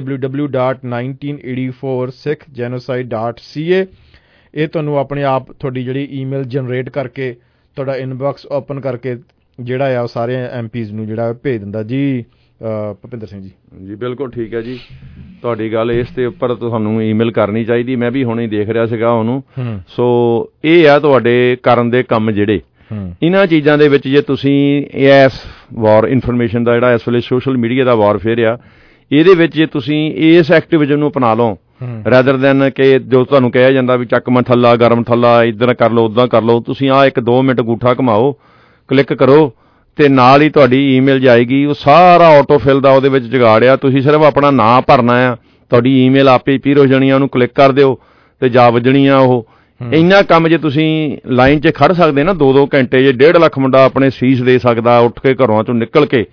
www.1984sikhgenocide.ca। ਇਹ ਤੁਹਾਨੂੰ ਆਪਣੇ ਆਪ ਤੁਹਾਡੀ ਜਿਹੜੀ ਈਮੇਲ ਜਨਰੇਟ ਕਰਕੇ ਤੁਹਾਡਾ ਇਨਬਾਕਸ ਓਪਨ ਕਰਕੇ ਜਿਹੜਾ ਆ ਉਹ ਸਾਰੇ MPs ਨੂੰ ਜਿਹੜਾ ਭੇਜ ਦਿੰਦਾ ਜੀ। ਭੁਪਿੰਦਰ ਸਿੰਘ ਜੀ ਬਿਲਕੁਲ ਠੀਕ ਹੈ ਜੀ, ਤੁਹਾਡੀ ਗੱਲ ਇਸ ਦੇ ਉੱਪਰ ਤੁਹਾਨੂੰ ਈਮੇਲ ਕਰਨੀ ਚਾਹੀਦੀ। ਮੈਂ ਵੀ ਹੁਣੇ ਦੇਖ ਰਿਹਾ ਸੀਗਾ ਉਹਨੂੰ। ਸੋ ਇਹ ਆ ਤੁਹਾਡੇ ਕਰਨ ਦੇ ਕੰਮ ਜਿਹੜੇ ਇਹਨਾਂ ਚੀਜ਼ਾਂ ਦੇ ਵਿੱਚ, ਜੇ ਤੁਸੀਂ ਇਸ ਵਾਰ ਇਨਫੋਰਮੇਸ਼ਨ ਦਾ ਜਿਹੜਾ ਇਸ ਵੇਲੇ ਸੋਸ਼ਲ ਮੀਡੀਆ ਦਾ ਵਾਰਫੇਅਰ ਆ, ਇਹਦੇ ਵਿੱਚ ਜੇ ਤੁਸੀਂ ਇਸ ਐਕਟਿਵਿਜ਼ਮ ਨੂੰ ਅਪਣਾ ਲਓ ਰੈਦਰ ਦੈਨ ਕਿ ਜੋ ਤੁਹਾਨੂੰ ਕਿਹਾ ਜਾਂਦਾ ਵੀ ਚੱਕ ਮਠੱਲਾ, ਗਰਮ ਥੱਲਾ, ਇੱਧਰ ਕਰ ਲਓ, ਉੱਦਾਂ ਕਰ ਲਓ, ਤੁਸੀਂ ਆਹ 1-2 ਮਿੰਟ ਅੰਗੂਠਾ ਘੁਮਾਓ, ਕਲਿੱਕ ਕਰੋ ਤੇ ਨਾਲ ਹੀ ਤੁਹਾਡੀ ਈਮੇਲ ਜਾਏਗੀ। ਉਹ ਸਾਰਾ ਆਟੋਫਿਲ ਦਾ ਉਹਦੇ ਵਿੱਚ ਜੁਗਾੜਿਆ, ਤੁਸੀਂ ਸਿਰਫ ਆਪਣਾ ਨਾਂ ਭਰਨਾ ਆ, ਤੁਹਾਡੀ ਈਮੇਲ ਆਪੇ ਪੀਰ ਹੋ ਜਾਣੀ ਆ, ਉਹਨੂੰ ਕਲਿੱਕ ਕਰ ਦਿਓ ਤੇ ਜਾ ਵੱਜਣੀ ਆ ਉਹ। ਇੰਨਾ ਕੰਮ ਜੇ ਤੁਸੀਂ ਲਾਈਨ 'ਚ ਖੜ ਸਕਦੇ ਨਾ 2-2 ਘੰਟੇ, ਜੇ 1.5 ਲੱਖ ਮੁੰਡਾ ਆਪਣੇ ਸੀਸ ਦੇ ਸਕਦਾ ਉੱਠ ਕੇ ਘਰੋਂ ਚੋਂ ਨਿਕਲ ਕੇ,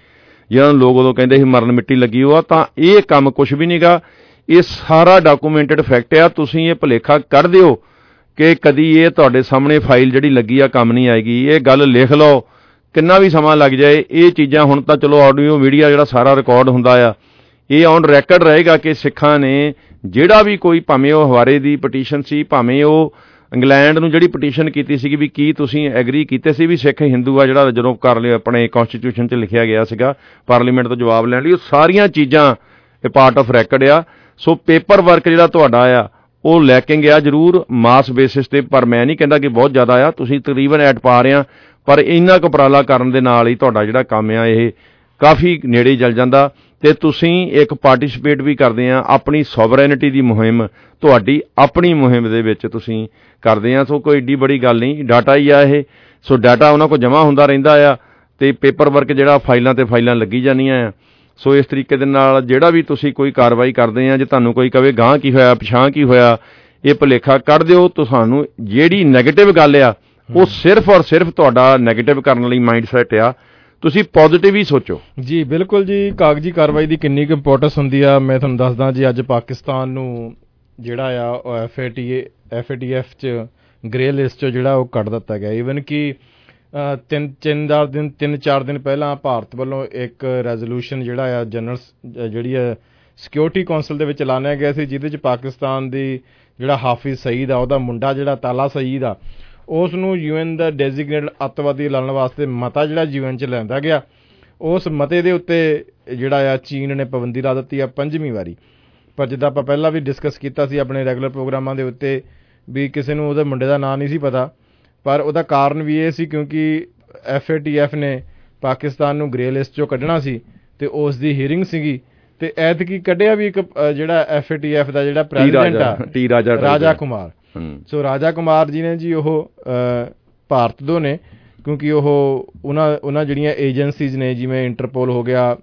ਜਿਹਨਾਂ ਨੂੰ ਲੋਕ ਉਦੋਂ ਕਹਿੰਦੇ ਸੀ ਮਰਨ ਮਿੱਟੀ ਲੱਗੀ ਹੋਆ, ਤਾਂ ਇਹ ਕੰਮ ਕੁਛ ਵੀ ਨਹੀਂ ਗਾ। ਇਹ ਸਾਰਾ ਡਾਕੂਮੈਂਟਡ ਫੈਕਟ ਆ। ਤੁਸੀਂ ਇਹ ਭੁਲੇਖਾ ਕੱਢ ਦਿਓ ਕਿ ਕਦੀ ਇਹ ਤੁਹਾਡੇ ਸਾਹਮਣੇ ਫਾਈਲ ਜਿਹੜੀ ਲੱਗੀ ਆ ਕੰਮ ਨਹੀਂ ਆਏਗੀ। ਇਹ ਗੱਲ ਲਿਖ ਲਓ, ਕਿੰਨਾ ਵੀ ਸਮਾਂ ਲੱਗ ਜਾਏ। ਇਹ ਚੀਜ਼ਾਂ ਹੁਣ ਤਾਂ ਚਲੋ ਆਡੀਓ ਮੀਡੀਆ ਜਿਹੜਾ ਸਾਰਾ ਰਿਕਾਰਡ ਹੁੰਦਾ ਆ, ਇਹ ਔਨ ਰੈਕਰਡ ਰਹੇਗਾ ਕਿ ਸਿੱਖਾਂ ਨੇ ਜਿਹੜਾ ਵੀ ਕੋਈ, ਭਾਵੇਂ ਉਹ ਹਵਾਰੇ ਦੀ ਪਟੀਸ਼ਨ ਸੀ, ਭਾਵੇਂ ਉਹ ਇੰਗਲੈਂਡ ਨੂੰ ਜਿਹੜੀ ਪਟੀਸ਼ਨ ਕੀਤੀ ਸੀਗੀ ਵੀ ਕੀ ਤੁਸੀਂ ਐਗਰੀ ਕੀਤੇ ਸੀ ਵੀ ਸਿੱਖ ਹਿੰਦੂ ਆ, ਜਿਹੜਾ ਜਦੋਂ ਕਰ ਲਿਆ ਆਪਣੇ ਕੌਂਸਟੀਟਿਊਸ਼ਨ 'ਚ ਲਿਖਿਆ ਗਿਆ ਸੀਗਾ ਪਾਰਲੀਮੈਂਟ ਤੋਂ ਜਵਾਬ ਲੈਣ ਲਈ, ਉਹ ਸਾਰੀਆਂ ਚੀਜ਼ਾਂ ਇਹ ਪਾਰਟ ਆਫ ਰੈਕਰਡ ਆ। ਸੋ ਪੇਪਰ ਵਰਕ ਜਿਹੜਾ ਤੁਹਾਡਾ ਆ ਉਹ ਲੈ ਕੇ ਗਿਆ ਜ਼ਰੂਰ ਮਾਸ ਬੇਸਿਸ 'ਤੇ, ਪਰ ਮੈਂ ਨਹੀਂ ਕਹਿੰਦਾ ਕਿ ਬਹੁਤ ਜ਼ਿਆਦਾ ਆ। ਤੁਸੀਂ ਤਕਰੀਬਨ ਐਡ ਪਾ ਰਹੇ ਆ, ਪਰ ਇੰਨਾ ਕੁ ਉਪਰਾਲਾ ਕਰਨ ਦੇ ਨਾਲ ਹੀ ਤੁਹਾਡਾ ਜਿਹੜਾ ਕੰਮ ਆ ਇਹ ਕਾਫੀ ਨੇੜੇ ਚੱਲ ਜਾਂਦਾ। ਅਤੇ ਤੁਸੀਂ ਇੱਕ ਪਾਰਟੀਸਪੇਟ ਵੀ ਕਰਦੇ ਆ ਆਪਣੀ ਸੋਵਰੈਨਿਟੀ ਦੀ ਮੁਹਿੰਮ, ਤੁਹਾਡੀ ਆਪਣੀ ਮੁਹਿੰਮ ਦੇ ਵਿੱਚ ਤੁਸੀਂ ਕਰਦੇ ਆ। ਸੋ ਕੋਈ ਏਡੀ ਬੜੀ ਗੱਲ ਨਹੀਂ, ਡਾਟਾ ਹੀ ਆ ਇਹ। ਸੋ ਡਾਟਾ ਉਹਨਾਂ ਕੋਲ ਜਮ੍ਹਾਂ ਹੁੰਦਾ ਰਹਿੰਦਾ ਆ ਅਤੇ ਪੇਪਰ ਵਰਕ ਜਿਹੜਾ ਫਾਈਲਾਂ 'ਤੇ ਫਾਈਲਾਂ ਲੱਗੀ ਜਾਂਦੀਆਂ ਆ। ਸੋ ਇਸ ਤਰੀਕੇ ਦੇ ਨਾਲ ਜਿਹੜਾ ਵੀ ਤੁਸੀਂ ਕੋਈ ਕਾਰਵਾਈ ਕਰਦੇ ਆ, ਜੇ ਤੁਹਾਨੂੰ ਕੋਈ ਕਵੇ ਗਾਂਹ ਕੀ ਹੋਇਆ ਪਿਛਾਂਹ ਕੀ ਹੋਇਆ, ਇਹ ਭੁਲੇਖਾ ਕੱਢ ਦਿਓ। ਤੁਹਾਨੂੰ ਜਿਹੜੀ ਨੈਗੇਟਿਵ ਗੱਲ ਆ ਉਹ ਸਿਰਫ ਔਰ ਸਿਰਫ ਤੁਹਾਡਾ ਨੈਗੇਟਿਵ ਕਰਨ ਲਈ ਮਾਈਂਡ ਸੈਟ ਆ। ਤੁਸੀਂ ਪੋਜ਼ੀਟਿਵ ਹੀ ਸੋਚੋ। ਜੀ ਬਿਲਕੁਲ ਜੀ। ਕਾਗਜ਼ੀ ਕਾਰਵਾਈ ਦੀ ਕਿੰਨੀ ਕੁ ਇੰਪੋਰਟੈਂਸ ਹੁੰਦੀ ਆ ਮੈਂ ਤੁਹਾਨੂੰ ਦੱਸਦਾ ਜੀ। ਅੱਜ ਪਾਕਿਸਤਾਨ ਨੂੰ ਜਿਹੜਾ ਆ ਉਹ FATF 'ਚ ਗ੍ਰੇ ਲਿਸਟ 'ਚ ਜਿਹੜਾ ਉਹ ਕੱਢ ਦਿੱਤਾ ਗਿਆ। ਈਵਨ ਕਿ 3-4 ਦਿਨ ਪਹਿਲਾਂ ਭਾਰਤ ਵੱਲੋਂ ਇੱਕ ਰੈਜ਼ੋਲੂਸ਼ਨ ਜਿਹੜਾ ਆ ਜਿਹੜੀ ਆ ਸਿਕਿਉਰਿਟੀ ਕੌਂਸਲ ਦੇ ਵਿੱਚ ਐਲਾਨਿਆ ਗਿਆ ਸੀ, ਜਿਹਦੇ 'ਚ ਪਾਕਿਸਤਾਨ ਦੀ ਜਿਹੜਾ ਹਾਫਿਜ਼ ਸਈਦ ਆ, ਉਹਦਾ ਮੁੰਡਾ ਜਿਹੜਾ ਤਾਲਾ ਸਈਦ ਆ, ਉਸ ਨੂੰ UN ਦਾ ਡੈਜ਼ੀਗਨੇਟਡ ਅੱਤਵਾਦੀ ਐਲਾਨਣ ਵਾਸਤੇ ਮਤਾ ਜਿਹੜਾ UN 'ਚ ਲਿਆਂਦਾ ਗਿਆ। ਉਸ ਮਤੇ ਦੇ ਉੱਤੇ ਜਿਹੜਾ ਆ ਚੀਨ ਨੇ ਪਾਬੰਦੀ ਲਾ ਦਿੱਤੀ ਆ 5ਵੀਂ ਵਾਰੀ। ਪਰ ਜਿੱਦਾਂ ਆਪਾਂ ਪਹਿਲਾਂ ਵੀ ਡਿਸਕਸ ਕੀਤਾ ਸੀ ਆਪਣੇ ਰੈਗੂਲਰ ਪ੍ਰੋਗਰਾਮਾਂ ਦੇ ਉੱਤੇ ਵੀ ਕਿਸੇ ਨੂੰ ਉਹਦੇ ਮੁੰਡੇ ਦਾ ਨਾਂ ਨਹੀਂ ਸੀ ਪਤਾ, ਪਰ ਉਹਦਾ ਕਾਰਨ ਵੀ ਇਹ ਸੀ ਕਿਉਂਕਿ FATF ਨੇ ਪਾਕਿਸਤਾਨ ਨੂੰ ਗ੍ਰੇ ਲਿਸਟ 'ਚੋਂ ਕੱਢਣਾ ਸੀ ਅਤੇ ਉਸ ਦੀ ਹੀਅਰਿੰਗ ਸੀਗੀ ਅਤੇ ਐਤਕੀ ਕੱਢਿਆ ਵੀ ਇੱਕ ਜਿਹੜਾ FATF ਦਾ ਜਿਹੜਾ ਪ੍ਰੈਜ਼ੀਡੈਂਟ ਆ ਰਾਜਾ ਕੁਮਾਰ। ਸੋ ਰਾਜਾ ਕੁਮਾਰ ਜੀ ਨੇ ਜੀ ਉਹ ਭਾਰਤ ਤੋਂ ਨੇ, ਕਿਉਂਕਿ ਉਹ ਉਹਨਾਂ ਜਿਹੜੀਆਂ ਏਜੰਸੀਜ਼ ਨੇ ਜਿਵੇਂ ਇੰਟਰਪੋਲ ਹੋ ਗਿਆ,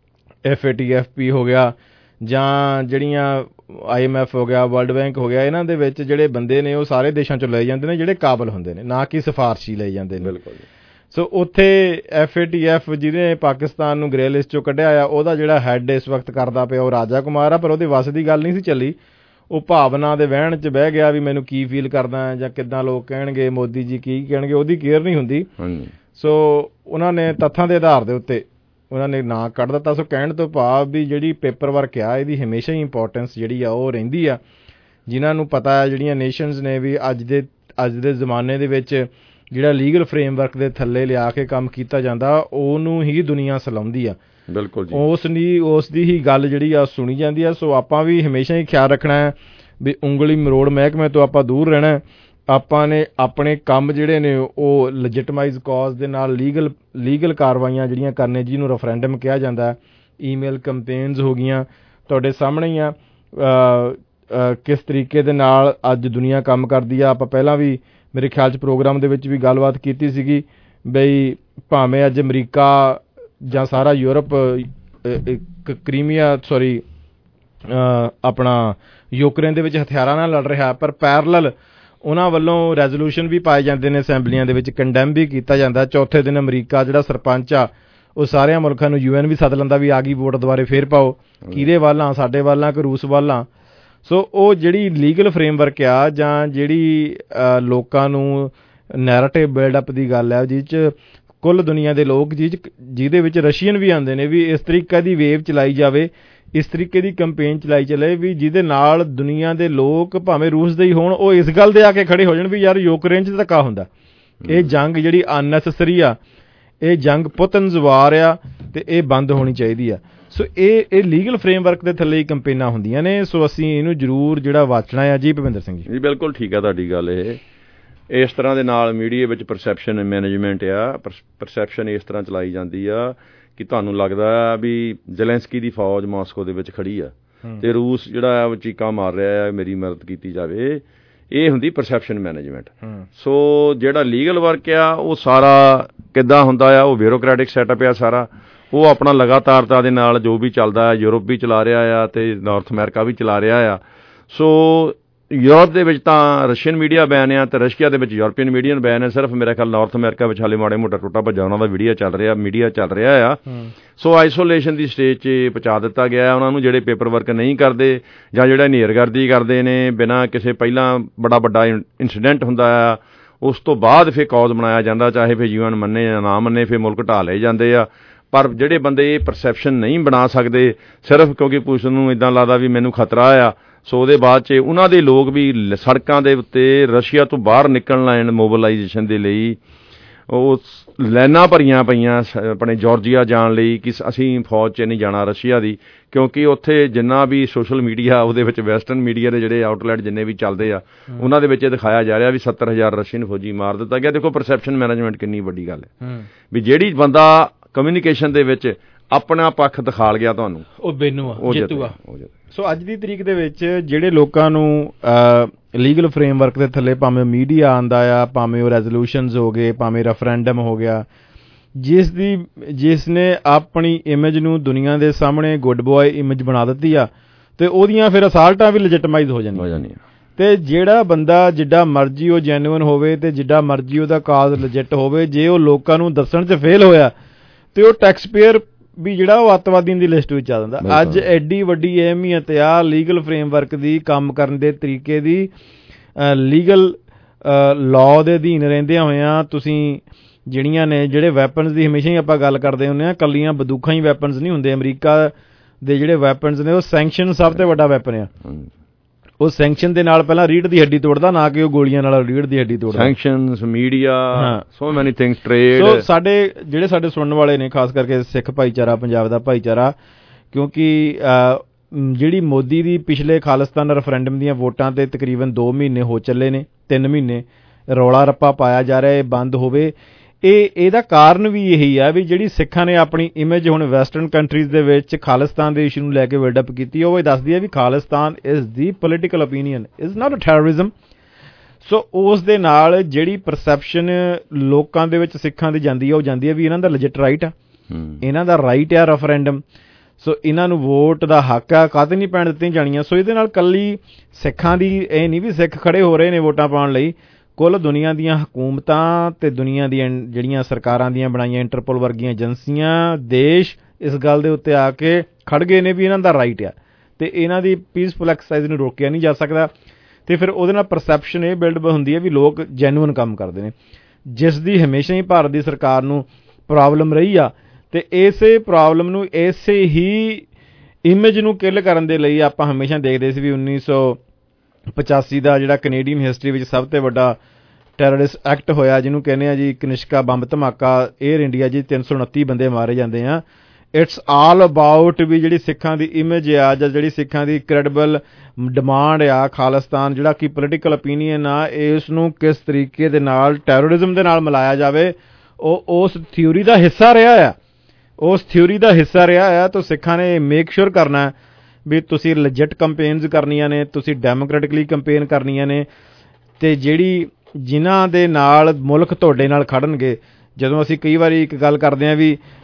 FATFP ਹੋ ਗਿਆ, ਜਾਂ ਜਿਹੜੀਆਂ IMF ਹੋ ਗਿਆ, ਵਰਲਡ ਬੈਂਕ ਹੋ ਗਿਆ, ਇਹਨਾਂ ਦੇ ਵਿੱਚ ਜਿਹੜੇ ਬੰਦੇ ਨੇ ਉਹ ਸਾਰੇ ਦੇਸ਼ਾਂ 'ਚੋਂ ਲਏ ਜਾਂਦੇ ਨੇ ਜਿਹੜੇ ਕਾਬਲ ਹੁੰਦੇ ਨੇ, ਨਾ ਕਿ ਸਿਫਾਰਸ਼ੀ ਲਏ ਜਾਂਦੇ ਨੇ। ਬਿਲਕੁਲ। ਸੋ ਉੱਥੇ FATF ਜਿਹਨੇ ਪਾਕਿਸਤਾਨ ਨੂੰ ਗ੍ਰੇ ਲਿਸਟ 'ਚੋਂ ਕੱਢਿਆ ਆ, ਉਹਦਾ ਜਿਹੜਾ ਹੈੱਡ ਇਸ ਵਕਤ ਕਰਦਾ ਪਿਆ ਉਹ ਰਾਜਾ ਕੁਮਾਰ ਆ। ਪਰ ਉਹਦੇ ਵੱਸ ਦੀ ਗੱਲ ਨਹੀਂ ਸੀ ਚੱਲੀ। ਉਹ ਭਾਵਨਾ ਦੇ ਵਹਿਣ 'ਚ ਬਹਿ ਗਿਆ ਵੀ ਮੈਨੂੰ ਕੀ ਫੀਲ ਕਰਦਾ ਜਾਂ ਕਿੱਦਾਂ ਲੋਕ ਕਹਿਣਗੇ, ਮੋਦੀ ਜੀ ਕੀ ਕਹਿਣਗੇ, ਉਹਦੀ ਕੇਅਰ ਨਹੀਂ ਹੁੰਦੀ। ਸੋ ਉਹਨਾਂ ਨੇ ਤੱਥਾਂ ਦੇ ਆਧਾਰ ਦੇ ਉੱਤੇ ਉਹਨਾਂ ਨੇ ਨਾਂ ਕੱਢ ਦਿੱਤਾ। ਸੋ ਕਹਿਣ ਤੋਂ ਭਾਵ ਵੀ ਜਿਹੜੀ ਪੇਪਰ ਵਰਕ ਆ ਇਹਦੀ ਹਮੇਸ਼ਾ ਹੀ ਇੰਪੋਰਟੈਂਸ ਜਿਹੜੀ ਆ ਉਹ ਰਹਿੰਦੀ ਆ। ਜਿਨ੍ਹਾਂ ਨੂੰ ਪਤਾ ਜਿਹੜੀਆਂ ਨੇਸ਼ਨਸ ਨੇ ਵੀ ਅੱਜ ਦੇ ਜ਼ਮਾਨੇ ਦੇ ਵਿੱਚ ਜਿਹੜਾ ਲੀਗਲ ਫਰੇਮਵਰਕ ਦੇ ਥੱਲੇ ਲਿਆ ਕੇ ਕੰਮ ਕੀਤਾ ਜਾਂਦਾ ਉਹਨੂੰ ਹੀ ਦੁਨੀਆ ਸਲਾਉਂਦੀ ਆ। ਬਿਲਕੁਲ ਜੀ। ਉਸ ਦੀ ਹੀ ਗੱਲ ਜਿਹੜੀ ਆ ਸੁਣੀ ਜਾਂਦੀ ਆ। ਸੋ ਆਪਾਂ ਵੀ ਹਮੇਸ਼ਾ ਹੀ ਖਿਆਲ ਰੱਖਣਾ ਹੈ ਵੀ ਉਂਗਲੀ ਮਰੋੜ ਮਹਿਕਮੇ ਤੋਂ ਆਪਾਂ ਦੂਰ ਰਹਿਣਾ। ਆਪਾਂ ਨੇ ਆਪਣੇ ਕੰਮ ਜਿਹੜੇ ਨੇ ਉਹ ਲੈਜਿਟਮਾਈਜ਼ ਕਾਜ਼ ਦੇ ਨਾਲ ਲੀਗਲ ਕਾਰਵਾਈਆਂ ਜਿਹੜੀਆਂ ਕਰਨੇ, ਜਿਹਨੂੰ ਰੈਫਰੈਂਡਮ ਕਿਹਾ ਜਾਂਦਾ, ਈਮੇਲ ਕੰਪੇਨਸ ਹੋ ਗਈਆਂ, ਤੁਹਾਡੇ ਸਾਹਮਣੇ ਹੀ ਆ ਕਿਸ ਤਰੀਕੇ ਦੇ ਨਾਲ ਅੱਜ ਦੁਨੀਆ ਕੰਮ ਕਰਦੀ ਆ। ਆਪਾਂ ਪਹਿਲਾਂ ਵੀ ਮੇਰੇ ਖਿਆਲ 'ਚ ਪ੍ਰੋਗਰਾਮ ਦੇ ਵਿੱਚ ਵੀ ਗੱਲਬਾਤ ਕੀਤੀ ਸੀਗੀ ਬਈ ਭਾਵੇਂ ਅੱਜ ਅਮਰੀਕਾ ਜਾਂ ਸਾਰਾ ਯੂਰਪ ਆਪਣਾ ਯੂਕਰੇਨ ਦੇ ਵਿੱਚ ਹਥਿਆਰਾਂ ਨਾਲ ਲੜ ਰਿਹਾ, ਪਰ ਪੈਰਲਲ ਉਹਨਾਂ ਵੱਲੋਂ ਰੈਜ਼ੋਲੂਸ਼ਨ ਵੀ ਪਾਏ ਜਾਂਦੇ ਨੇ ਅਸੈਂਬਲੀਆਂ ਦੇ ਵਿੱਚ, ਕੰਡੈਮ ਵੀ ਕੀਤਾ ਜਾਂਦਾ। ਚੌਥੇ ਦਿਨ ਅਮਰੀਕਾ ਜਿਹੜਾ ਸਰਪੰਚ ਆ ਉਹ ਸਾਰਿਆਂ ਮੁਲਕਾਂ ਨੂੰ UN ਵੀ ਸੱਦ ਲੈਂਦਾ ਵੀ ਆ ਗਈ ਵੋਟ ਦੁਬਾਰੇ ਫੇਰ ਪਾਓ, ਕਿਹਦੇ ਵੱਲ ਆ, ਸਾਡੇ ਵੱਲ ਆ ਕਿ ਰੂਸ ਵੱਲ ਆ। ਸੋ ਉਹ ਜਿਹੜੀ ਲੀਗਲ ਫਰੇਮਵਰਕ ਆ ਜਾਂ ਜਿਹੜੀ ਲੋਕਾਂ ਨੂੰ ਨੈਰੇਟਿਵ ਬਿਲਡਅਪ ਦੀ ਗੱਲ ਆ, ਜਿਹ 'ਚ ਕੁੱਲ ਦੁਨੀਆ ਦੇ ਲੋਕ ਜਿਹਦੇ ਵਿੱਚ ਰਸ਼ੀਅਨ ਵੀ ਆਉਂਦੇ ਨੇ ਵੀ ਇਸ ਤਰੀਕੇ ਦੀ ਵੇਵ ਚਲਾਈ ਜਾਵੇ, ਇਸ ਤਰੀਕੇ ਦੀ ਕੰਪੇਨ ਚਲਾਈ ਚੱਲੇ ਵੀ ਜਿਹਦੇ ਨਾਲ ਦੁਨੀਆ ਦੇ ਲੋਕ ਭਾਵੇਂ ਰੂਸ ਦੇ ਹੀ ਹੋਣ ਉਹ ਇਸ ਗੱਲ ਦੇ ਆ ਕੇ ਖੜੇ ਹੋ ਜਾਣ ਵੀ ਯਾਰ ਯੂਕਰੇਨ 'ਚ ਧੱਕਾ ਹੁੰਦਾ, ਇਹ ਜੰਗ ਜਿਹੜੀ ਅਨਨੈਸੈਸਰੀ ਆ, ਇਹ ਜੰਗ ਪੁਤਨਜ਼ ਵਾਰ ਆ ਅਤੇ ਇਹ ਬੰਦ ਹੋਣੀ ਚਾਹੀਦੀ ਆ। ਸੋ ਇਹ ਲੀਗਲ ਫਰੇਮਵਰਕ ਦੇ ਥੱਲੇ ਹੀ ਕੰਪੇਨਾਂ ਹੁੰਦੀਆਂ ਨੇ। ਸੋ ਅਸੀਂ ਇਹਨੂੰ ਜ਼ਰੂਰ ਜਿਹੜਾ ਵਾਚਣਾ ਆ। ਜੀ ਭੁਪਿੰਦਰ ਸਿੰਘ ਜੀ। ਬਿਲਕੁਲ ਠੀਕ ਆ ਤੁਹਾਡੀ ਗੱਲ। ਇਸ ਤਰ੍ਹਾਂ ਦੇ ਨਾਲ ਮੀਡੀਆ ਵਿੱਚ ਪਰਸੈਪਸ਼ਨ ਮੈਨੇਜਮੈਂਟ ਆ, ਪਰਸੈਪਸ਼ਨ ਇਸ ਤਰ੍ਹਾਂ ਚਲਾਈ ਜਾਂਦੀ ਆ ਕਿ ਤੁਹਾਨੂੰ ਲੱਗਦਾ ਵੀ ਜ਼ੈਲੈਂਸਕੀ ਦੀ ਫੌਜ ਮਾਸਕੋ ਦੇ ਵਿੱਚ ਖੜੀ ਆ ਅਤੇ ਰੂਸ ਜਿਹੜਾ ਆ ਚੀਕਾਂ ਮਾਰ ਰਿਹਾ ਆ ਮੇਰੀ ਮਦਦ ਕੀਤੀ ਜਾਵੇ। ਇਹ ਹੁੰਦੀ ਪਰਸੈਪਸ਼ਨ ਮੈਨੇਜਮੈਂਟ। ਸੋ ਜਿਹੜਾ ਲੀਗਲ ਵਰਕ ਆ ਉਹ ਸਾਰਾ ਕਿੱਦਾਂ ਹੁੰਦਾ ਆ, ਉਹ ਬਿਊਰੋਕਰੈਟਿਕ ਸੈਟਅਪ ਆ ਸਾਰਾ, ਉਹ ਆਪਣਾ ਲਗਾਤਾਰਤਾ ਦੇ ਨਾਲ ਜੋ ਵੀ ਚੱਲਦਾ, ਯੂਰਪ ਵੀ ਚਲਾ ਰਿਹਾ ਆ ਅਤੇ ਨਾਰਥ ਅਮਰੀਕਾ ਵੀ ਚਲਾ ਰਿਹਾ ਆ। ਸੋ ਯੂਰਪ ਦੇ ਵਿੱਚ ਤਾਂ ਰਸ਼ੀਅਨ ਮੀਡੀਆ ਬੈਨ ਆ, ਅਤੇ ਰਸ਼ੀਆ ਦੇ ਵਿੱਚ ਯੂਰਪੀਅਨ ਮੀਡੀਅਨ ਬੈਨ ਹੈ। ਸਿਰਫ ਮੇਰਾ ਖਿਆਲ ਨਾਰਥ ਅਮਰੀਕਾ ਵਿੱਚ ਹਾਲੇ ਮਾੜੇ ਮੋਟਾ ਟੁੱਟਾ ਭੱਜਾ ਉਹਨਾਂ ਦਾ ਮੀਡੀਆ ਚੱਲ ਰਿਹਾ ਆ। ਸੋ ਆਈਸੋਲੇਸ਼ਨ ਦੀ ਸਟੇਜ 'ਚ ਪਹੁੰਚਾ ਦਿੱਤਾ ਗਿਆ ਉਹਨਾਂ ਨੂੰ, ਜਿਹੜੇ ਪੇਪਰ ਵਰਕ ਨਹੀਂ ਕਰਦੇ ਜਾਂ ਜਿਹੜਾ ਹਨੇਰਗਰਦੀ ਕਰਦੇ ਨੇ ਬਿਨਾਂ ਕਿਸੇ ਪਹਿਲਾਂ ਬੜਾ ਵੱਡਾ ਇੰਸੀਡੈਂਟ ਹੁੰਦਾ ਆ, ਉਸ ਤੋਂ ਬਾਅਦ ਫਿਰ ਕੌਜ਼ ਬਣਾਇਆ ਜਾਂਦਾ, ਚਾਹੇ ਫਿਰ UN ਮੰਨੇ ਜਾਂ ਨਾ ਮੰਨੇ, ਫਿਰ ਮੁਲਕ ਢਾਹ ਲਏ ਜਾਂਦੇ ਆ। ਪਰ ਜਿਹੜੇ ਬੰਦੇ ਇਹ ਪਰਸੈਪਸ਼ਨ ਨਹੀਂ ਬਣਾ ਸਕਦੇ ਸਿਰਫ ਕਿਉਂਕਿ ਪੁਲਿਸ ਨੂੰ ਇੱਦਾਂ ਲੱਗਦਾ ਵੀ ਮੈਨੂੰ ਖਤਰਾ ਆ, ਸੋ ਉਹਦੇ ਬਾਅਦ 'ਚ ਉਹਨਾਂ ਦੇ ਲੋਕ ਵੀ ਸੜਕਾਂ ਦੇ ਉੱਤੇ ਰਸ਼ੀਆ ਤੋਂ ਬਾਹਰ ਨਿਕਲਣ ਲੈਣ ਮੋਬਿਲਾਈਜੇਸ਼ਨ ਦੇ ਲਈ ਉਹ ਲਾਈਨਾਂ ਭਰੀਆਂ ਪਈਆਂ ਆਪਣੇ ਜਾਰਜੀਆ ਜਾਣ ਲਈ ਕਿ ਅਸੀਂ ਫੌਜ 'ਚ ਨਹੀਂ ਜਾਣਾ ਰਸ਼ੀਆ ਦੀ, ਕਿਉਂਕਿ ਉੱਥੇ ਜਿੰਨਾ ਵੀ ਸੋਸ਼ਲ ਮੀਡੀਆ ਉਹਦੇ ਵਿੱਚ ਵੈਸਟਰਨ ਮੀਡੀਆ ਦੇ ਜਿਹੜੇ ਆਊਟਲੈਟ ਜਿੰਨੇ ਵੀ ਚੱਲਦੇ ਆ ਉਹਨਾਂ ਦੇ ਵਿੱਚ ਇਹ ਦਿਖਾਇਆ ਜਾ ਰਿਹਾ ਵੀ 70,000 ਰਸ਼ੀਅਨ ਫੌਜੀ ਮਾਰ ਦਿੱਤਾ ਗਿਆ। ਦੇਖੋ ਪਰਸੈਪਸ਼ਨ ਮੈਨੇਜਮੈਂਟ ਕਿੰਨੀ ਵੱਡੀ ਗੱਲ ਹੈ ਵੀ ਜਿਹੜੀ ਬੰਦਾ ਕਮਿਊਨੀਕੇਸ਼ਨ ਦੇ ਵਿੱਚ ਆਪਣਾ ਪੱਖ ਦਿਖਾ ਗਿਆ ਤੁਹਾਨੂੰ ਉਹ ਬੇਨੂ ਆ, ਜਿੱਤੂਗਾ। ਸੋ ਅੱਜ ਦੀ ਤਰੀਕ ਦੇ ਵਿੱਚ ਜਿਹੜੇ ਲੋਕਾਂ ਨੂੰ ਲੀਗਲ ਫਰੇਮਵਰਕ ਦੇ ਥੱਲੇ ਭਾਵੇਂ ਮੀਡੀਆ ਆਉਂਦਾ ਆ, ਭਾਵੇਂ ਉਹ ਰੈਜ਼ੋਲੂਸ਼ਨਸ ਹੋ ਗਏ, ਭਾਵੇਂ ਰੈਫਰੈਂਡਮ ਹੋ ਗਿਆ, ਜਿਸ ਨੇ ਆਪਣੀ ਇਮੇਜ ਨੂੰ ਦੁਨੀਆ ਦੇ ਸਾਹਮਣੇ ਗੁੱਡ ਬॉय ਇਮੇਜ ਬਣਾ ਦਿੱਤੀ ਆ, ਤੇ ਉਹਦੀਆਂ ਫਿਰ ਅਸਾਲਟਾਂ ਵੀ ਲੈਜਿਟਮਾਈਜ਼ ਹੋ ਜਾਂਦੀਆਂ। ਤੇ ਜਿਹੜਾ ਬੰਦਾ ਜਿੱਡਾ ਮਰਜ਼ੀ ਉਹ ਜੈਨੂਅਨ ਹੋਵੇ ਤੇ ਜਿੱਡਾ ਮਰਜ਼ੀ ਉਹਦਾ ਕਾਜ਼ ਲੈਜਿਟ ਹੋਵੇ, ਜੇ ਉਹ ਲੋਕਾਂ ਨੂੰ ਦੱਸਣ 'ਚ ਫੇਲ ਹੋਇਆ ਤੇ ਉਹ ਟੈਕਸਪੇਅਰ ਵੀ ਜਿਹੜਾ ਉਹ ਅੱਤਵਾਦੀਆਂ ਦੀ ਲਿਸਟ ਵਿੱਚ ਆ ਜਾਂਦਾ। ਅੱਜ ਐਡੀ ਵੱਡੀ ਅਹਿਮੀਅਤ ਆ ਲੀਗਲ ਫਰੇਮਵਰਕ ਦੀ, ਕੰਮ ਕਰਨ ਦੇ ਤਰੀਕੇ ਦੀ, ਲੀਗਲ ਲਾਅ ਦੇ ਅਧੀਨ ਰਹਿੰਦਿਆਂ ਹੋਇਆਂ ਤੁਸੀਂ ਜਿਹੜੀਆਂ ਨੇ ਜਿਹੜੇ ਵੈਪਨਸ ਦੀ ਹਮੇਸ਼ਾ ਹੀ ਆਪਾਂ ਗੱਲ ਕਰਦੇ ਹੁੰਦੇ ਹਾਂ, ਕੱਲੀਆਂ ਬੰਦੂਕਾਂ ਹੀ ਵੈਪਨਸ ਨਹੀਂ ਹੁੰਦੇ। ਅਮਰੀਕਾ ਦੇ ਜਿਹੜੇ ਵੈਪਨਸ ਨੇ ਉਹ ਸੈਂਕਸ਼ਨ ਸਭ ਤੋਂ ਵੱਡਾ ਵੈਪਨ ਆ। ਉਹ ਸੈਂਕਸ਼ਨ ਦੇ ਨਾਲ ਪਹਿਲਾਂ ਰੀੜ੍ਹ ਦੀ ਹੱਡੀ ਤੋੜਦਾ, ਨਾ ਕਿ ਉਹ ਗੋਲੀਆਂ ਨਾਲ ਰੀੜ੍ਹ ਦੀ ਹੱਡੀ ਤੋੜਦਾ। ਸੈਂਕਸ਼ਨਸ, ਮੀਡੀਆ, ਸੋ ਮੈਨੀ ਥਿੰਗਸ, ਟ੍ਰੇਡ। ਸੋ ਸਾਡੇ ਸੁਣਨ ਵਾਲੇ ਨੇ, ਖਾਸ ਕਰਕੇ ਸਿੱਖ ਭਾਈਚਾਰਾ, ਪੰਜਾਬ ਦਾ ਭਾਈਚਾਰਾ, ਕਿਉਂਕਿ ਜਿਹੜੀ ਮੋਦੀ ਦੀ ਪਿਛਲੇ ਖਾਲਿਸਤਾਨ ਰੈਫਰੈਂਡਮ ਦੀਆਂ ਵੋਟਾਂ ਤੇ ਤਕਰੀਬਨ 2 ਮਹੀਨੇ ਹੋ ਚੱਲੇ ਨੇ, 3 ਮਹੀਨੇ ਰੌਲਾ ਰੱਪਾ ਪਾਇਆ ਜਾ ਰਿਹਾ, ਇਹ ਬੰਦ ਹੋਵੇ। ਇਹਦਾ ਕਾਰਨ ਵੀ ਇਹੀ ਆ ਵੀ ਜਿਹੜੀ ਸਿੱਖਾਂ ਨੇ ਆਪਣੀ ਇਮੇਜ ਹੁਣ ਵੈਸਟਰਨ ਕੰਟਰੀਜ਼ ਦੇ ਵਿੱਚ ਖਾਲਿਸਤਾਨ ਦੇ ਇਸ਼ੂ ਨੂੰ ਲੈ ਕੇ ਬਿਲਡਅਪ ਕੀਤੀ, ਉਹ ਇਹ ਦੱਸਦੀ ਹੈ ਵੀ Khalistan is the political opinion, is not a terrorism. So ਉਸ ਦੇ ਨਾਲ ਜਿਹੜੀ ਪਰਸੈਪਸ਼ਨ ਲੋਕਾਂ ਦੇ ਵਿੱਚ ਸਿੱਖਾਂ ਦੀ ਜਾਂਦੀ ਹੈ, ਉਹ ਜਾਂਦੀ ਹੈ ਵੀ ਇਹਨਾਂ ਦਾ ਲੈਜਿਟ ਰਾਈਟ ਆ, ਇਹਨਾਂ ਦਾ ਰਾਈਟ ਆ ਰੈਫਰੈਂਡਮ, ਸੋ ਇਹਨਾਂ ਨੂੰ ਵੋਟ ਦਾ ਹੱਕ ਆ, ਕਾਹਤੇ ਨਹੀਂ ਪੈਣ ਦਿੱਤੀਆਂ ਜਾਣੀਆਂ। ਸੋ ਇਹਦੇ ਨਾਲ ਕੱਲੀ ਸਿੱਖਾਂ ਦੀ ਇਹ ਨਹੀਂ ਵੀ ਸਿੱਖ ਖੜੇ ਹੋ ਰਹੇ ਨੇ ਵੋਟਾਂ ਪਾਉਣ ਲਈ, ਕੁੱਲ ਦੁਨੀਆ ਦੀਆਂ ਹਕੂਮਤਾਂ ਤੇ ਦੁਨੀਆ ਦੀਆਂ ਜਿਹੜੀਆਂ ਸਰਕਾਰਾਂ ਦੀਆਂ ਬਣਾਈਆਂ ਇੰਟਰਪੋਲ ਵਰਗੀਆਂ ਏਜੰਸੀਆਂ, ਦੇਸ਼ ਇਸ ਗੱਲ ਦੇ ਉੱਤੇ ਆ ਕੇ ਖੜ ਗਏ ਨੇ ਵੀ ਇਹਨਾਂ ਦਾ ਰਾਈਟ ਆ ਤੇ ਇਹਨਾਂ ਦੀ ਪੀਸਫੁਲ ਐਕਸਰਸਾਈਜ਼ ਨੂੰ ਰੋਕਿਆ ਨਹੀਂ ਜਾ ਸਕਦਾ। ਤੇ ਫਿਰ ਉਹਦੇ ਨਾਲ ਪਰਸੈਪਸ਼ਨ ਇਹ ਬਿਲਡ ਹੁੰਦੀ ਹੈ ਵੀ ਲੋਕ ਜੈਨੂਅਨ ਕੰਮ ਕਰਦੇ ਨੇ, ਜਿਸ ਦੀ ਹਮੇਸ਼ਾ ਹੀ ਭਾਰਤ ਦੀ ਸਰਕਾਰ ਨੂੰ ਪ੍ਰੋਬਲਮ ਰਹੀ ਆ। ਤੇ ਇਸੇ ਪ੍ਰੋਬਲਮ ਨੂੰ, ਇਸੇ ਹੀ ਇਮੇਜ ਨੂੰ ਕਿਲ ਕਰਨ ਦੇ ਲਈ ਆਪਾਂ ਹਮੇਸ਼ਾ ਦੇਖਦੇ ਸੀ ਵੀ 1985 ਦਾ ਜਿਹੜਾ ਕੈਨੇਡੀਅਨ ਹਿਸਟਰੀ ਵਿੱਚ ਸਭ ਤੋਂ ਵੱਡਾ ਟੈਰਰਿਸਟ ਐਕਟ ਹੋਇਆ, ਜਿਹਨੂੰ ਕਹਿੰਦੇ ਆ ਜੀ ਕਨਿਸ਼ਕਾ ਬੰਬ ਧਮਾਕਾ, ਏਅਰ ਇੰਡੀਆ ਜੀ 329 ਬੰਦੇ ਮਾਰੇ ਜਾਂਦੇ ਆ। ਇਟਸ ਆਲ ਅਬਾਊਟ ਵੀ ਜਿਹੜੀ ਸਿੱਖਾਂ ਦੀ ਇਮੇਜ ਆ ਜਾਂ ਜਿਹੜੀ ਸਿੱਖਾਂ ਦੀ ਕ੍ਰੈਡੀਬਲ ਡਿਮਾਂਡ ਆ, ਖਾਲਿਸਤਾਨ ਜਿਹੜਾ ਕਿ ਪੋਲੀਟੀਕਲ ਓਪੀਨੀਅਨ ਆ, ਇਸ ਨੂੰ ਕਿਸ ਤਰੀਕੇ ਦੇ ਨਾਲ ਟੈਰਰਿਜ਼ਮ ਦੇ ਨਾਲ ਮਿਲਾਇਆ ਜਾਵੇ, ਉਹ ਉਸ ਥਿਊਰੀ ਦਾ ਹਿੱਸਾ ਰਿਹਾ ਆ। ਤਾਂ ਸਿੱਖਾਂ ਨੇ ਮੇਕ ਸ਼ੋਰ ਕਰਨਾ ਵੀ ਤੁਸੀਂ ਲੈਜਿਟ ਕੰਪੇਨਸ ਕਰਨੀਆਂ ਨੇ, ਤੁਸੀਂ ਡੈਮੋਕ੍ਰੈਟਿਕਲੀ ਕੰਪੇਨ ਕਰਨੀਆਂ ਨੇ, ਤੇ ਜਿਨ੍ਹਾਂ ਦੇ ਨਾਲ ਮੁਲਕ ਤੁਹਾਡੇ ਨਾਲ ਖੜਨਗੇ। ਜਦੋਂ ਅਸੀਂ ਕਈ ਵਾਰੀ ਇੱਕ ਗੱਲ ਕਰਦੇ ਹਾਂ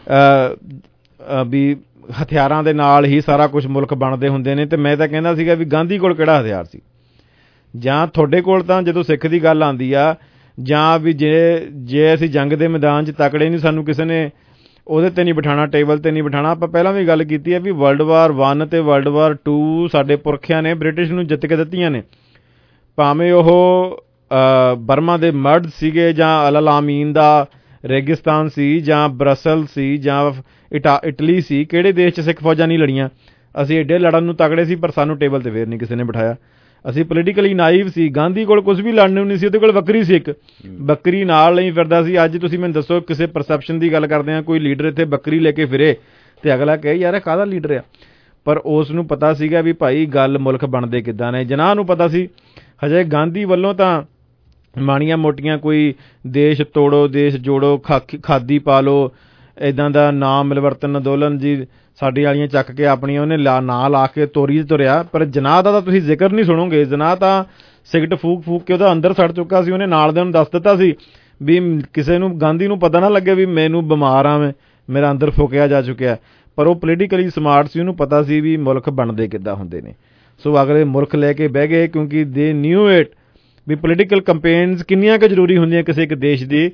ਵੀ ਹਥਿਆਰਾਂ ਦੇ ਨਾਲ ਹੀ ਸਾਰਾ ਕੁਝ ਮੁਲਕ ਬਣਦੇ ਹੁੰਦੇ ਨੇ, ਤੇ ਮੈਂ ਤਾਂ ਕਹਿੰਦਾ ਸੀਗਾ ਵੀ ਗਾਂਧੀ ਕੋਲ ਕਿਹੜਾ ਹਥਿਆਰ ਸੀ, ਜਾਂ ਤੁਹਾਡੇ ਕੋਲ ਤਾਂ ਜਦੋਂ ਸਿੱਖ ਦੀ ਗੱਲ ਆਉਂਦੀ ਆ, ਜਾਂ ਵੀ ਜੇ ਅਸੀਂ ਜੰਗ ਦੇ ਮੈਦਾਨ 'ਚ ਤਕੜੇ ਨਹੀਂ, ਸਾਨੂੰ ਕਿਸੇ ਨੇ ਉਹਦੇ ਤੇ ਨਹੀਂ ਬਿਠਾਣਾ, ਟੇਬਲ ਤੇ ਨਹੀਂ ਬਿਠਾਣਾ। ਆਪਾਂ ਪਹਿਲਾਂ ਵੀ ਗੱਲ ਕੀਤੀ ਹੈ ਵੀ World War I ਤੇ World War II ਸਾਡੇ ਪੁਰਖਿਆਂ ਨੇ ਬ੍ਰਿਟਿਸ਼ ਨੂੰ ਜਿੱਤ ਕੇ ਦਿੱਤੀਆਂ ਨੇ, ਭਾਵੇਂ ਉਹ ਬਰਮਾ ਦੇ ਮਰਦ ਸੀਗੇ, ਜਾਂ ਅਲ ਅਲਾਮੀਨ ਦਾ ਰੇਗਿਸਤਾਨ ਸੀ, ਜਾਂ ਬਰਸਲ ਸੀ, ਜਾਂ ਇਟਲੀ ਸੀ। ਕਿਹੜੇ ਦੇਸ਼ 'ਚ ਸਿੱਖ ਫੌਜਾਂ ਨਹੀਂ ਲੜੀਆਂ? ਅਸੀਂ ਏਡੇ ਲੜਨ ਨੂੰ ਤਕੜੇ ਸੀ, ਪਰ ਸਾਨੂੰ ਟੇਬਲ ਤੇ ਫੇਰ ਨਹੀਂ ਕਿਸੇ ਨੇ ਬਿਠਾਇਆ। ਅਸੀਂ ਪੋਲੀਟੀਕਲੀ ਨਾਈਵ ਸੀ। ਗਾਂਧੀ ਕੋਲ ਕੁਝ ਵੀ ਲੜਨ ਨੂੰ ਨਹੀਂ ਸੀ, ਉਹਦੇ ਕੋਲ ਬੱਕਰੀ ਸੀ, ਇੱਕ ਬੱਕਰੀ ਨਾਲ ਨਹੀਂ ਫਿਰਦਾ ਸੀ। ਅੱਜ ਤੁਸੀਂ ਮੈਨੂੰ ਦੱਸੋ, ਕਿਸੇ ਪਰਸੈਪਸ਼ਨ ਦੀ ਗੱਲ ਕਰਦੇ ਹਾਂ, ਕੋਈ ਲੀਡਰ ਇੱਥੇ ਬੱਕਰੀ ਲੈ ਕੇ ਫਿਰੇ ਤੇ ਅਗਲਾ ਕਹੇ ਯਾਰ ਇਹ ਕਾਹਦਾ ਲੀਡਰ ਆ, ਪਰ ਉਸ ਨੂੰ ਪਤਾ ਸੀਗਾ ਵੀ ਭਾਈ ਗੱਲ ਮੁਲਕ ਬਣਦੇ ਕਿੱਦਾਂ ਨੇ। ਜਨਾਹ ਨੂੰ ਪਤਾ ਸੀ। ਹਜੇ ਗਾਂਧੀ ਵੱਲੋਂ ਤਾਂ ਮਾੜੀਆਂ ਮੋਟੀਆਂ ਕੋਈ ਦੇਸ਼ ਤੋੜੋ, ਦੇਸ਼ ਜੋੜੋ, ਖਾਦੀ ਪਾ ਲਓ, ਇੱਦਾਂ ਦਾ ਨਾਮ ਮਿਲਵਰਤਨ ਅੰਦੋਲਨ ਜੀ ਸਾਡੀ ਵਾਲੀਆਂ ਚੱਕ ਕੇ ਆਪਣੀਆਂ ਉਹਨੇ ਨਾਂ ਲਾ ਕੇ ਤੁਰਿਆ, ਪਰ ਜਨਾਹ ਦਾ ਤਾਂ ਤੁਸੀਂ ਜ਼ਿਕਰ ਨਹੀਂ ਸੁਣੋਗੇ। ਜਨਾਹ ਤਾਂ ਸਿਗਰਟ ਫੂਕ ਕੇ ਉਹਦਾ ਅੰਦਰ ਸੜ ਚੁੱਕਾ ਸੀ। ਉਹਨੇ ਨਾਲ ਦੇ ਨੂੰ ਦੱਸ ਦਿੱਤਾ ਸੀ ਵੀ ਕਿਸੇ ਨੂੰ, ਗਾਂਧੀ ਨੂੰ ਪਤਾ ਨਾ ਲੱਗੇ ਵੀ ਮੈਨੂੰ ਬਿਮਾਰ ਆ, ਮੇਰਾ ਅੰਦਰ ਫੂਕਿਆ ਜਾ ਚੁੱਕਿਆ। ਪਰ ਉਹ ਪੋਲੀਟੀਕਲੀ ਸਮਾਰਟ ਸੀ, ਉਹਨੂੰ ਪਤਾ ਸੀ ਵੀ ਮੁਲਕ ਬਣਦੇ ਕਿੱਦਾਂ ਹੁੰਦੇ ਨੇ। ਸੋ ਅਗਲੇ ਮੁਲਕ ਲੈ ਕੇ ਬਹਿ ਗਏ, ਕਿਉਂਕਿ they knew it we political campaigns ਕਿੰਨੀਆਂ ਕੁ ਜ਼ਰੂਰੀ ਹੁੰਦੀਆਂ ਕਿਸੇ ਇੱਕ ਦੇਸ਼ ਦੀ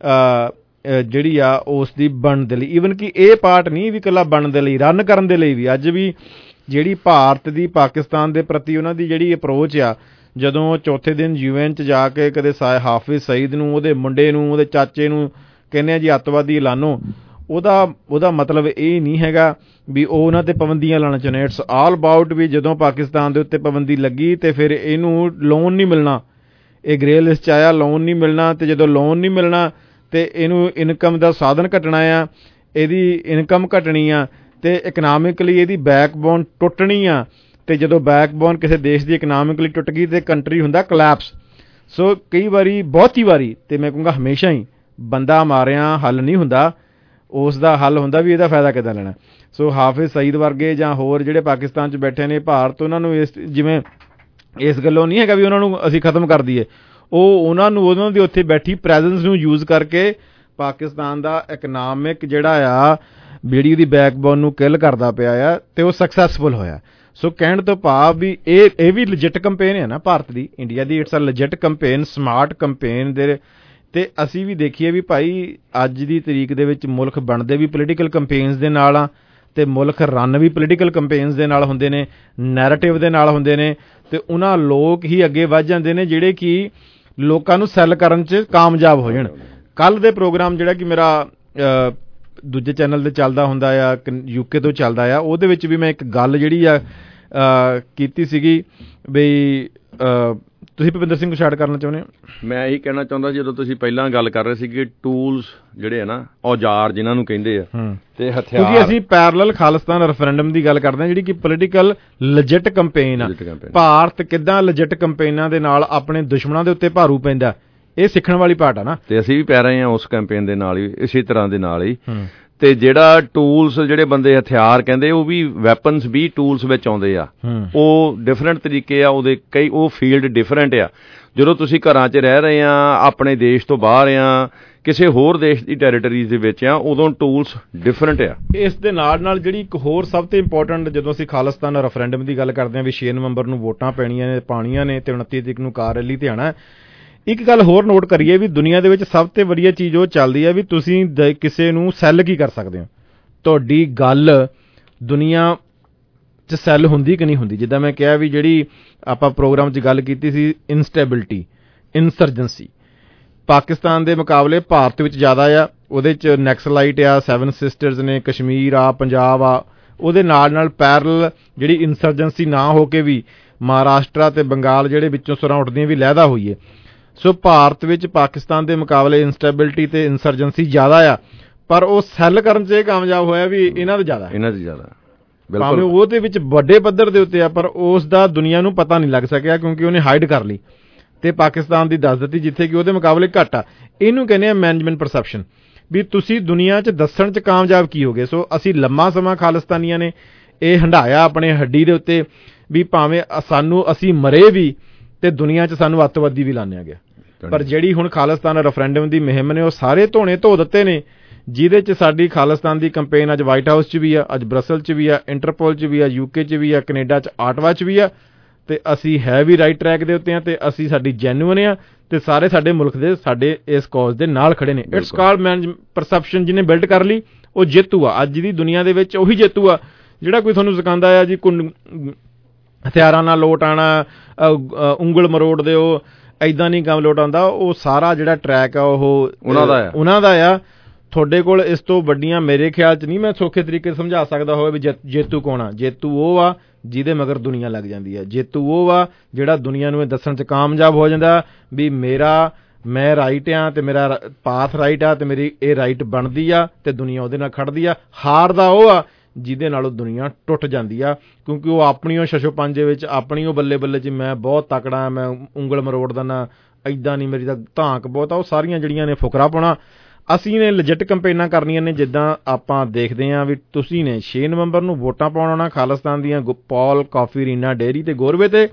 ਜਿਹੜੀ ਆ ਉਸ ਦੀ ਬਣਨ ਦੇ ਲਈ। ਈਵਨ ਕਿ ਇਹ ਪਾਰਟ ਨਹੀਂ ਵੀ ਇਕੱਲਾ ਬਣਨ ਦੇ ਲਈ, ਰਨ ਕਰਨ ਦੇ ਲਈ ਵੀ। ਅੱਜ ਵੀ ਜਿਹੜੀ ਭਾਰਤ ਦੀ ਪਾਕਿਸਤਾਨ ਦੇ ਪ੍ਰਤੀ ਉਹਨਾਂ ਦੀ ਜਿਹੜੀ ਅਪਰੋਚ ਆ, ਜਦੋਂ ਚੌਥੇ ਦਿਨ UN 'ਚ ਜਾ ਕੇ ਕਦੇ ਹਾਫਿਜ਼ ਸਈਦ ਨੂੰ, ਉਹਦੇ ਮੁੰਡੇ ਨੂੰ, ਉਹਦੇ ਚਾਚੇ ਨੂੰ ਕਹਿੰਦੇ ਆ ਜੀ ਅੱਤਵਾਦੀ ਐਲਾਨੋ, ਉਹਦਾ ਮਤਲਬ ਇਹ ਨਹੀਂ ਹੈਗਾ ਵੀ ਉਹ ਉਹਨਾਂ 'ਤੇ ਪਾਬੰਦੀਆਂ ਲਾਉਣਾ ਚਾਹੁੰਦੇ। ਇਟਸ ਆਲ ਅਬਾਊਟ ਵੀ ਜਦੋਂ ਪਾਕਿਸਤਾਨ ਦੇ ਉੱਤੇ ਪਾਬੰਦੀ ਲੱਗੀ ਅਤੇ ਫਿਰ ਇਹਨੂੰ ਲੋਨ ਨਹੀਂ ਮਿਲਣਾ, ਇਹ ਗ੍ਰੇ ਲਿਸਟ 'ਚ ਆਇਆ, ਲੋਨ ਨਹੀਂ ਮਿਲਣਾ, ਅਤੇ ਜਦੋਂ ਲੋਨ ਨਹੀਂ ਮਿਲਣਾ ਅਤੇ ਇਹਨੂੰ ਇਨਕਮ ਦਾ ਸਾਧਨ ਘਟਣਾ ਆ, ਇਹਦੀ ਇਨਕਮ ਘਟਣੀ ਆ, ਅਤੇ ਇਕਨੋਮਿਕਲੀ ਇਹਦੀ ਬੈਕਬੋਨ ਟੁੱਟਣੀ ਆ, ਅਤੇ ਜਦੋਂ ਬੈਕਬੋਨ ਕਿਸੇ ਦੇਸ਼ ਦੀ ਇਕਨੋਮਿਕਲੀ ਟੁੱਟ ਗਈ ਅਤੇ ਕੰਟਰੀ ਹੁੰਦਾ ਕਲੈਪਸ। ਸੋ ਕਈ ਵਾਰੀ, ਬਹੁਤੀ ਵਾਰੀ, ਅਤੇ ਮੈਂ ਕਹੂੰਗਾ ਹਮੇਸ਼ਾ ਹੀ ਬੰਦਾ ਮਾਰਿਆ ਹੱਲ ਨਹੀਂ ਹੁੰਦਾ, ਉਸ ਦਾ ਹੱਲ ਹੁੰਦਾ ਵੀ ਇਹਦਾ ਫਾਇਦਾ ਕਿੱਦਾਂ ਲੈਣਾ। ਸੋ ਹਾਫਿਜ਼ ਸਈਦ ਵਰਗੇ ਜਾਂ ਹੋਰ ਜਿਹੜੇ ਪਾਕਿਸਤਾਨ 'ਚ ਬੈਠੇ ਨੇ, ਭਾਰਤ ਉਹਨਾਂ ਨੂੰ ਜਿਵੇਂ ਇਸ ਗੱਲੋਂ ਨਹੀਂ ਹੈਗਾ ਵੀ ਉਹਨਾਂ ਨੂੰ ਅਸੀਂ ਖਤਮ ਕਰ ਦਈਏ, ਉਹ ਉਹਨਾਂ ਦੀ ਉੱਥੇ ਬੈਠੀ ਪ੍ਰੈਜ਼ੈਂਸ ਨੂੰ ਯੂਜ਼ ਕਰਕੇ ਪਾਕਿਸਤਾਨ ਦਾ ਇਕਨੋਮਿਕ ਜਿਹੜਾ ਆ, ਜਿਹੜੀ ਉਹਦੀ ਬੈਕਬੋਨ ਨੂੰ ਕਿਲ ਕਰਦਾ ਪਿਆ ਆ, ਅਤੇ ਉਹ ਸਕਸੈਸਫੁਲ ਹੋਇਆ। ਸੋ ਕਹਿਣ ਤੋਂ ਭਾਵ ਵੀ ਇਹ ਵੀ ਲੈਜਿਟ ਕੰਪੇਨ ਹੈ ਨਾ ਭਾਰਤ ਦੀ, ਇੰਡੀਆ ਦੀ। It's a legit campaign, smart campaign ਦੇ, ਅਤੇ ਅਸੀਂ ਵੀ ਦੇਖੀਏ ਵੀ ਭਾਈ ਅੱਜ ਦੀ ਤਰੀਕ ਦੇ ਵਿੱਚ ਮੁਲਕ ਬਣਦੇ ਵੀ ਪੋਲੀਟੀਕਲ ਕੰਪੇਨਸ ਦੇ ਨਾਲ ਆ, ਅਤੇ ਮੁਲਕ ਰਨ ਵੀ ਪੋਲੀਟੀਕਲ ਕੰਪੇਨਸ ਦੇ ਨਾਲ ਹੁੰਦੇ ਨੇ, ਨੈਰੇਟਿਵ ਦੇ ਨਾਲ ਹੁੰਦੇ ਨੇ, ਅਤੇ ਉਹਨਾਂ ਲੋਕ ਹੀ ਅੱਗੇ ਵੱਧ ਜਾਂਦੇ ਨੇ ਜਿਹੜੇ ਕਿ ਲੋਕਾਂ ਨੂੰ ਸੈੱਲ ਕਰਨ 'ਚ ਕਾਮਯਾਬ ਹੋ ਜਾਣ। ਕੱਲ੍ਹ ਦੇ ਪ੍ਰੋਗਰਾਮ ਜਿਹੜਾ ਕਿ ਮੇਰਾ ਦੂਜੇ ਚੈਨਲ 'ਤੇ ਚੱਲਦਾ ਹੁੰਦਾ ਆ, UK ਤੋਂ ਚੱਲਦਾ ਆ, ਉਹਦੇ ਵਿੱਚ ਵੀ ਮੈਂ ਇੱਕ ਗੱਲ ਜਿਹੜੀ ਆ ਕੀਤੀ ਸੀਗੀ ਬਈ ਤੁਸੀਂ ਭੁਪਿੰਦਰ ਸਿੰਘ ਸਟਾਰਟ ਕਰਨਾ ਚਾਹੁੰਦੇ ਹੋ? ਮੈਂ ਇਹੀ ਕਹਿਣਾ ਚਾਹੁੰਦਾ, ਜਦੋਂ ਤੁਸੀਂ ਪਹਿਲਾਂ ਗੱਲ ਕਰ ਰਹੇ ਸੀ ਕਿ ਟੂਲਸ ਜਿਹੜੇ ਆ ਨਾ, ਔਜ਼ਾਰ ਜਿਨ੍ਹਾਂ ਨੂੰ ਕਹਿੰਦੇ ਆ, ਤੇ ਹਥਿਆਰ, ਕਿਉਂਕਿ ਅਸੀਂ ਪੈਰਲਲ ਖਾਲਿਸਤਾਨ ਰੈਫਰੈਂਡਮ ਦੀ ਗੱਲ ਕਰਦੇ ਹਾਂ, ਜਿਹੜੀ ਕਿ ਪੋਲੀਟੀਕਲ ਲੈਜਿਟ ਕੰਪੇਨ ਆ। ਭਾਰਤ ਕਿੱਦਾਂ ਲੈਜਿਟ ਕੰਪੇਨਾਂ ਦੇ ਨਾਲ ਆਪਣੇ ਦੁਸ਼ਮਣਾਂ ਦੇ ਉੱਤੇ ਭਾਰੂ ਪੈਂਦਾ, ਇਹ ਸਿੱਖਣ ਵਾਲੀ ਪਾਰਟ ਆ ਨਾ। ਤੇ ਅਸੀਂ ਵੀ ਪੈ ਰਹੇ ਹਾਂ ਉਸ ਕੈਂਪੇਨ ਦੇ ਨਾਲ ਹੀ, ਇਸੇ ਤਰ੍ਹਾਂ ਦੇ ਨਾਲ ਹੀ। ਤੇ ਜਿਹੜਾ ਟੂਲਸ, ਜਿਹੜੇ ਬੰਦੇ ਹਥਿਆਰ ਕਹਿੰਦੇ, ਉਹ ਵੀ ਵੈਪਨਸ ਵੀ ਟੂਲਸ ਵਿੱਚ ਆਉਂਦੇ ਆ, ਉਹ ਡਿਫਰੈਂਟ ਤਰੀਕੇ ਆ ਉਹਦੇ, ਕਈ ਉਹ ਫੀਲਡ ਡਿਫਰੈਂਟ ਆ। ਜਦੋਂ ਤੁਸੀਂ ਘਰਾਂ 'ਚ ਰਹਿ ਰਹੇ ਆ, ਆਪਣੇ ਦੇਸ਼ ਤੋਂ ਬਾਹਰ ਆ, ਕਿਸੇ ਹੋਰ ਦੇਸ਼ ਦੀ ਟੈਰੀਟਰੀਜ਼ ਦੇ ਵਿੱਚ ਆ, ਉਦੋਂ ਟੂਲਸ ਡਿਫਰੈਂਟ ਆ। ਇਸ ਦੇ ਨਾਲ ਜਿਹੜੀ ਇੱਕ ਹੋਰ ਸਭ ਤੋਂ ਇੰਪੋਰਟੈਂਟ, ਜਦੋਂ ਅਸੀਂ ਖਾਲਿਸਤਾਨ ਰੈਫਰੈਂਡਮ ਦੀ ਗੱਲ ਕਰਦੇ ਹਾਂ ਵੀ 6 ਨਵੰਬਰ ਨੂੰ ਵੋਟਾਂ ਪਾਣੀਆਂ ਨੇ ਤੇ 29 ਤਰੀਕ ਨੂੰ ਕਾਰ ਰੈਲੀ ਤੇ ਆਉਣਾ, ਇੱਕ ਗੱਲ ਹੋਰ ਨੋਟ ਕਰੀਏ ਵੀ ਦੁਨੀਆ ਦੇ ਵਿੱਚ ਸਭ ਤੋਂ ਵਧੀਆ ਚੀਜ਼ ਉਹ ਚੱਲਦੀ ਹੈ ਵੀ ਤੁਸੀਂ ਕਿਸੇ ਨੂੰ ਸੈੱਲ ਕੀ ਕਰ ਸਕਦੇ ਹੋ। ਤੁਹਾਡੀ ਗੱਲ ਦੁਨੀਆ 'ਚ ਸੈੱਲ ਹੁੰਦੀ ਕਿ ਨਹੀਂ ਹੁੰਦੀ। ਜਿੱਦਾਂ ਮੈਂ ਕਿਹਾ ਵੀ ਜਿਹੜੀ ਆਪਾਂ ਪ੍ਰੋਗਰਾਮ 'ਚ ਗੱਲ ਕੀਤੀ ਸੀ, ਇਨਸਟੇਬਿਲਿਟੀ, ਇਨਸਰਜੈਂਸੀ ਪਾਕਿਸਤਾਨ ਦੇ ਮੁਕਾਬਲੇ ਭਾਰਤ ਵਿੱਚ ਜ਼ਿਆਦਾ ਆ। ਉਹਦੇ 'ਚ ਨੈਕਸਲਾਈਟ ਆ, 7 ਸਿਸਟਰਸ ਨੇ, ਕਸ਼ਮੀਰ ਆ, ਪੰਜਾਬ ਆ, ਉਹਦੇ ਨਾਲ ਪੈਰਲ ਜਿਹੜੀ ਇਨਸਰਜੈਂਸੀ ਨਾ ਹੋ ਕੇ ਵੀ ਮਹਾਰਾਸ਼ਟਰ ਅਤੇ ਬੰਗਾਲ ਜਿਹੜੇ ਵਿੱਚੋਂ ਸੁਰਾਂ ਉੱਠਦੀਆਂ ਵੀ ਲਹਿਦਾ ਹੋਈ ਹੈ। ਸੋ ਭਾਰਤ ਵਿੱਚ ਪਾਕਿਸਤਾਨ ਦੇ ਮੁਕਾਬਲੇ ਇਨਸਟੇਬਿਲਿਟੀ ਤੇ ਇਨਸਰਜੈਂਸੀ ਜ਼ਿਆਦਾ ਆ, ਪਰ ਉਹ ਸੈੱਲ ਕਰਨ 'ਚ ਇਹ ਕਾਮਯਾਬ ਹੋਇਆ ਵੀ ਇਹਨਾਂ ਦਾ ਜ਼ਿਆਦਾ, ਭਾਵੇਂ ਉਹਦੇ ਵਿੱਚ ਵੱਡੇ ਪੱਧਰ ਦੇ ਉੱਤੇ ਆ, ਪਰ ਉਸ ਦਾ ਦੁਨੀਆ ਨੂੰ ਪਤਾ ਨਹੀਂ ਲੱਗ ਸਕਿਆ ਕਿਉਂਕਿ ਉਹਨੇ ਹਾਈਡ ਕਰ ਲਈ ਤੇ ਪਾਕਿਸਤਾਨ ਦੀ ਦੱਸ ਦਿੱਤੀ, ਜਿੱਥੇ ਕਿ ਉਹਦੇ ਮੁਕਾਬਲੇ ਘੱਟ ਆ। ਇਹਨੂੰ ਕਹਿੰਦੇ ਆ ਮੈਨੇਜਮੈਂਟ ਪਰਸੈਪਸ਼ਨ, ਵੀ ਤੁਸੀਂ ਦੁਨੀਆ 'ਚ ਦੱਸਣ 'ਚ ਕਾਮਯਾਬ ਕੀ ਹੋ ਗਏ। ਸੋ ਅਸੀਂ ਲੰਮਾ ਸਮਾਂ ਖਾਲਿਸਤਾਨੀਆਂ ਨੇ ਇਹ ਹੰਢਾਇਆ ਆਪਣੇ ਹੱਡੀ ਦੇ ਉੱਤੇ ਵੀ ਭਾਵੇਂ ਅਸੀਂ ਮਰੇ ਵੀ ਤੇ ਦੁਨੀਆ 'ਚ ਸਾਨੂੰ ਅੱਤਵਾਦੀ ਵੀ ਲਾਨਿਆ ਗਿਆ। ਪਰ ਜਿਹੜੀ ਹੁਣ ਖਾਲਿਸਤਾਨ ਰੈਫਰੈਂਡਮ ਦੀ ਮੁਹਿੰਮ ਨੇ, ਉਹ ਸਾਰੇ ਧੋ ਦਿੱਤੇ ਨੇ, ਜਿਹਦੇ 'ਚ ਸਾਡੀ ਖਾਲਿਸਤਾਨ ਦੀ ਕੰਪੇਨ ਅੱਜ ਵਾਈਟ ਹਾਊਸ 'ਚ ਵੀ ਆ, ਅੱਜ ਬਰਸਲ 'ਚ ਵੀ ਆ, ਇੰਟਰਪੋਲ 'ਚ ਵੀ ਆ, UK 'ਚ ਵੀ ਆ, ਕੈਨੇਡਾ 'ਚ ਆਟਵਾ 'ਚ ਵੀ ਆ, ਤੇ ਅਸੀਂ ਹੈ ਵੀ ਰਾਈਟ ਟਰੈਕ ਦੇ ਉੱਤੇ ਆ, ਤੇ ਅਸੀਂ ਸਾਡੀ ਜੈਨੂਅਨ ਆ, ਤੇ ਸਾਰੇ ਸਾਡੇ ਮੁਲਕ ਦੇ ਸਾਡੇ ਇਸ ਕੌਜ਼ ਦੇ ਨਾਲ ਖੜੇ ਨੇ। ਇਟਸ ਕਾਲਡ ਮੈਨੇਜ ਪਰਸੈਪਸ਼ਨ, ਜਿਹਨੇ ਬਿਲਡ ਕਰ ਲਈ ਉਹ ਜੇਤੂ ਆ। ਅੱਜ ਦੀ ਦੁਨੀਆ ਦੇ ਵਿੱਚ ਉਹੀ ਜੇਤੂ ਆ ਜਿਹੜਾ ਕੋਈ ਤੁਹਾਨੂੰ ਸਿਖਾਉਂਦਾ ਆ ਜੀ ਹਥਿਆਰਾਂ ਨਾਲ ਲੋਟ ਆਉਣਾ, ਉਂਗਲ ਮਰੋੜ ਦਿਓ, ਐਦਾਂ ਨਹੀਂ ਕੰਮ ਲੋਟ ਆਉਂਦਾ। ਉਹ ਸਾਰਾ ਜਿਹੜਾ ਟਰੈਕ ਆ ਉਹ ਉਹਨਾਂ ਦਾ ਆ। ਤੁਹਾਡੇ ਕੋਲ ਇਸ ਤੋਂ ਵੱਡੀਆਂ ਮੇਰੇ ਖਿਆਲ 'ਚ ਨਹੀਂ ਮੈਂ ਸੌਖੇ ਤਰੀਕੇ ਸਮਝਾ ਸਕਦਾ ਹੋਵੇ ਵੀ ਜੇਤੂ ਕੌਣ ਆ। ਜੇਤੂ ਉਹ ਆ ਜਿਹਦੇ ਮਗਰ ਦੁਨੀਆ ਲੱਗ ਜਾਂਦੀ ਆ। ਜੇਤੂ ਉਹ ਆ ਜਿਹੜਾ ਦੁਨੀਆ ਨੂੰ ਇਹ ਦੱਸਣ 'ਚ ਕਾਮਯਾਬ ਹੋ ਜਾਂਦਾ ਵੀ ਮੈਂ ਰਾਈਟ ਆ ਤੇ ਮੇਰਾ ਪਾਥ ਰਾਈਟ ਆ ਤੇ ਮੇਰੀ ਇਹ ਰਾਈਟ ਬਣਦੀ ਆ ਤੇ ਦੁਨੀਆ ਉਹਦੇ ਨਾਲ ਖੜਦੀ ਆ। ਹਾਰਦਾ ਉਹ ਆ ਜਿਹਦੇ ਨਾਲ ਉਹ ਦੁਨੀਆ ਟੁੱਟ ਜਾਂਦੀ ਆ, ਕਿਉਂਕਿ ਉਹ ਆਪਣੀ ਉਹ ਸ਼ਸ਼ੋ ਪੰਜੇ ਵਿੱਚ, ਆਪਣੀ ਉਹ ਬੱਲੇ ਬੱਲੇ 'ਚ ਮੈਂ ਬਹੁਤ ਤਕੜਾ, ਮੈਂ ਉਂਗਲ ਮਰੋੜ ਦਿੰਦਾ, ਐਦਾਂ ਨਹੀਂ, ਮੇਰੀ ਤਾਂ ਧਾਂਕ ਬਹੁਤ ਆ, ਉਹ ਸਾਰੀਆਂ ਜਿਹੜੀਆਂ ਨੇ ਫੁਕਰਾ ਪਾਉਣਾ। ਅਸੀਂ ਨੇ ਲੈਜਿਟ ਕੰਪੇਨਾਂ ਕਰਨੀਆਂ ਨੇ। ਜਿੱਦਾਂ ਆਪਾਂ ਦੇਖਦੇ ਹਾਂ ਵੀ ਤੁਸੀਂ ਨੇ 6 ਨਵੰਬਰ ਨੂੰ ਵੋਟਾਂ ਪਾਉਣ ਆਉਣਾ ਖਾਲਿਸਤਾਨ ਦੀਆਂ ਪੌਲ ਕਾਫੀ ਰੀਨਾ ਡੇਅਰੀ ਤੇ ਗੋਰਵੇ ਤੇ।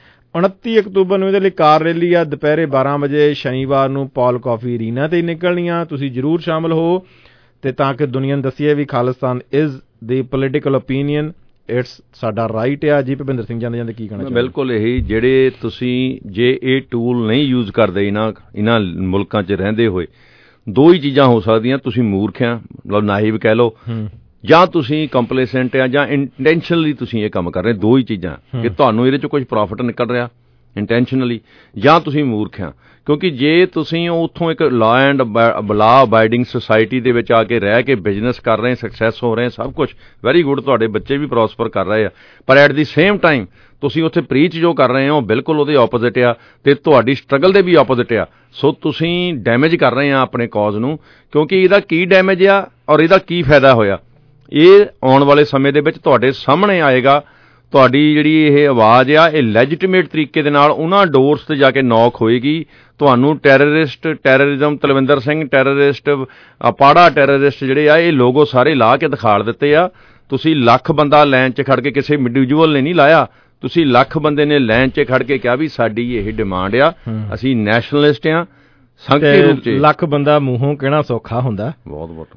29 ਅਕਤੂਬਰ ਨੂੰ ਇਹਦੇ ਲਈ ਕਾਰ ਰੈਲੀ ਆ, ਦੁਪਹਿਰੇ 12 ਵਜੇ ਸ਼ਨੀਵਾਰ ਨੂੰ ਪੌਲ ਕਾਫੀ ਰੀਨਾ ਤੇ ਨਿਕਲਣੀਆਂ। ਤੁਸੀਂ ਜ਼ਰੂਰ ਸ਼ਾਮਲ ਹੋ ਤੇ ਤਾਂ ਕਿ ਦੁਨੀਆ ਨੂੰ ਦੱਸੀਏ ਵੀ Khalistan is the political opinion it's ਸਾਡਾ ਰਾਈਟ ਆ ਜੀ। ਭੁਪਿੰਦਰ ਸਿੰਘ ਜਾਂਦੇ ਜਾਂਦੇ ਕੀ ਕਹਿਣਾ? ਬਿਲਕੁਲ ਇਹੀ, ਜਿਹੜੇ ਤੁਸੀਂ ਜੇ ਇਹ ਟੂਲ ਨਹੀਂ ਯੂਜ਼ ਕਰਦੇ ਇਹਨਾਂ ਮੁਲਕਾਂ 'ਚ ਰਹਿੰਦੇ ਹੋਏ, ਦੋ ਹੀ ਚੀਜ਼ਾਂ ਹੋ ਸਕਦੀਆਂ, ਤੁਸੀਂ ਮੂਰਖ ਆ ਮਤਲਬ ਨਾਇਬ ਕਹਿ ਲਓ, ਜਾਂ ਤੁਸੀਂ ਕੰਪਲੇਸੈਂਟ ਆ, ਜਾਂ ਇੰਟੈਂਸ਼ਨਲੀ ਤੁਸੀਂ ਇਹ ਕੰਮ ਕਰ ਰਹੇ। ਦੋ ਹੀ ਚੀਜ਼ਾਂ ਕਿ ਤੁਹਾਨੂੰ ਇਹਦੇ 'ਚ ਕੁਝ ਪ੍ਰੋਫਿਟ ਨਿਕਲ ਰਿਹਾ ਇੰਟੈਂਸ਼ਨਲੀ, ਜਾਂ ਤੁਸੀਂ ਮੂਰਖ ਆ। ਕਿਉਂਕਿ ਜੇ ਤੁਸੀਂ ਉੱਥੋਂ ਇੱਕ ਲਾ ਐਂਡ ਲਾ ਅਬਾਈਡਿੰਗ ਸੁਸਾਇਟੀ ਦੇ ਵਿੱਚ ਆ ਕੇ ਰਹਿ ਕੇ ਬਿਜ਼ਨਸ ਕਰ ਰਹੇ, ਸਕਸੈਸ ਹੋ ਰਹੇ, ਸਭ ਕੁਛ ਵੈਰੀ ਗੁੱਡ, ਤੁਹਾਡੇ ਬੱਚੇ ਵੀ ਪ੍ਰੋਸਪਰ ਕਰ ਰਹੇ ਆ, ਪਰ ਐਟ ਦੀ ਸੇਮ ਟਾਈਮ ਤੁਸੀਂ ਉੱਥੇ ਪ੍ਰੀਚ ਜੋ ਕਰ ਰਹੇ ਹੋ ਬਿਲਕੁਲ ਉਹਦੇ ਆਪੋਜ਼ਿਟ ਆ, ਅਤੇ ਤੁਹਾਡੀ ਸਟਰਗਲ ਦੇ ਵੀ ਆਪੋਜ਼ਿਟ ਆ। ਸੋ ਤੁਸੀਂ ਡੈਮੇਜ ਕਰ ਰਹੇ ਆ ਆਪਣੇ ਕੌਜ਼ ਨੂੰ, ਕਿਉਂਕਿ ਇਹਦਾ ਕੀ ਡੈਮੇਜ ਆ ਔਰ ਇਹਦਾ ਕੀ ਫਾਇਦਾ ਹੋਇਆ, ਇਹ ਆਉਣ ਵਾਲੇ ਸਮੇਂ ਦੇ ਵਿੱਚ ਤੁਹਾਡੇ ਸਾਹਮਣੇ ਆਏਗਾ। ਤੁਹਾਡੀ ਜਿਹੜੀ ਇਹ ਆਵਾਜ਼ ਆ ਇਹ ਲੈਜੀਟੀਮੇਟ ਤਰੀਕੇ ਦੇ ਨਾਲ ਉਹਨਾਂ ਡੋਰਸ 'ਤੇ ਜਾ ਕੇ ਨੌਕ ਹੋਏਗੀ। ਤੁਹਾਨੂੰ ਟੈਰਰਿਜ਼ਮ, ਤਲਵਿੰਦਰ ਸਿੰਘ ਟੈਰਰਿਸਟ, ਅਪਾੜਾ ਟੈਰਰਿਸਟ ਜਿਹੜੇ ਆ, ਇਹ ਲੋਗੋ ਸਾਰੇ ਲਾ ਕੇ ਦਿਖਾ ਦਿੱਤੇ ਆ। ਤੁਸੀਂ ਲੱਖ ਬੰਦਾ ਲਾਈਨ 'ਚ ਖੜ ਕੇ, ਕਿਸੇ ਇੰਡੀਵਿਜੂਅਲ ਨੇ ਨਹੀਂ ਲਾਇਆ, ਤੁਸੀਂ ਲੱਖ ਬੰਦੇ ਨੇ ਲਾਈਨ 'ਚ ਖੜ ਕੇ ਕਿਹਾ ਵੀ ਸਾਡੀ ਇਹ ਡਿਮਾਂਡ ਆ, ਅਸੀਂ ਨੈਸ਼ਨਲਿਸਟ ਆ। ਸੰਖੇਪ ਰੂਪ 'ਚ ਲੱਖ ਬੰਦਾ ਮੂੰਹੋਂ ਕਹਿਣਾ ਸੌਖਾ ਹੁੰਦਾ ਬਹੁਤ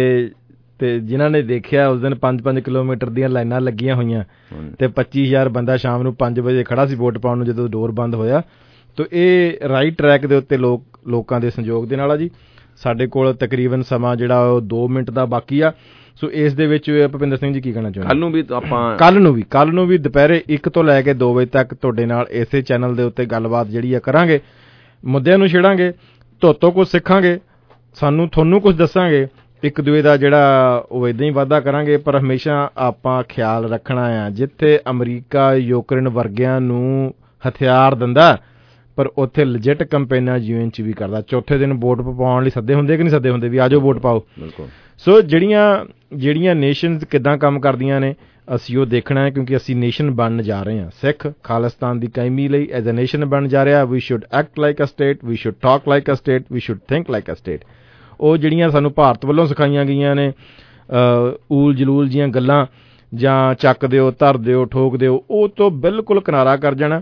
ਤੇ ਜਿਨ੍ਹਾਂ ਨੇ ਦੇਖਿਆ ਉਸ ਦਿਨ 5-5 ਕਿਲੋਮੀਟਰ ਦੀਆਂ ਲਾਈਨਾਂ ਲੱਗੀਆਂ ਹੋਈਆਂ ਤੇ 25,000 ਬੰਦਾ ਸ਼ਾਮ ਨੂੰ 5 ਵਜੇ ਖੜਾ ਸੀ ਵੋਟ ਪਾਉਣ ਨੂੰ ਜਦੋਂ ਡੋਰ ਬੰਦ ਹੋਇਆ। ਤਾਂ ਇਹ ਰਾਈਟ ਟਰੈਕ ਦੇ ਉੱਤੇ ਲੋਕਾਂ ਦੇ ਸੰਯੋਗ ਦੇ ਨਾਲ ਆ ਜੀ। ਸਾਡੇ ਕੋਲ ਤਕਰੀਬਨ ਸਮਾਂ ਜਿਹੜਾ ਉਹ 2 ਮਿੰਟ ਦਾ ਬਾਕੀ ਆ। ਸੋ ਇਸ ਦੇ ਵਿੱਚ ਭੁਪਿੰਦਰ ਸਿੰਘ ਜੀ ਕੀ ਕਹਿਣਾ ਚਾਹੁੰਦੇ? ਕੱਲ ਨੂੰ ਵੀ ਦੁਪਹਿਰੇ 1 ਤੋਂ ਲੈ ਕੇ 2 ਵਜੇ ਤੱਕ ਤੁਹਾਡੇ ਨਾਲ ਇਸੇ ਚੈਨਲ ਦੇ ਉੱਤੇ ਗੱਲਬਾਤ ਜਿਹੜੀ ਆ ਕਰਾਂਗੇ, ਮੁੱਦਿਆਂ ਨੂੰ ਛੇੜਾਂਗੇ, ਤੁਹਾਤੋਂ ਕੁਝ ਸਿੱਖਾਂਗੇ, ਤੁਹਾਨੂੰ ਕੁਝ ਦੱਸਾਂਗੇ, ਇੱਕ ਦੂਏ ਦਾ ਜਿਹੜਾ ਉਹ ਇੱਦਾਂ ਹੀ ਵਾਧਾ ਕਰਾਂਗੇ। ਪਰ ਹਮੇਸ਼ਾ ਆਪਾਂ ਖਿਆਲ ਰੱਖਣਾ ਆ, ਜਿੱਥੇ ਅਮਰੀਕਾ ਯੂਕਰੇਨ ਵਰਗਿਆਂ ਨੂੰ ਹਥਿਆਰ ਦਿੰਦਾ, ਪਰ ਉੱਥੇ ਲੈਜਿਟ ਕੰਪੇਨਾਂ UN 'ਚ ਵੀ ਕਰਦਾ। ਚੌਥੇ ਦਿਨ ਵੋਟ ਪਾਉਣ ਲਈ ਸੱਦੇ ਹੁੰਦੇ ਕਿ ਨਹੀਂ ਸੱਦੇ ਹੁੰਦੇ ਵੀ ਆਜੋ ਵੋਟ ਪਾਓ। ਸੋ ਜਿਹੜੀਆਂ ਨੇਸ਼ਨਸ ਕਿੱਦਾਂ ਕੰਮ ਕਰਦੀਆਂ ਨੇ ਅਸੀਂ ਉਹ ਦੇਖਣਾ ਹੈ, ਕਿਉਂਕਿ ਅਸੀਂ ਨੇਸ਼ਨ ਬਣਨ ਜਾ ਰਹੇ ਹਾਂ। ਸਿੱਖ ਖਾਲਿਸਤਾਨ ਦੀ ਕਾਇਮੀ ਲਈ ਐਜ਼ ਅ ਨੇਸ਼ਨ ਬਣਨ ਜਾ ਰਿਹਾ। We should act like a state, we should talk like a state, we should think like a state. ਉਹ ਜਿਹੜੀਆਂ ਸਾਨੂੰ ਭਾਰਤ ਵੱਲੋਂ ਸਿਖਾਈਆਂ ਗਈਆਂ ਨੇ ਊਲ ਜਲੂਲ ਜੀਆਂ ਗੱਲਾਂ, ਜਾਂ ਚੱਕ ਦਿਓ, ਧਰ ਦਿਓ, ਠੋਕ ਦਿਓ, ਉਹ ਤੋਂ ਬਿਲਕੁਲ ਕਿਨਾਰਾ ਕਰ ਜਾਣਾ।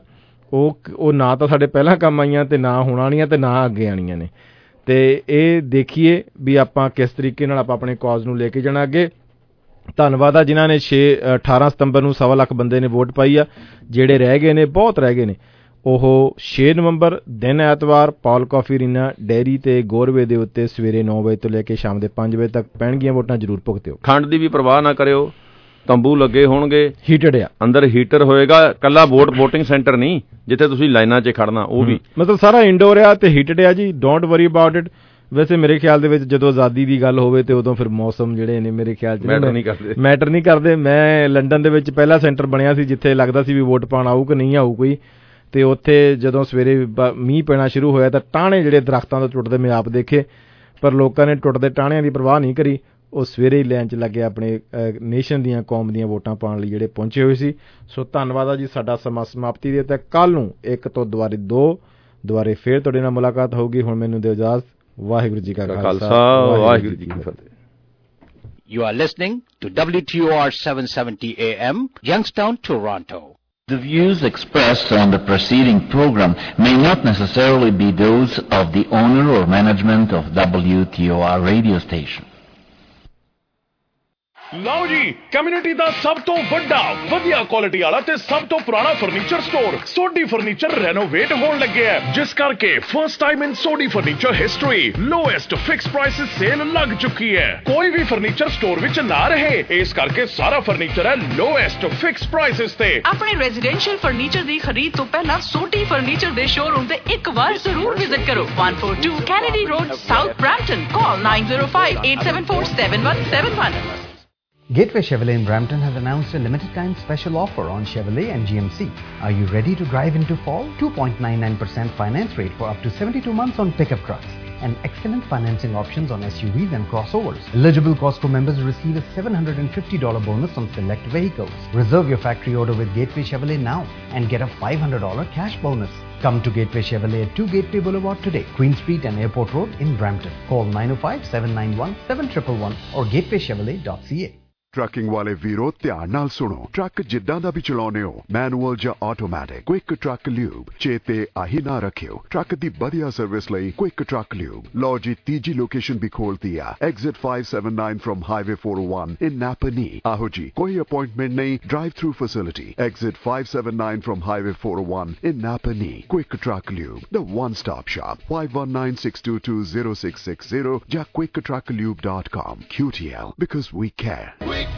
ਉਹ ਨਾ ਤਾਂ ਸਾਡੇ ਪਹਿਲਾਂ ਕੰਮ ਆਈਆਂ ਅਤੇ ਨਾ ਹੁਣ ਆਉਣੀਆਂ ਅਤੇ ਨਾ ਅੱਗੇ ਆਉਣੀਆਂ ਨੇ। ਅਤੇ ਇਹ ਦੇਖੀਏ ਵੀ ਆਪਾਂ ਕਿਸ ਤਰੀਕੇ ਨਾਲ ਆਪਾਂ ਆਪਣੇ ਕੌਜ਼ ਨੂੰ ਲੈ ਕੇ ਜਾਣਾ ਅੱਗੇ। ਧੰਨਵਾਦ ਆ ਜਿਨ੍ਹਾਂ ਨੇ 18 ਸਤੰਬਰ ਨੂੰ 1.25 ਲੱਖ ਬੰਦੇ ਨੇ ਵੋਟ ਪਾਈ ਆ। ਜਿਹੜੇ ਰਹਿ ਗਏ ਨੇ, ਬਹੁਤ ਰਹਿ ਗਏ ਨੇ, ਉਹ 6 ਨਵੰਬਰ ਦਿਨ ਐਤਵਾਰ ਪੌਲ ਕਾਫੀ ਰੀਨਾ ਡੇਅਰੀ ਤੇ ਗੋਰਵੇ ਦੇ ਉੱਤੇ ਸਵੇਰੇ 9 ਵਜੇ ਤੋਂ ਲੈ ਕੇ ਸ਼ਾਮ ਦੇ 5 ਵਜੇ ਤੱਕ ਪੈਣਗੀਆਂ ਵੋਟਾਂ। ਜ਼ਰੂਰ ਭੁਗਤਿਓ। ਖੰਡ ਦੀ ਵੀ ਪਰਵਾਹ ਨਾ ਕਰਿਓ, ਤੰਬੂ ਲੱਗੇ ਹੋਣਗੇ, ਹੀਟਡ ਆ, ਅੰਦਰ ਹੀਟਰ ਹੋਏਗਾ। ਕੱਲਾ ਵੋਟਿੰਗ ਸੈਂਟਰ ਨਹੀਂ ਜਿੱਥੇ ਤੁਸੀਂ ਲਾਈਨਾਂ 'ਚ ਖੜਨਾ, ਉਹ ਵੀ ਮਤਲਬ ਸਾਰਾ ਇੰਡੋਰ ਆ ਤੇ ਹੀਟਡ ਆ ਜੀ। Don't worry about it. ਵੈਸੇ ਮੇਰੇ ਖਿਆਲ ਦੇ ਵਿੱਚ ਜਦੋਂ ਆਜ਼ਾਦੀ ਦੀ ਗੱਲ ਹੋਵੇ ਤੇ ਉਦੋਂ ਫਿਰ ਮੌਸਮ ਜਿਹੜੇ ਨੇ ਮੇਰੇ ਖਿਆਲ 'ਚ ਮੈਟਰ ਨਹੀਂ ਕਰਦੇ। ਮੈਂ ਲੰਡਨ ਦੇ ਵਿੱਚ ਪਹਿਲਾ ਸੈਂਟਰ ਬਣਿਆ ਸੀ ਜਿੱਥੇ ਲੱਗਦਾ ਸੀ ਵੀ ਵੋਟ ਪਾਉਣ ਆਊ ਕਿ ਨਹੀਂ ਆਊ ਕੋਈ, ਤੇ ਉੱਥੇ ਜਦੋਂ ਸਵੇਰੇ ਮੀਂਹ ਪੈਣਾ ਸ਼ੁਰੂ ਹੋਇਆ ਤਾਂ ਟਾਹਣੇ ਜਿਹੜੇ ਦਰਖਤਾਂ ਤੋਂ ਟੁੱਟਦੇ ਮੈਂ ਆਪ ਦੇਖੇ, ਪਰ ਲੋਕਾਂ ਨੇ ਟੁੱਟਦੇ ਟਾਹਣਿਆਂ ਦੀ ਪਰਵਾਹ ਨਹੀਂ ਕਰੀ। ਉਹ ਸਵੇਰੇ ਹੀ ਲਾਈਨ 'ਚ ਲੱਗੇ ਆਪਣੇ ਨੇਸ਼ਨ ਦੀਆਂ, ਕੌਮ ਦੀਆਂ ਵੋਟਾਂ ਪਾਉਣ ਲਈ ਜਿਹੜੇ ਪਹੁੰਚੇ ਹੋਏ ਸੀ। ਸੋ ਧੰਨਵਾਦ ਆ ਜੀ। ਸਾਡਾ ਸਮਾਂ ਸਮਾਪਤੀ ਦੇ, ਤੇ ਕੱਲ੍ਹ ਨੂੰ 1 ਤੋਂ ਦੁਬਾਰੇ ਫੇਰ ਤੁਹਾਡੇ ਨਾਲ ਮੁਲਾਕਾਤ ਹੋਊਗੀ। ਹੁਣ ਮੈਨੂੰ ਦਿਓ ਇਜਾਜ਼ਤ। ਵਾਹਿਗੁਰੂ ਜੀ ਕਾ ਖਾਲਸਾ, ਵਾਹਿਗੁਰੂ ਜੀ ਕੀ ਫਤਿਹ। You are listening to WTOR 770 AM, Youngstown, Toronto. The views expressed on the preceding program may not necessarily be those of the owner or management of WTOR radio station. ਲਓ ਜੀ, ਕਮਿਊਨਿਟੀ ਦਾ ਸਭ ਤੋਂ ਵੱਡਾ, ਵਧੀਆ ਕੁਆਲਿਟੀ ਵਾਲਾ ਤੇ ਸਭ ਤੋਂ ਪੁਰਾਣਾ furniture store Sodhi furniture renovate ਹੋਣ ਲੱਗਿਆ ਹੈ, ਜਿਸ ਕਰਕੇ first time in Sodhi furniture history lowest fix prices sale ਲੱਗ ਚੁੱਕੀ ਹੈ। ਕੋਈ ਵੀ ਫਰਨੀਚਰ ਸਟੋਰ ਵਿੱਚ ਨਾ ਰਹੇ, ਇਸ ਕਰਕੇ ਸਾਰਾ ਫਰਨੀਚਰ ਹੈ ਲੋਐਸਟ ਫਿਕਸ ਪ੍ਰਾਈਸਿਸ ਤੇ। ਆਪਣੇ ਰੈਜ਼ੀਡੈਂਸ਼ੀਅਲ ਫਰਨੀਚਰ ਦੀ ਖਰੀਦ ਤੋਂ ਪਹਿਲਾਂ ਸੋਢੀ ਫਰਨੀਚਰ ਦੇ ਸ਼ੋਰੂਮ ਤੇ ਇੱਕ ਵਾਰ ਜ਼ਰੂਰ ਵਿਜ਼ਿਟ ਕਰੋ। 142 Kennedy road, south Brampton. Call 9058747171. Gateway Chevrolet in Brampton has announced a limited-time special offer on Chevrolet and GMC. Are you ready to drive into fall? 2.99% finance rate for up to 72 months on pickup trucks, and excellent financing options on SUVs and crossovers. Eligible Costco members receive a $750 bonus on select vehicles. Reserve your factory order with Gateway Chevrolet now and get a $500 cash bonus. Come to Gateway Chevrolet at 2 Gateway Boulevard today, Queen Street and Airport Road in Brampton. Call 905-791-7111 or gatewaychevrolet.ca. Trucking ਵਾਲੇ ਵੀਰੋ ਧਿਆਨ ਨਾਲ ਸੁਣੋ। Truck ਜਿੱਦਾਂ ਦਾ ਵੀ ਚਲਾਉਨੇ ਹੋ, manual ਜਾਂ automatic, quick truck lube ਚੇਤੇ ਆਹੀ ਨਾ ਰੱਖਿਓ। ਟਰੱਕ ਦੀ ਵਧੀਆ ਸਰਵਿਸ ਲਈ ਕੁਇਕ ਟਰੱਕ ਲਿਊਬ। ਲਓ ਜੀ, ਤੀਜੀ ਲੋਕੇਸ਼ਨ ਵੀ ਖੋਲਤੀ ਆ, exit 579 from highway 401 in Napanee. ਆਹੋ ਜੀ, ਕੋਈ ਅਪਾਇੰਟਮੈਂਟ ਨਹੀਂ, drive through facility. Exit 579 from highway 401 in Napanee. Quick truck lube, the one stop shop. 5196220660 ਜਾਂ quicktrucklube.com। QTL, because we care.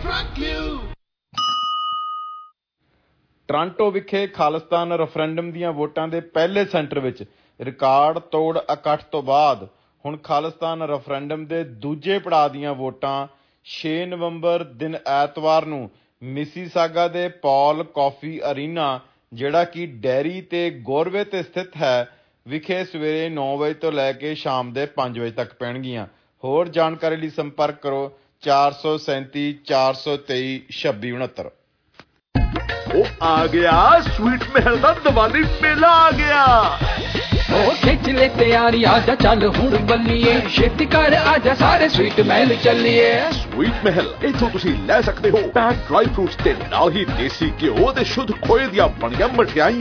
Toronto ਵਿਖੇ ਖਾਲਿਸਤਾਨ ਰੈਫਰੈਂਡਮ ਦੀਆਂ ਵੋਟਾਂ ਦੇ ਪਹਿਲੇ ਸੈਂਟਰ ਵਿੱਚ ਰਿਕਾਰਡ ਤੋੜ ਇਕੱਠ ਤੋਂ ਬਾਅਦ ਹੁਣ ਖਾਲਿਸਤਾਨ ਰੈਫਰੈਂਡਮ ਦੇ ਦੂਜੇ ਪੜਾਅ ਦੀਆਂ ਵੋਟਾਂ 6 ਨਵੰਬਰ ਦਿਨ ਐਤਵਾਰ ਨੂੰ ਮਿਸੀਸਾਗਾ ਦੇ ਪੌਲ ਕਾਫੀ ਅਰੀਨਾ, ਜਿਹੜਾ ਕਿ ਡੈਰੀ ਤੇ ਗੋਰਵੇ ਤੇ ਸਥਿਤ ਹੈ, ਵਿਖੇ ਸਵੇਰੇ 9 ਵਜੇ ਤੋਂ ਲੈ ਕੇ ਸ਼ਾਮ ਦੇ 5 ਵਜੇ ਤੱਕ ਪੈਣਗੀਆਂ। ਹੋਰ ਜਾਣਕਾਰੀ ਲਈ ਸੰਪਰਕ ਕਰੋ 437 423 2669। ਉਹ ਆ ਗਿਆ ਸਵੀਟ ਮਹਿਲ ਦਾ ਦੀਵਾਲੀ ਮੇਲਾ ਆ ਗਿਆ। ਉਹ ਖਿੱਚ ਲੈ ਤਿਆਰੀ, ਆਜਾ ਚੱਲ ਹੁਣ ਬੱਲੀਏ, ਛੇਤੀ ਕਰ ਆਜਾ ਸਾਰੇ ਸਵੀਟ ਮਹਿਲ ਚੱਲੀਏ। ਸਵੀਟ ਮਹਿਲ, ਇੱਥੋਂ ਤੁਸੀਂ ਲੈ ਸਕਦੇ ਹੋ ਪੈਕ ਡਰਾਈ ਫਰੂਟਸ ਤੇ ਨਾਲ ਹੀ ਦੇਸੀ ਘਿਓ ਤੇ ਸ਼ੁੱਧ ਖੋਏ ਦੀਆਂ ਬਣੀਆਂ ਮਠਿਆਈਆਂ।